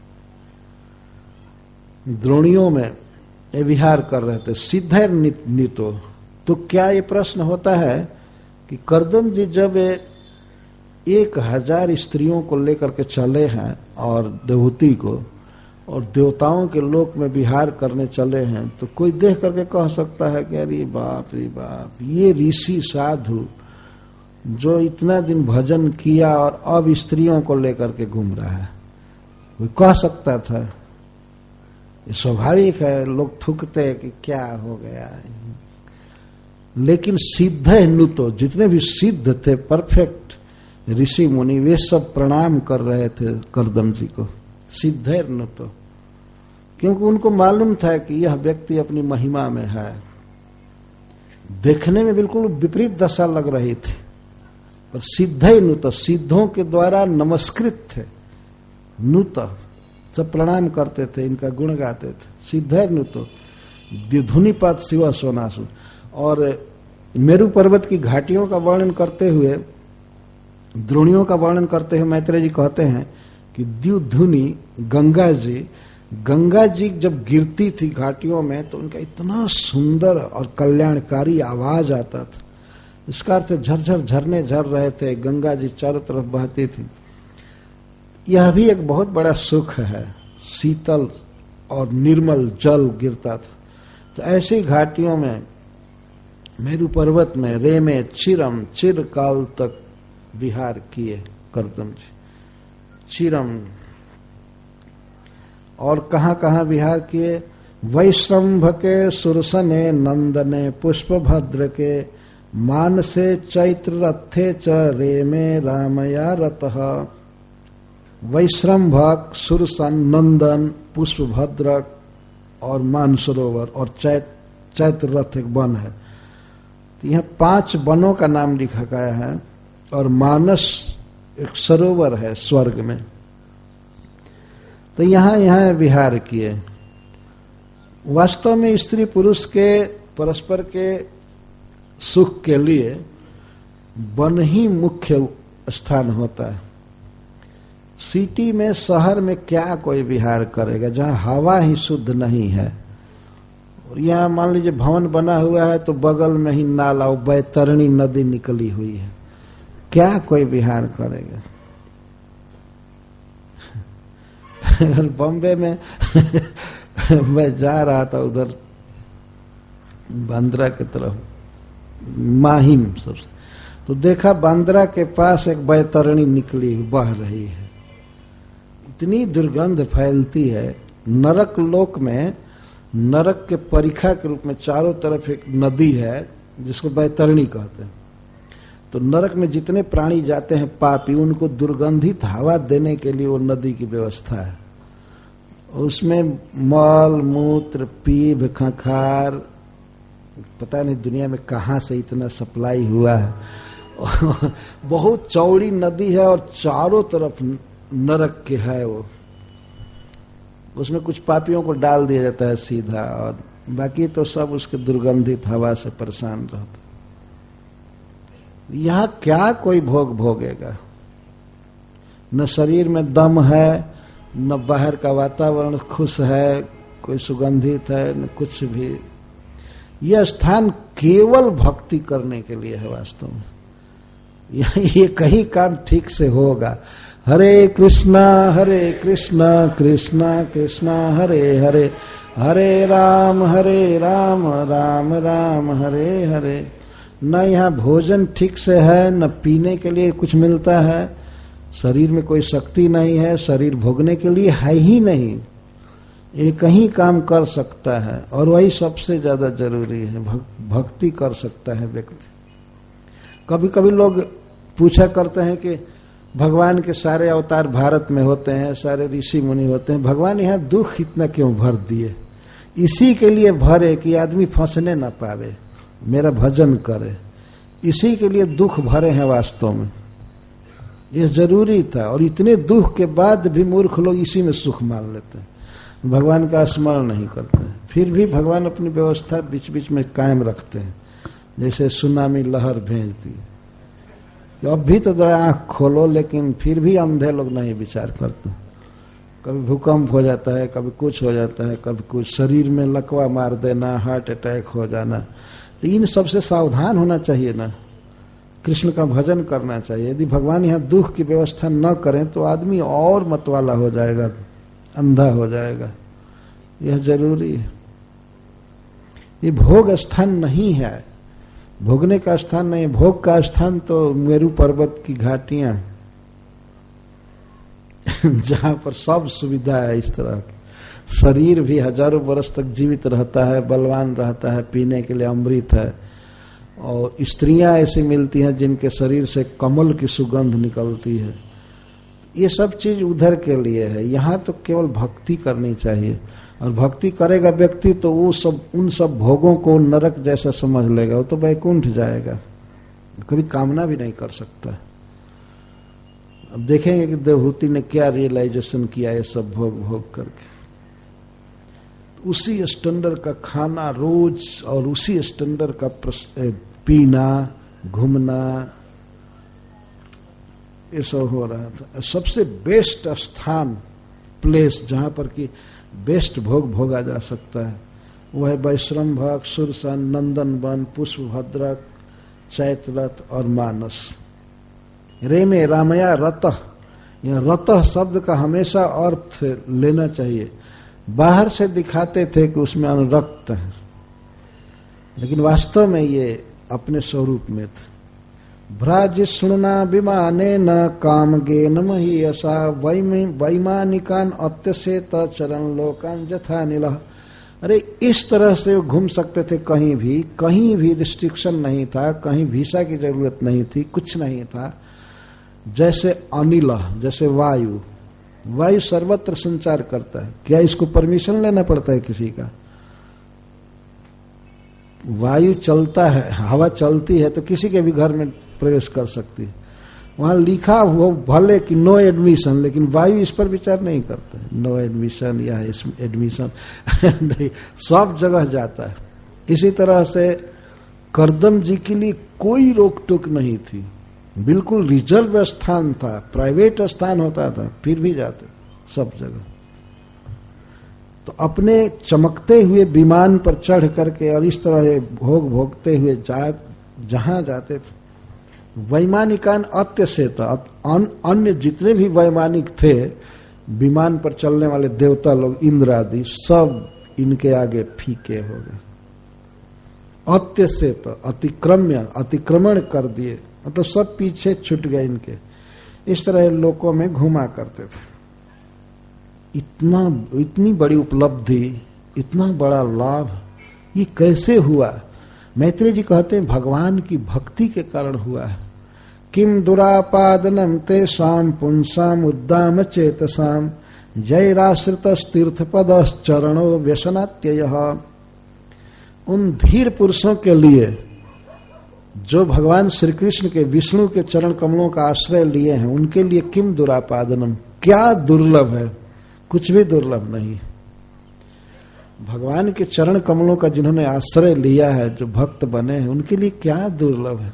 [SPEAKER 1] द्रोणियों में ये विहार कर रहे थे। सिद्धैर नीतो। तो क्या ये प्रश्न होता है कि कर्दम जी जब एक हजार स्त्रियों को लेकर के चले हैं और देवहूति को, और देवताओं के लोक में विहार करने चले हैं, तो कोई देख करके कह सकता है कि अरे बाप रे बाप, ये ऋषि साधु जो इतना दिन भजन किया और अब स्त्रियों को लेकर के घूम रहा है। कोई कह सकता था, ये स्वाभाविक है, लोग थूकते हैं कि क्या हो गया। लेकिन सिद्ध नुतो, जितने भी सिद्ध थे, परफेक्ट ऋषि मुनि, वे सब प्रणाम कर रहे थे कर्दम जी को, सिद्धैर नुतो, क्योंकि उनको मालूम था कि यह व्यक्ति अपनी महिमा में है। देखने में बिल्कुल विपरीत दशा लग रही थी, पर सिद्धै नुत, सिद्धों के द्वारा नमस्कृत थे। नुत सब प्रणाम करते थे, इनका गुण गाते थे। सिद्धै नुतो द्युधुनिपात शिव सोनासु। और मेरु पर्वत की घाटियों का वर्णन करते हुए, द्रोणियों का वर्णन करते हुए मैत्रेय जी कहते हैं कि द्युधुनि, गंगा जी, गंगा जी जब गिरती थी घाटियों में तो उनका इतना सुंदर और कल्याणकारी आवाज आता था। इसका अर्थ झरझर झरने झर रहे थे, गंगा जी चारों तरफ बहती थी। यह भी एक बहुत बड़ा सुख है, शीतल और निर्मल जल गिरता था। तो ऐसी घाटियों में, मेरु पर्वत में, रे में चिरम, चिरकाल तक विहार किए कर्दम जी। चिरम। और कहां कहां विहार किए? वैश्रंभ के सुरसने, नंदने पुष्पभद्र के, मानसे चैत्र रथे च रे में रामया रतः। वैश्रंभक, सुरसन, नंदन, पुष्पभद्र और मानसरोवर और चैत चैत्र रथ एक वन है। तो यहां पांच वनों का नाम लिखा गया है और मानस एक सरोवर है स्वर्ग में। तो तो यहां यहां विहार किए। वास्तव में स्त्री पुरुष के परस्पर के सुख के लिए वन ही मुख्य स्थान होता है। सिटी में, शहर में क्या कोई विहार करेगा जहां हवा ही शुद्ध नहीं है। और यहां मान लीजिए भवन बना हुआ है तो बगल में ही नाला, बैतरणी नदी निकली हुई है, क्या कोई विहार करेगा। बॉम्बे में मैं जा रहा था उधर बांद्रा की तरफ, माहिम सबसे, तो देखा बांद्रा के पास एक बैतरणी निकली बह रही है। इतनी दुर्गंध फैलती है। नरक लोक में, नरक के परीक्षा के रूप में चारों तरफ एक नदी है जिसको बैतरणी कहते हैं। तो नरक में जितने प्राणी जाते हैं पापी, उनको दुर्गंधित हवा देने के लिए वो नदी की व्यवस्था है। उसमें मल मूत्र पीभ खंखार, पता नहीं दुनिया में कहां से इतना सप्लाई हुआ है। बहुत चौड़ी नदी है और चारों तरफ नरक के है वो। उसमें कुछ पापियों को डाल दिया जाता है सीधा, और बाकी तो सब उसके दुर्गंधित हवा से परेशान रहता। यहां क्या कोई भोग भोगेगा। न शरीर में दम है, न बाहर का वातावरण खुश है, कोई सुगंधित है, न कुछ भी। यह स्थान केवल भक्ति करने के लिए है। वास्तव में ये कहीं काम ठीक से होगा। हरे कृष्णा हरे कृष्णा कृष्णा कृष्णा हरे हरे, हरे राम हरे राम राम राम हरे हरे। न यहाँ भोजन ठीक से है, न पीने के लिए कुछ मिलता है, शरीर में कोई शक्ति नहीं है, शरीर भोगने के लिए है ही नहीं। एक ही काम कर सकता है और वही सबसे ज्यादा जरूरी है। भक्ति कर सकता है व्यक्ति। कभी कभी लोग पूछा करते हैं कि भगवान के सारे अवतार भारत में होते हैं, सारे ऋषि मुनि होते हैं, भगवान यहाँ दुख इतना क्यों भर दिए। इसी के लिए भरे कि आदमी फंसने ना पावे, मेरा भजन करे, इसी के लिए दुख भरे हैं। वास्तव में यह जरूरी था। और इतने दुख के बाद भी मूर्ख लोग इसी में सुख मान लेते हैं, भगवान का स्मरण नहीं करते हैं। फिर भी भगवान अपनी व्यवस्था बीच बीच में कायम रखते हैं, जैसे सुनामी लहर भेजती है। अब भी तो जरा आंख खोलो, लेकिन फिर भी अंधे लोग नहीं विचार करते। कभी भूकंप हो जाता है, कभी कुछ हो जाता है, कभी कुछ, शरीर में लकवा मार देना, हार्ट अटैक हो जाना। तो इन सबसे सावधान होना चाहिए ना, कृष्ण का भजन करना चाहिए। यदि भगवान यहाँ दुख की व्यवस्था न करें तो आदमी और मतवाला हो जाएगा, अंधा हो जाएगा। यह जरूरी है। ये भोग स्थान नहीं है, भोगने का स्थान नहीं। भोग का स्थान तो मेरू पर्वत की घाटियां जहां पर सब सुविधा है इस तरह की। शरीर भी हजारों वर्ष तक जीवित रहता है, बलवान रहता है, पीने के लिए अमृत है। और स्त्रियां ऐसी मिलती हैं जिनके शरीर से कमल की सुगंध निकलती है। ये सब चीज उधर के लिए है। यहां तो केवल भक्ति करनी चाहिए। और भक्ति करेगा व्यक्ति तो वो सब, उन सब भोगों को नरक जैसा समझ लेगा, वो तो वैकुंठ जाएगा, कभी कामना भी नहीं कर सकता। अब देखेंगे कि देवहूति ने क्या रियलाइजेशन किया ये सब भोग भोग करके। उसी स्टैंडर्ड का खाना रोज और उसी स्टैंडर्ड का पीना, घूमना, ये सब हो रहा था। सबसे बेस्ट स्थान, प्लेस जहां पर कि बेस्ट भोग भोगा जा सकता है वह है वैश्रम्भक, सुरसन, नंदन वन, पुष्पभद्रक, चैतरथ और मानस। रे में रामया रतः, यह रतः शब्द का हमेशा अर्थ लेना चाहिए। बाहर से दिखाते थे कि उसमें अनुरक्त है, लेकिन वास्तव में ये अपने स्वरूप में थे। भ्राजिष्णुना विमाने न कामगे न महीयसा वैमानिकान अत्यसेत चरण लोकान जथा नीलः। अरे इस तरह से वो घूम सकते थे कहीं भी, कहीं भी रिस्ट्रिक्शन नहीं था, कहीं वीसा की जरूरत नहीं थी, कुछ नहीं था। जैसे अनिल, जैसे वायु, वायु सर्वत्र संचार करता है। क्या इसको परमिशन लेना पड़ता है किसी का? वायु चलता है, हवा चलती है तो किसी के भी घर में प्रवेश कर सकती है। वहां लिखा हुआ भले कि नो एडमिशन, लेकिन वायु इस पर विचार नहीं करते। नो एडमिशन या एडमिशन नहीं, सब जगह जाता है। इसी तरह से करदम जी के लिए कोई रोक टोक नहीं थी, बिल्कुल रिजर्व स्थान था, प्राइवेट स्थान होता था, फिर भी जाते सब जगह। तो अपने चमकते हुए विमान पर चढ़ करके और इस तरह भोग भोगते हुए जा जहां जाते थे। वैमानिकान अत्य से था, अन्य जितने भी वैमानिक थे, विमान पर चलने वाले देवता लोग, इंद्र आदि, सब इनके आगे फीके हो गए। अत्य से तो अतिक्रम्य, अतिक्रमण कर दिए, मतलब सब पीछे छूट गए इनके। इस तरह लोकों में घुमा करते थे। इतना इतनी बड़ी उपलब्धि, इतना बड़ा लाभ, ये कैसे हुआ? मैत्रेय जी कहते हैं भगवान की भक्ति के कारण हुआ है। किम दुरापादनम तेषाम पुंसाम उद्दाम चेतसाम जैराश्रित तीर्थ पदश्चरणो व्यसनात्ययः। उन धीर पुरुषों के लिए जो भगवान श्री कृष्ण के, विष्णु के चरण कमलों का आश्रय लिए हैं, उनके लिए किम दुरापादनम, क्या दुर्लभ है? कुछ भी दुर्लभ नहीं। भगवान के चरण कमलों का जिन्होंने आश्रय लिया है, जो भक्त बने हैं, उनके लिए क्या दुर्लभ है?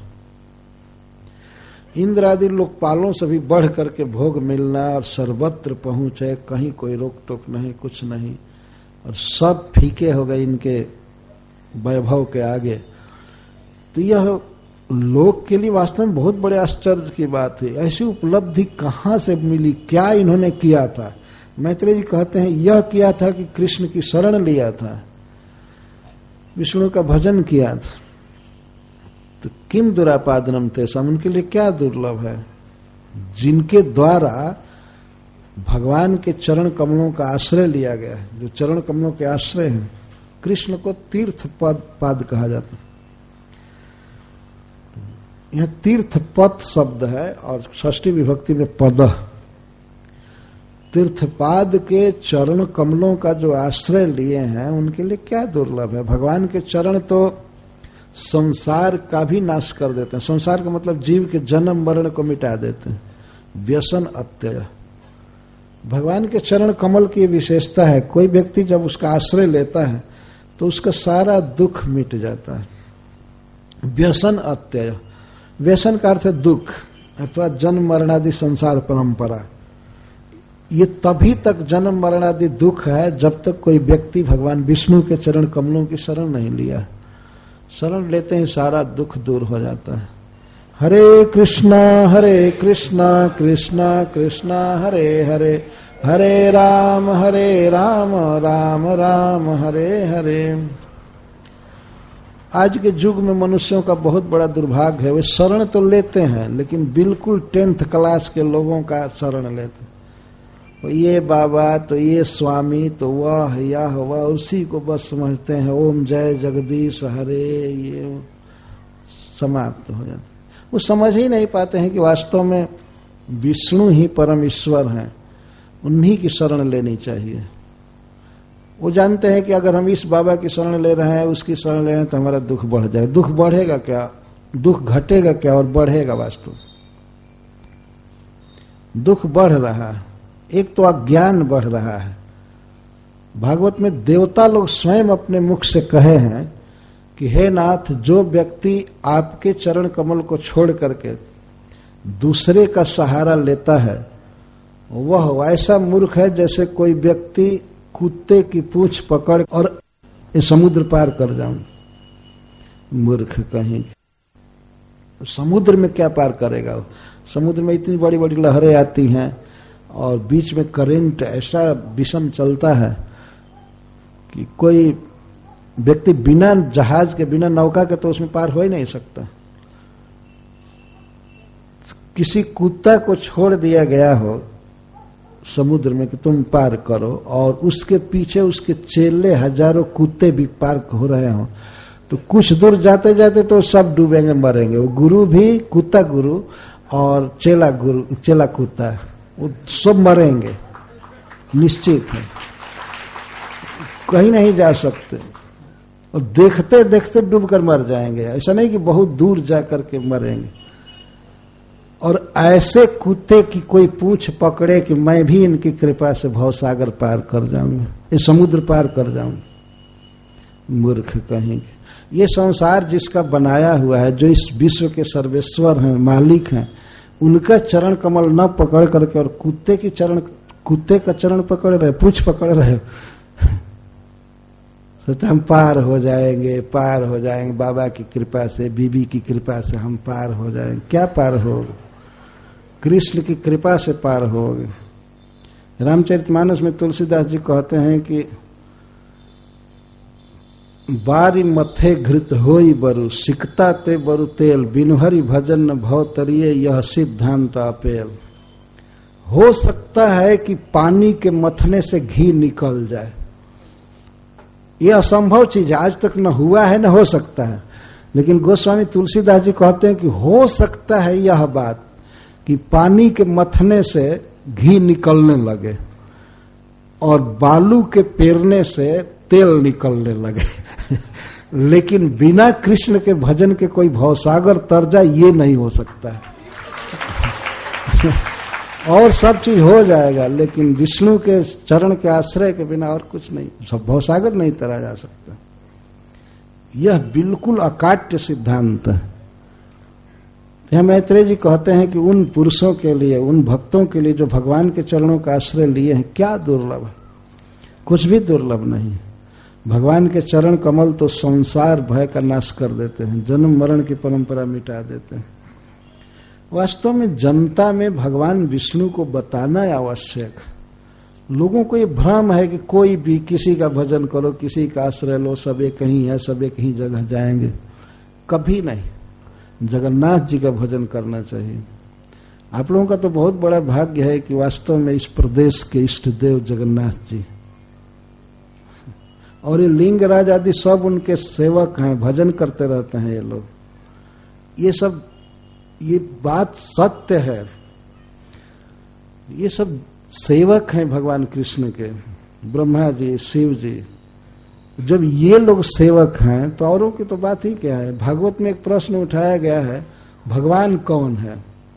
[SPEAKER 1] इंद्र आदि लोकपालों से भी बढ़ करके भोग मिलना और सर्वत्र पहुंचे, कहीं कोई रोक टोक नहीं, कुछ नहीं, और सब फीके हो गए इनके वैभव के आगे। तो यह लोक के लिए वास्तव में बहुत बड़े आश्चर्य की बात है। ऐसी उपलब्धि कहां से मिली? क्या इन्होंने किया था? मैत्रेय जी कहते हैं यह किया था कि कृष्ण की शरण लिया था, विष्णु का भजन किया था। तो किम दुरापादनम तेषाम, उनके लिए क्या दुर्लभ है? जिनके द्वारा भगवान के चरण कमलों का आश्रय लिया गया है, जो चरण कमलों के आश्रय हैं। कृष्ण को तीर्थ पद पाद कहा जाता है। यह तीर्थ पद शब्द है और षष्ठी विभक्ति में पद। तीर्थपाद के चरण कमलों का जो आश्रय लिए हैं, उनके लिए क्या दुर्लभ है? भगवान के चरण तो संसार का भी नाश कर देते हैं। संसार का मतलब जीव के जन्म मरण को मिटा देते हैं। व्यसन अत्यय, भगवान के चरण कमल की विशेषता है। कोई व्यक्ति जब उसका आश्रय लेता है तो उसका सारा दुख मिट जाता है। व्यसन अत्यय, व्यसन का अर्थ है दुख अथवा जन्म मरणादि संसार परंपरा। ये तभी तक जन्म मरणादि दुख है जब तक कोई व्यक्ति भगवान विष्णु के चरण कमलों की शरण नहीं लिया। शरण लेते ही सारा दुख दूर हो जाता है। हरे कृष्णा हरे कृष्णा कृष्णा कृष्णा हरे हरे, हरे राम हरे राम राम राम हरे हरे। आज के युग में मनुष्यों का बहुत बड़ा दुर्भाग्य है, वे शरण तो लेते हैं लेकिन बिल्कुल टेंथ क्लास के लोगों का शरण लेते हैं। तो ये बाबा, तो ये स्वामी, तो वह यह वह, उसी को बस समझते हैं। ओम जय जगदीश हरे, ये समाप्त हो जाता। वो समझ ही नहीं पाते हैं कि वास्तव में विष्णु ही परम ईश्वर हैं, उन्हीं की शरण लेनी चाहिए। वो जानते हैं कि अगर हम इस बाबा की शरण ले रहे हैं, उसकी शरण ले रहे हैं, तो हमारा दुख बढ़ जाए। दुख बढ़ेगा क्या? दुख घटेगा क्या और बढ़ेगा? वास्तव दुख बढ़ रहा है। एक तो अज्ञान बढ़ रहा है। भागवत में देवता लोग स्वयं अपने मुख से कहे हैं कि हे नाथ, जो व्यक्ति आपके चरण कमल को छोड़ करके दूसरे का सहारा लेता है, वह ऐसा मूर्ख है जैसे कोई व्यक्ति कुत्ते की पूंछ पकड़ और समुद्र पार कर जाऊं। मूर्ख कहीं, समुद्र में क्या पार करेगा? समुद्र में इतनी बड़ी बड़ी लहरें आती हैं और बीच में करंट ऐसा विषम चलता है कि कोई व्यक्ति बिना जहाज के, बिना नौका के तो उसमें पार हो ही नहीं सकता। किसी कुत्ता को छोड़ दिया गया हो समुद्र में कि तुम पार करो, और उसके पीछे उसके चेले हजारों कुत्ते भी पार हो रहे हो, तो कुछ दूर जाते जाते तो सब डूबेंगे, मरेंगे। वो गुरु भी, कुत्ता गुरु और चेला गुरु, चेला कुत्ता, वो सब मरेंगे, निश्चित है, कहीं नहीं जा सकते। और देखते देखते डूबकर मर जाएंगे। ऐसा नहीं कि बहुत दूर जाकर के मरेंगे। और ऐसे कुत्ते की कोई पूंछ पकड़े कि मैं भी इनकी कृपा से भवसागर पार कर जाऊंगा, ये समुद्र पार कर जाऊंगा, मूर्ख कहेंगे। ये संसार जिसका बनाया हुआ है, जो इस विश्व के सर्वेश्वर हैं, मालिक हैं, उनका चरण कमल न पकड़ करके और कुत्ते की चरण कुत्ते का चरण पकड़ रहे, पूछ पकड़ रहे, सोचते हम पार हो जाएंगे, पार हो जाएंगे बाबा की कृपा से, बीबी की कृपा से हम पार हो जाएंगे। क्या पार होगे? कृष्ण की कृपा से पार होगे। रामचरितमानस में तुलसीदास जी कहते हैं कि बारी मथे घृत होई बरु, सिकता ते बरु तेल, बिनुहरि भजन न भव तरिये, यह सिद्धांत अपेल। हो सकता है कि पानी के मथने से घी निकल जाए, यह असंभव चीज है, आज तक न हुआ है न हो सकता है। लेकिन गोस्वामी तुलसीदास जी कहते हैं कि हो सकता है यह बात कि पानी के मथने से घी निकलने लगे और बालू के पेरने से तेल निकलने लगे लेकिन बिना कृष्ण के भजन के कोई भवसागर तर जाए, ये नहीं हो सकता है और सब चीज हो जाएगा, लेकिन विष्णु के चरण के आश्रय के बिना और कुछ नहीं, सब भवसागर नहीं तरा जा सकता। यह बिल्कुल अकाट्य सिद्धांत है। यह मैत्रेय जी कहते हैं कि उन पुरुषों के लिए, उन भक्तों के लिए जो भगवान के चरणों का आश्रय लिए हैं, क्या दुर्लभ है? कुछ भी दुर्लभ नहीं। भगवान के चरण कमल तो संसार भय का नाश कर देते हैं, जन्म मरण की परंपरा मिटा देते हैं। वास्तव में जनता में भगवान विष्णु को बताना आवश्यक। लोगों को ये भ्रम है कि कोई भी किसी का भजन करो, किसी का आश्रय लो, सब एक ही है, सब एक ही जगह जाएंगे, कभी नहीं। जगन्नाथ जी का भजन करना चाहिए। आप लोगों का तो बहुत बड़ा भाग्य है कि वास्तव में इस प्रदेश के इष्ट देव जगन्नाथ जी और ये लिंगराज आदि सब उनके सेवक हैं, भजन करते रहते हैं ये लोग। ये सब, ये बात सत्य है, ये सब सेवक हैं भगवान कृष्ण के, ब्रह्मा जी, शिव जी। जब ये लोग सेवक हैं तो औरों की तो बात ही क्या है। भागवत में एक प्रश्न उठाया गया है, भगवान कौन है?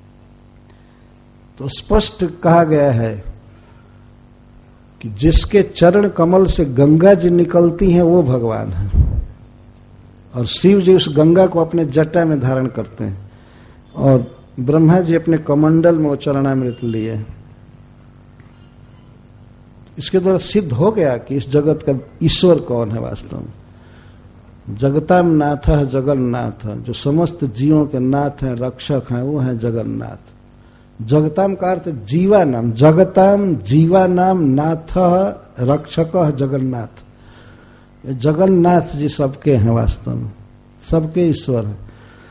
[SPEAKER 1] तो स्पष्ट कहा गया है कि जिसके चरण कमल से गंगा जी निकलती हैं वो भगवान है, और शिव जी उस गंगा को अपने जटा में धारण करते हैं, और ब्रह्मा जी अपने कमंडल में वो चरणामृत लिए। इसके द्वारा सिद्ध हो गया कि इस जगत का ईश्वर कौन है वास्तव में। जगताम नाथ है जगन्नाथ, जो समस्त जीवों के नाथ हैं, रक्षक हैं, वो है जगन्नाथ। जगताम का अर्थ जीवा नाम, जगताम जीवा नाम, नाथ रक्षक जगन्नाथ। जगन्नाथ जी सबके हैं वास्तव में, सबके ईश्वर हैं।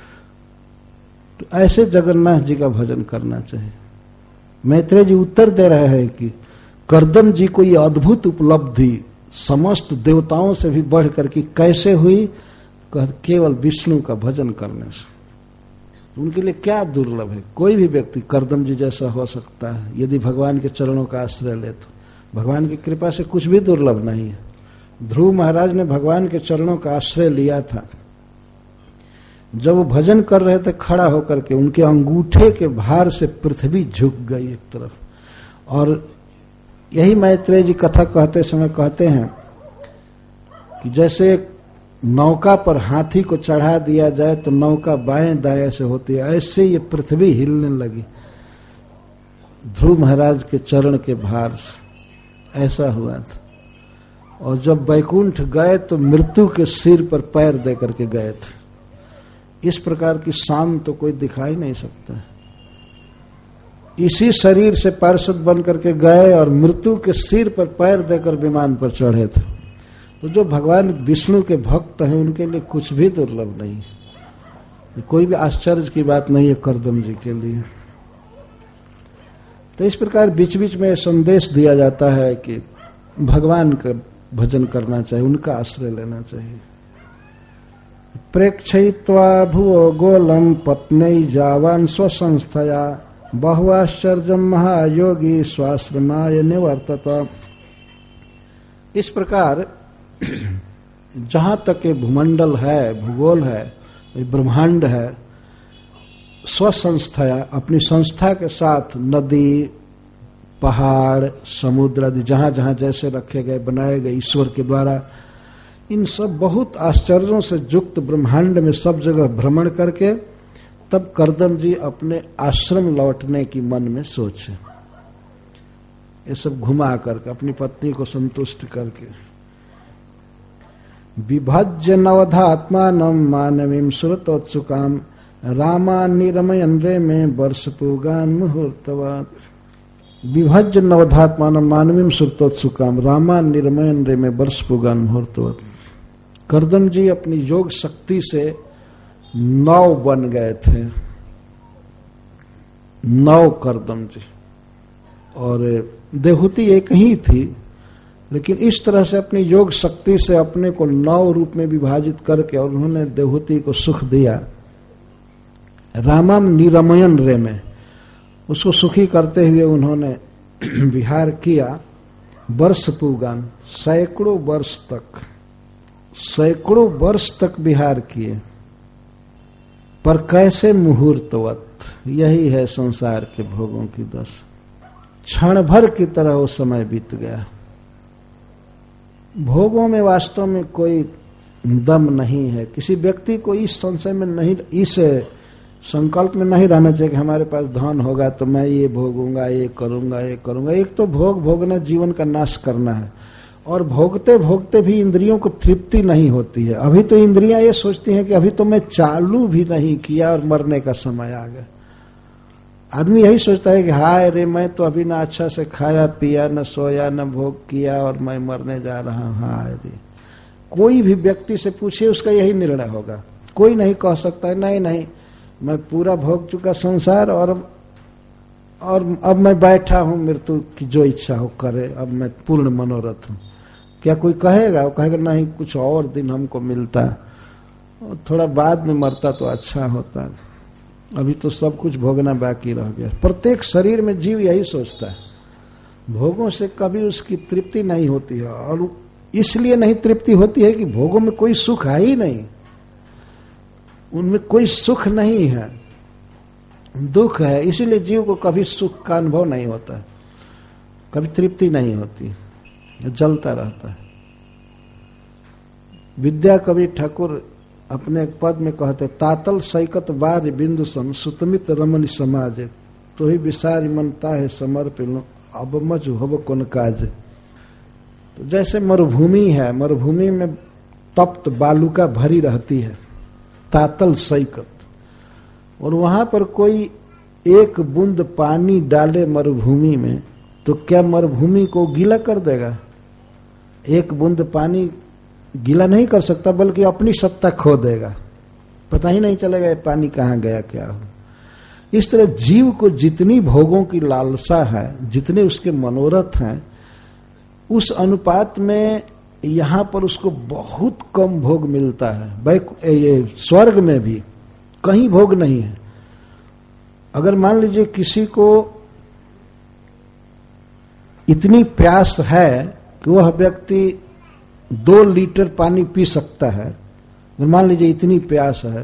[SPEAKER 1] तो ऐसे जगन्नाथ जी का भजन करना चाहिए। मैत्रेय जी उत्तर दे रहे हैं कि कर्दम जी को ये अद्भुत उपलब्धि समस्त देवताओं से भी बढ़कर के कैसे हुई? केवल विष्णु का भजन करने से। उनके लिए क्या दुर्लभ है? कोई भी व्यक्ति कर्दम जी जैसा हो सकता है यदि भगवान के चरणों का आश्रय ले तो। भगवान की कृपा से कुछ भी दुर्लभ नहीं है। ध्रुव महाराज ने भगवान के चरणों का आश्रय लिया था। जब वो भजन कर रहे थे खड़ा होकर के, उनके अंगूठे के भार से पृथ्वी झुक गई एक तरफ। और यही मैत्रेय जी कथा कहते समय कहते हैं कि जैसे नौका पर हाथी को चढ़ा दिया जाए तो नौका बाएं दाएं से होती है, ऐसे ये पृथ्वी हिलने लगी ध्रुव महाराज के चरण के भार से। ऐसा हुआ था। और जब बैकुंठ गए तो मृत्यु के सिर पर पैर दे करके गए थे। इस प्रकार की शान तो कोई दिखाई नहीं सकता। इसी शरीर से पार्षद बन करके गए और मृत्यु के सिर पर पैर देकर विमान पर चढ़े थे। तो जो भगवान विष्णु के भक्त हैं उनके लिए कुछ भी दुर्लभ नहीं है, कोई भी आश्चर्य की बात नहीं है कर्दम जी के लिए। तो इस प्रकार बीच बीच में संदेश दिया जाता है कि भगवान का भजन करना चाहिए, उनका आश्रय लेना चाहिए। प्रेक्षयित्वा भुवो गोलम पत्नी जावान स्वसंस्थया बहुआश्चर्यम महायोगी स्वाश्रमाय निवर्तत। इस प्रकार जहां तक ये भूमंडल है, भूगोल है, ब्रह्मांड है, स्वसंस्थया, अपनी संस्था के साथ नदी, पहाड़, समुद्र आदि जहां जहां जैसे रखे गए, बनाए गए ईश्वर के द्वारा, इन सब बहुत आश्चर्यों से युक्त ब्रह्मांड में सब जगह भ्रमण करके तब करदम जी अपने आश्रम लौटने की मन में सोचे। ये सब घुमा करके अपनी पत्नी को संतुष्ट करके। विभज्य नवधात्मानं मानवीं सुरतोत्सुकाम रामान निरमयन रे में वर्ष पूगान मुहूर्तवात। विभज्य नवधात्मानं मानवीं सुरतोत्सुकाम रामान निरमयन रे में वर्ष पूगान मुहूर्तवात। करदम जी अपनी योग शक्ति से नौ बन गए थे, नौ करदम जी, और देहूति एक ही थी, लेकिन इस तरह से अपनी योग शक्ति से अपने को नौ रूप में विभाजित करके और उन्होंने देहूति को सुख दिया। रामम निरमयन रे में उसको सुखी करते हुए उन्होंने विहार किया। वर्ष पूगान, सैकड़ों वर्ष तक, सैकड़ों वर्ष तक विहार किए। पर कैसे मुहूर्तवत, यही है संसार के भोगों की दशा। क्षण भर की तरह वो समय बीत गया। भोगों में वास्तव में कोई दम नहीं है। किसी व्यक्ति को इस संशय में नहीं, इस संकल्प में नहीं रहना चाहिए कि हमारे पास धन होगा तो मैं ये भोगूंगा, ये करूंगा, ये करूंगा। एक तो भोग भोगना जीवन का नाश करना है, और भोगते भोगते भी इंद्रियों को तृप्ति नहीं होती है। अभी तो इंद्रियां ये सोचती हैं कि अभी तो मैं चालू भी नहीं किया और मरने का समय आ गया। आदमी यही सोचता है कि हाय रे, मैं तो अभी ना अच्छा से खाया पिया, न सोया, न भोग किया, और मैं मरने जा रहा हूं। हाय रे, कोई भी व्यक्ति से पूछिए उसका यही निर्णय होगा। कोई नहीं कह सकता है नहीं नहीं मैं पूरा भोग चुका संसार, और और अब मैं बैठा हूं, मृत्यु की जो इच्छा हो करे, अब मैं पूर्ण मनोरथ हूं। क्या कोई कहेगा? वो कहेगा नहीं, कुछ और दिन हमको मिलता, और थोड़ा बाद में मरता तो अच्छा होता, अभी तो सब कुछ भोगना बाकी रह गया। प्रत्येक शरीर में जीव यही सोचता है। भोगों से कभी उसकी तृप्ति नहीं होती है, और इसलिए नहीं तृप्ति होती है कि भोगों में कोई सुख है ही नहीं, उनमें कोई सुख नहीं है, दुख है। इसीलिए जीव को कभी सुख का अनुभव नहीं होता है, कभी तृप्ति नहीं होती, जलता रहता है। विद्या कवि ठाकुर अपने एक पद में कहते, तातल सैकत बार बिंदु सम सुतमित रमन समाज, तो ही विसारी मनता है समर्पित अब मज होब कौन काज। तो जैसे मरुभूमि है, मरुभूमि में तप्त बालुका भरी रहती है, तातल सैकत, और वहां पर कोई एक बूंद पानी डाले मरुभूमि में तो क्या मरुभूमि को गीला कर देगा? एक बूंद पानी गीला नहीं कर सकता, बल्कि अपनी सत्ता खो देगा, पता ही नहीं चलेगा ये पानी कहां गया क्या हो। इस तरह जीव को जितनी भोगों की लालसा है, जितने उसके मनोरथ हैं, उस अनुपात में यहां पर उसको बहुत कम भोग मिलता है। ये स्वर्ग में भी कहीं भोग नहीं है। अगर मान लीजिए किसी को इतनी प्यास है कि वह व्यक्ति दो लीटर पानी पी सकता है, अगर मान लीजिए इतनी प्यास है,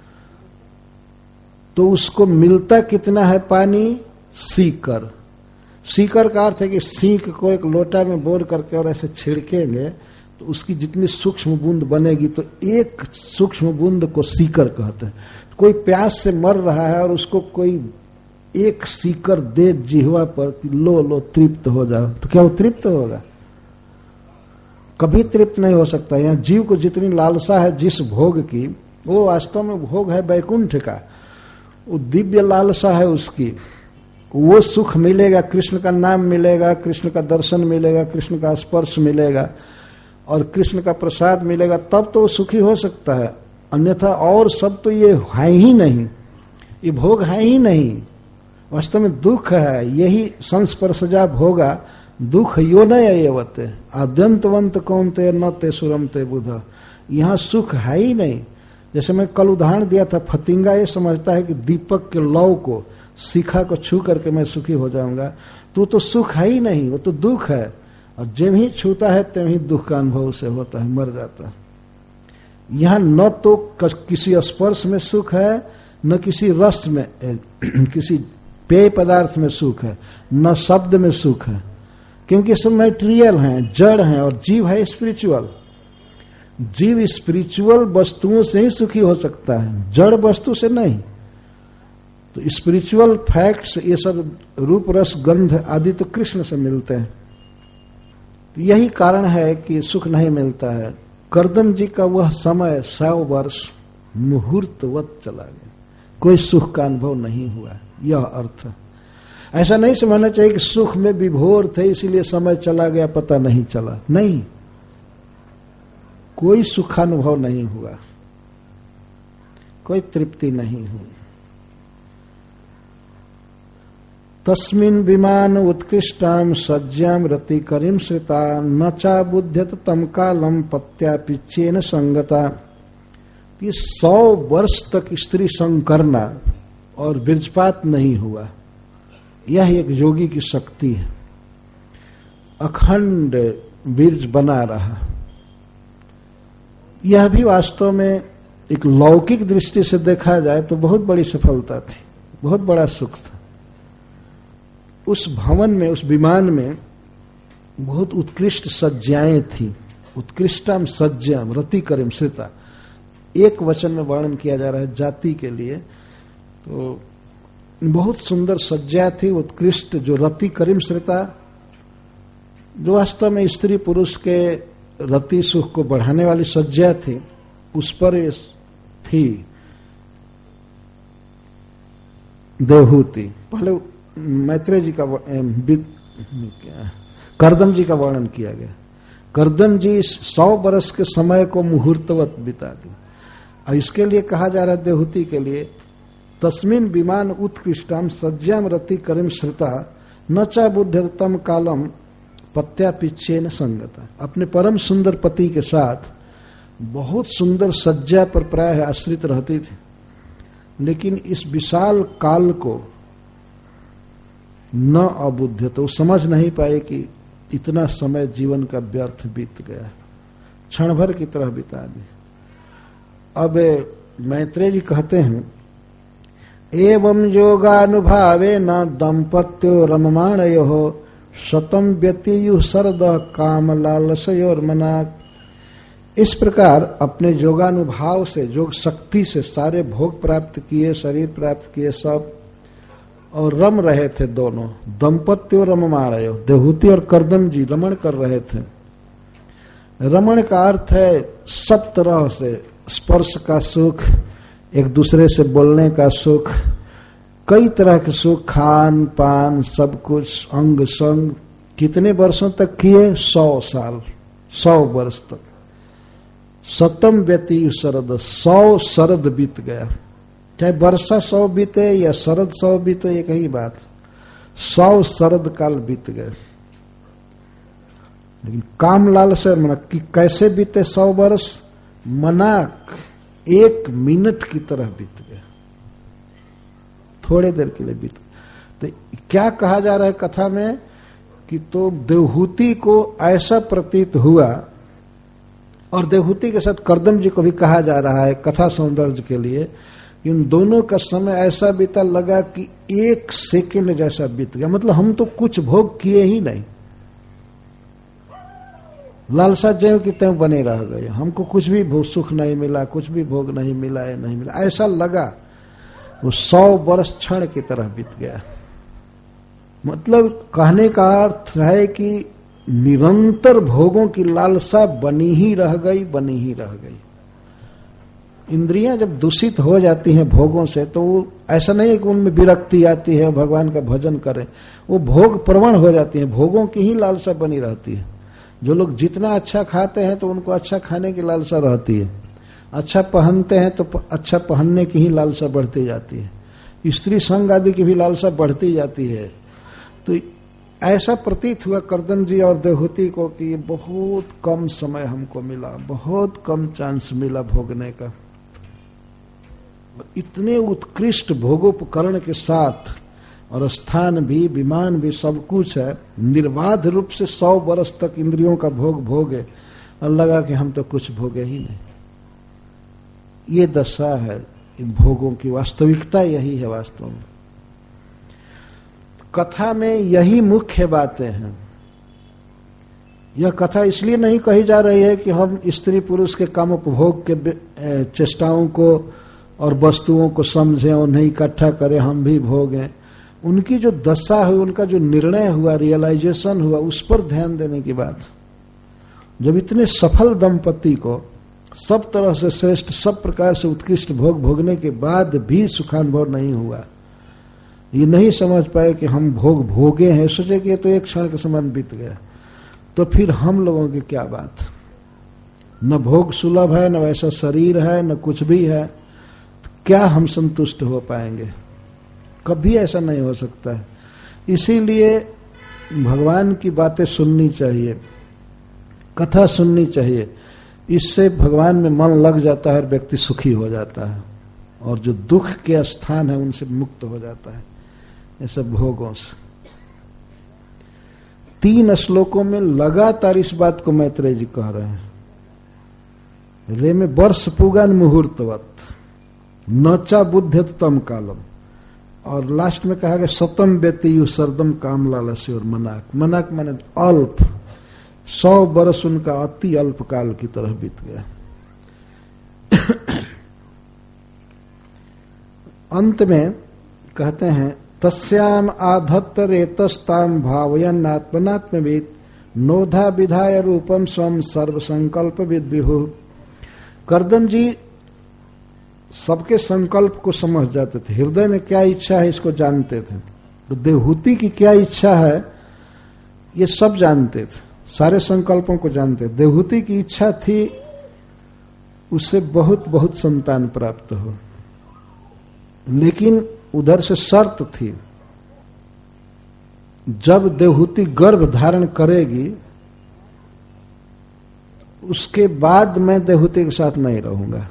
[SPEAKER 1] तो उसको मिलता कितना है पानी? सीकर। सीकर का अर्थ है कि सीक को एक लोटा में बोर करके और ऐसे छिड़केंगे तो उसकी जितनी सूक्ष्म बूंद बनेगी, तो एक सूक्ष्म बूंद को सीकर कहते हैं। कोई प्यास से मर रहा है और उसको कोई एक सीकर दे जिह्वा पर कि लो लो तृप्त हो जाओ, तो क्या वो तृप्त होगा? कभी तृप्त नहीं हो सकता। यहाँ जीव को जितनी लालसा है जिस भोग की, वो वास्तव में भोग है वैकुंठ का, वो दिव्य लालसा है उसकी। वो सुख मिलेगा, कृष्ण का नाम मिलेगा, कृष्ण का दर्शन मिलेगा, कृष्ण का स्पर्श मिलेगा और कृष्ण का प्रसाद मिलेगा, तब तो वो सुखी हो सकता है। अन्यथा और सब तो ये है ही नहीं, ये भोग है ही नहीं। वास्तव में दुख है, यही संस्पर्शजा भोगा दुख यो न एवते आद्यंतवंत कौनते न ते सुरम ते बुध। यहां सुख है ही नहीं। जैसे मैं कल उदाहरण दिया था, फतिंगा ये समझता है कि दीपक के लौ को, शिखा को छू करके मैं सुखी हो जाऊंगा, तो तो सुख है ही नहीं, वो तो दुख है। और जब ही छूता है तब ही दुख का अनुभव से होता है, मर जाता है। यहां न तो किसी स्पर्श में सुख है, न किसी रस में, किसी पेय पदार्थ में सुख है, न शब्द में सुख है, क्योंकि सब मैटेरियल हैं, जड़ हैं, और जीव है स्पिरिचुअल। जीव स्पिरिचुअल वस्तुओं से ही सुखी हो सकता है, जड़ वस्तु से नहीं। तो स्पिरिचुअल फैक्ट्स ये सब रूप रस गंध आदि तो कृष्ण से मिलते हैं। तो यही कारण है कि सुख नहीं मिलता है। कर्दम जी का वह समय सौ वर्ष मुहूर्तवत चला गया, कोई सुख का अनुभव नहीं हुआ, यह अर्थ। ऐसा नहीं समझना चाहिए कि सुख में विभोर थे इसीलिए समय चला गया पता नहीं चला, नहीं, कोई सुखानुभव नहीं हुआ, कोई तृप्ति नहीं हुई। तस्मिन् विमान उत्कृष्टाम सज्जाम रति करीम श्रिता न चा बुध्यत तम कालम पत्या पिच्छेन संगता। ये सौ वर्ष तक स्त्री संग करना और बीजपात नहीं हुआ, यह एक योगी की शक्ति है। अखंड बीज बना रहा, यह भी वास्तव में एक लौकिक दृष्टि से देखा जाए तो बहुत बड़ी सफलता थी, बहुत बड़ा सुख था। उस भवन में, उस विमान में बहुत उत्कृष्ट सज्जाएं थी। उत्कृष्टम सज्जाम रति करीम श्रिता, एक वचन में वर्णन किया जा रहा है जाति के लिए। तो बहुत सुंदर सज्जा थी, उत्कृष्ट, जो रति करीम श्रिता, जो वास्तव में स्त्री पुरुष के रति सुख को बढ़ाने वाली सज्जा थी, उस पर थी देवहूति। पहले मैत्रेय जी का कर्दम जी का वर्णन किया गया। कर्दम जी सौ बरस के समय को मुहूर्तवत बिता दी, और इसके लिए कहा जा रहा है देवहूति के लिए, तस्मिन विमान उत्कृष्टम सज्जाम रति करीम श्रुता न चा बुद्धतम कालम पत्या पिच्छे न संगता। अपने परम सुंदर पति के साथ बहुत सुंदर सज्जा पर प्राय आश्रित रहती थी, लेकिन इस विशाल काल को न अबुद्ध, तो समझ नहीं पाए कि इतना समय जीवन का व्यर्थ बीत गया, क्षण भर की तरह बिता दी। अब मैत्रेय जी कहते हैं, एवं योगानुभावे न दंपत्यो रममाणयो शतम व्यतियु सरद काम लालसयोर्मना। इस प्रकार अपने योगानुभाव से, योग शक्ति से सारे भोग प्राप्त किए, शरीर प्राप्त किए सब, और रम रहे थे दोनों। दंपत्यो रममाणयो, देवहूति और कर्दम जी रमण कर रहे थे। रमण का अर्थ है सब तरह से स्पर्श का सुख, एक दूसरे से बोलने का सुख, कई तरह के सुख, खान पान सब कुछ, अंग संग। कितने वर्षों तक किए? सौ साल, सौ वर्ष तक। सतम व्यतीयु शरद, सौ शरद बीत गया। चाहे वर्षा सौ बीते या शरद सौ बीते, एक ही बात, सौ शरद काल बीत गए। लेकिन काम लाल से मना कि कैसे बीते सौ वर्ष? मनाक एक मिनट की तरह बीत गया, थोड़े देर के लिए बीत गया। तो क्या कहा जा रहा है कथा में कि तो देवहूति को ऐसा प्रतीत हुआ, और देवहूति के साथ कर्दम जी को भी कहा जा रहा है कथा सौंदर्य के लिए, इन दोनों का समय ऐसा बीता लगा कि एक सेकंड जैसा बीत गया। मतलब हम तो कुछ भोग किए ही नहीं, लालसा ज्यों की त्यों बने रह गए, हमको कुछ भी भोग सुख नहीं मिला, कुछ भी भोग नहीं मिला है, नहीं मिला, ऐसा लगा। वो सौ वर्ष क्षण की तरह बीत गया। मतलब कहने का अर्थ है कि निरंतर भोगों की लालसा बनी ही रह गई, बनी ही रह गई। इंद्रियां जब दूषित हो जाती हैं भोगों से, तो ऐसा नहीं है कि उनमें विरक्ति आती है, भगवान का भजन करें, वो भोग प्रवण हो जाती है, भोगों की ही लालसा बनी रहती है। जो लोग जितना अच्छा खाते हैं तो उनको अच्छा खाने की लालसा रहती है, अच्छा पहनते हैं तो अच्छा पहनने की ही लालसा बढ़ती जाती है, स्त्री संग आदि की भी लालसा बढ़ती जाती है। तो ऐसा प्रतीत हुआ कर्दम जी और देवहूति को कि बहुत कम समय हमको मिला, बहुत कम चांस मिला भोगने का। इतने उत्कृष्ट भोगोपकरण के साथ, और स्थान भी, विमान भी, सब कुछ है, निर्बाध रूप से सौ वर्ष तक इंद्रियों का भोग भोगे, और लगा कि हम तो कुछ भोगे ही नहीं। ये दशा है इन भोगों की वास्तविकता यही है वास्तव में। कथा में यही मुख्य बातें हैं। यह कथा इसलिए नहीं कही जा रही है कि हम स्त्री पुरुष के काम उपभोग के चेष्टाओं को और वस्तुओं को समझें और नहीं इकट्ठा करें, हम भी भोगें। उनकी जो दशा हुई, उनका जो निर्णय हुआ, रियलाइजेशन हुआ, उस पर ध्यान देने की बात। जब इतने सफल दंपति को सब तरह से श्रेष्ठ, सब प्रकार से उत्कृष्ट भोग भोगने के बाद भी सुखानुभव नहीं हुआ, ये नहीं समझ पाए कि हम भोग भोगे हैं, सोचे कि ये तो एक क्षण के समान बीत गया, तो फिर हम लोगों की क्या बात। न भोग सुलभ है, न वैसा शरीर है, न कुछ भी है, तो क्या हम संतुष्ट हो पाएंगे? कभी ऐसा नहीं हो सकता है। इसीलिए भगवान की बातें सुननी चाहिए, कथा सुननी चाहिए। इससे भगवान में मन लग जाता है और व्यक्ति सुखी हो जाता है, और जो दुख के स्थान है उनसे मुक्त हो जाता है, ये सब भोगों से। तीन श्लोकों में लगातार इस बात को मैत्रेय जी कह रहे हैं। रे में वर्ष पुगान मुहूर्तवत नचा बुद्ध तम कालम, और लास्ट में कहा गया सतम व्यतीयु सरदम काम लालस्य और मनाक। मनाक माने अल्प, सौ बरस उनका अति अल्प काल की तरह बीत गया। अंत में कहते हैं तस्याम आधत्त रेतस्ताम भावयन आत्मनात्मविद नोधा विधाय रूपम स्वम सर्व संकल्प विद विभु। कर्दम जी सबके संकल्प को समझ जाते थे, हृदय में क्या इच्छा है इसको जानते थे। तो देवहूति की क्या इच्छा है ये सब जानते थे, सारे संकल्पों को जानते थे। देवहूति की इच्छा थी उससे बहुत बहुत संतान प्राप्त हो, लेकिन उधर से शर्त थी, जब देवहूति गर्भ धारण करेगी उसके बाद मैं देवहूति के साथ नहीं रहूंगा।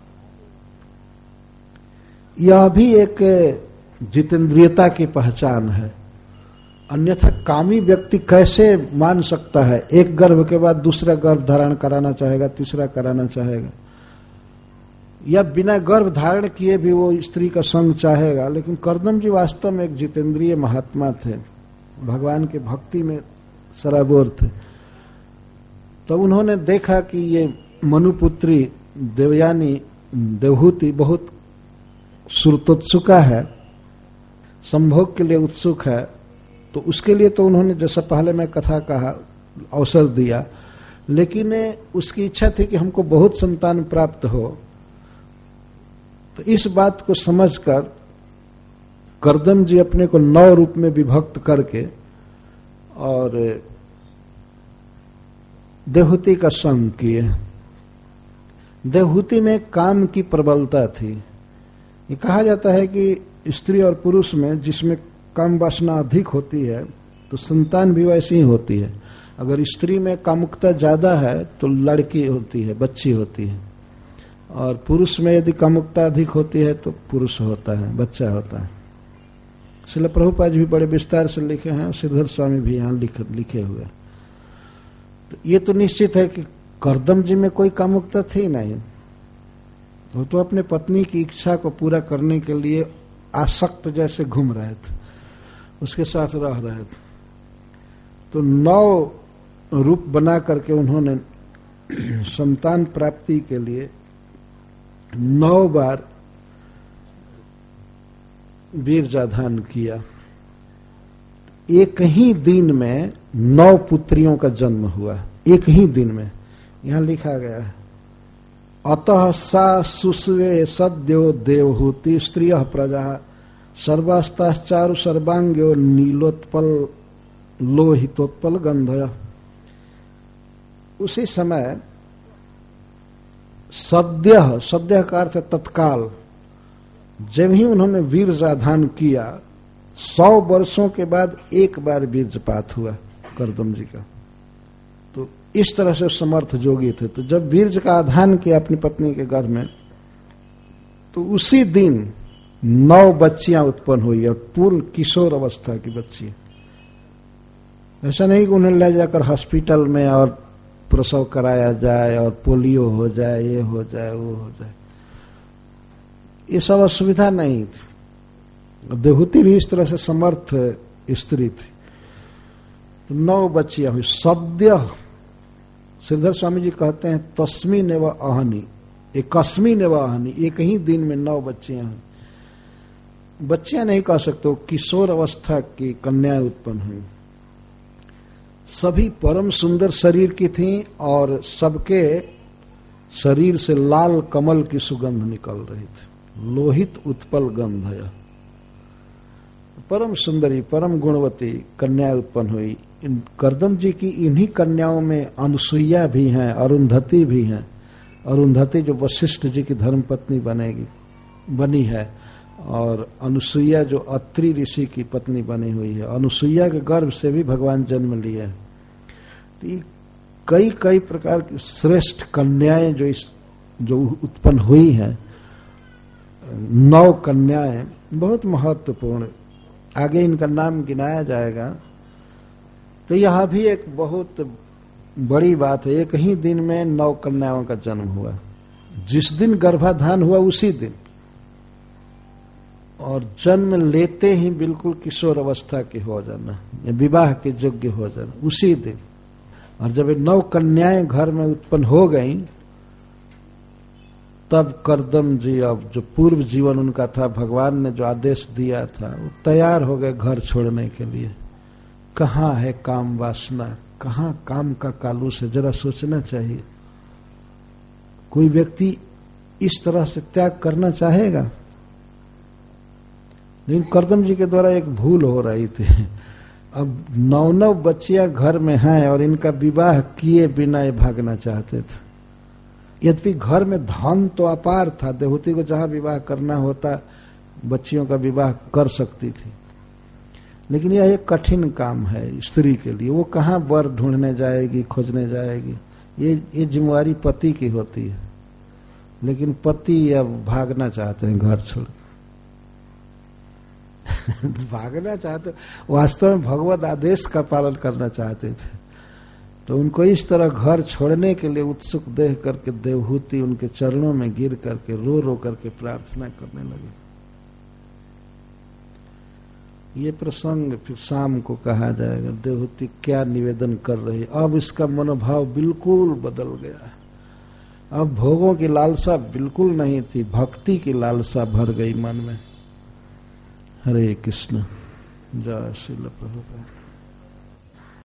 [SPEAKER 1] यह भी एक जितेंद्रियता की पहचान है। अन्यथा कामी व्यक्ति कैसे मान सकता है, एक गर्भ के बाद दूसरा गर्भ धारण कराना चाहेगा, तीसरा कराना चाहेगा, या बिना गर्भ धारण किए भी वो स्त्री का संग चाहेगा। लेकिन कर्दम जी वास्तव में एक जितेंद्रिय महात्मा थे, भगवान के भक्ति में सराबोर थे। तो उन्होंने देखा कि ये मनुपुत्री देवयानी देवहूति बहुत सुरतोत्सुका है, संभोग के लिए उत्सुक है, तो उसके लिए तो उन्होंने जैसा पहले मैं कथा कहा अवसर दिया, लेकिन उसकी इच्छा थी कि हमको बहुत संतान प्राप्त हो। तो इस बात को समझकर कर्दम जी अपने को नौ रूप में विभक्त करके और देवहूति का संग किए। देवहूति में काम की प्रबलता थी। ये कहा जाता है कि स्त्री और पुरुष में जिसमें काम वासना अधिक होती है तो संतान भी वैसी ही होती है। अगर स्त्री में कामुकता ज्यादा है तो लड़की होती है, बच्ची होती है, और पुरुष में यदि कामुकता अधिक होती है तो पुरुष होता है, बच्चा होता है। श्रील प्रभुपाद जी भी बड़े विस्तार से लिखे हैं, श्रीधर स्वामी भी यहां लिखे, लिखे हुए। तो ये तो निश्चित है कि कर्दम जी में कोई कामुकता थी नहीं, वो तो अपने पत्नी की इच्छा को पूरा करने के लिए आसक्त जैसे घूम रहे थे, उसके साथ रह रहे थे। तो नौ रूप बना करके उन्होंने संतान प्राप्ति के लिए नौ बार वीरजाधान किया। एक ही दिन में नौ पुत्रियों का जन्म हुआ, एक ही दिन में। यहां लिखा गया है अतः सा सुस्वे सद्यो देवहूति स्त्रिय प्रजा सर्वास्ताश्चारु सर्वांग्यो नीलोत्पल लोहितोत्पल गंधय। उसी समय सद्य, सद्य का अर्थ तत्काल, जब ही उन्होंने वीरजाधान किया, सौ वर्षों के बाद एक बार वीर्यपात हुआ कर्दम जी का। तो इस तरह से समर्थ जोगी थे। तो जब वीर्य का आधान किया अपनी पत्नी के घर में, तो उसी दिन नौ बच्चियां उत्पन्न हुई और पूर्ण किशोर अवस्था की बच्ची। ऐसा नहीं कि उन्हें ले जाकर हॉस्पिटल में और प्रसव कराया जाए और पोलियो हो जाए, ये हो जाए, वो हो जाए। ये सब असुविधा नहीं थी। देवहूति भी इस तरह से समर्थ स्त्री थी। तो नौ बच्चियां हुई। सद्य श्रीधर स्वामी जी कहते हैं तस्मी ने व आहनी, एकस्मी ने व आहनी, एक ही दिन में नौ बच्चियां हुई। बच्चियां नहीं कह सकते, किशोर अवस्था की कन्याएं उत्पन्न हुई। सभी परम सुंदर शरीर की थीं और सबके शरीर से लाल कमल की सुगंध निकल रही थी। लोहित उत्पल गंध है। परम सुंदरी परम गुणवती कन्याएं उत्पन्न हुई। इन करदम जी की इन्हीं कन्याओं में अनुसुईया भी हैं, अरुंधति भी हैं। अरुंधति जो वशिष्ठ जी की धर्मपत्नी बनेगी बनी है, और अनुसुईया जो अत्रि ऋषि की पत्नी बनी हुई है। अनुसुईया के गर्भ से भी भगवान जन्म लिए हैं। तो कई कई प्रकार की श्रेष्ठ कन्याएं जो इस जो उत्पन्न हुई हैं, नौ कन्याएं बहुत महत्वपूर्ण। आगे इनका नाम गिनाया जाएगा। तो यह भी एक बहुत बड़ी बात है। एक ही दिन में नौ कन्याओं का जन्म हुआ। जिस दिन गर्भाधान हुआ उसी दिन, और जन्म लेते ही बिल्कुल किशोर अवस्था की हो जाना, विवाह के योग्य हो जाना उसी दिन। और जब ये नौ कन्याएं घर में उत्पन्न हो गईं, तब करदम जी, अब जो पूर्व जीवन उनका था, भगवान ने जो आदेश दिया था, वो तैयार हो गए घर छोड़ने के लिए। कहाँ है काम वासना, कहाँ काम का कालूस है, जरा सोचना चाहिए। कोई व्यक्ति इस तरह से त्याग करना चाहेगा? लेकिन करदम जी के द्वारा एक भूल हो रही थी। अब नौ नौ बच्चियां घर में हैं और इनका विवाह किए बिना ये भागना चाहते थे। यद्यपि घर में धन तो अपार था, देवहूति को जहां विवाह करना होता बच्चियों का विवाह कर सकती थी, लेकिन यह एक कठिन काम है स्त्री के लिए। वो कहाँ वर ढूंढने जाएगी, खोजने जाएगी? ये ये जिम्मेवारी पति की होती है। लेकिन पति अब भागना चाहते हैं घर छोड़ भागना चाहते, वास्तव में भगवत आदेश का पालन करना चाहते थे। तो उनको इस तरह घर छोड़ने के लिए उत्सुक देख करके देवहूति उनके चरणों में गिर करके रो रो करके प्रार्थना करने लगे। ये प्रसंग फिर शाम को कहा जाएगा। देवहूति क्या निवेदन कर रही, अब इसका मनोभाव बिल्कुल बदल गया। अब भोगों की लालसा बिल्कुल नहीं थी, भक्ति की लालसा भर गई मन में। हरे कृष्ण। जय श्रील प्रभुपाद।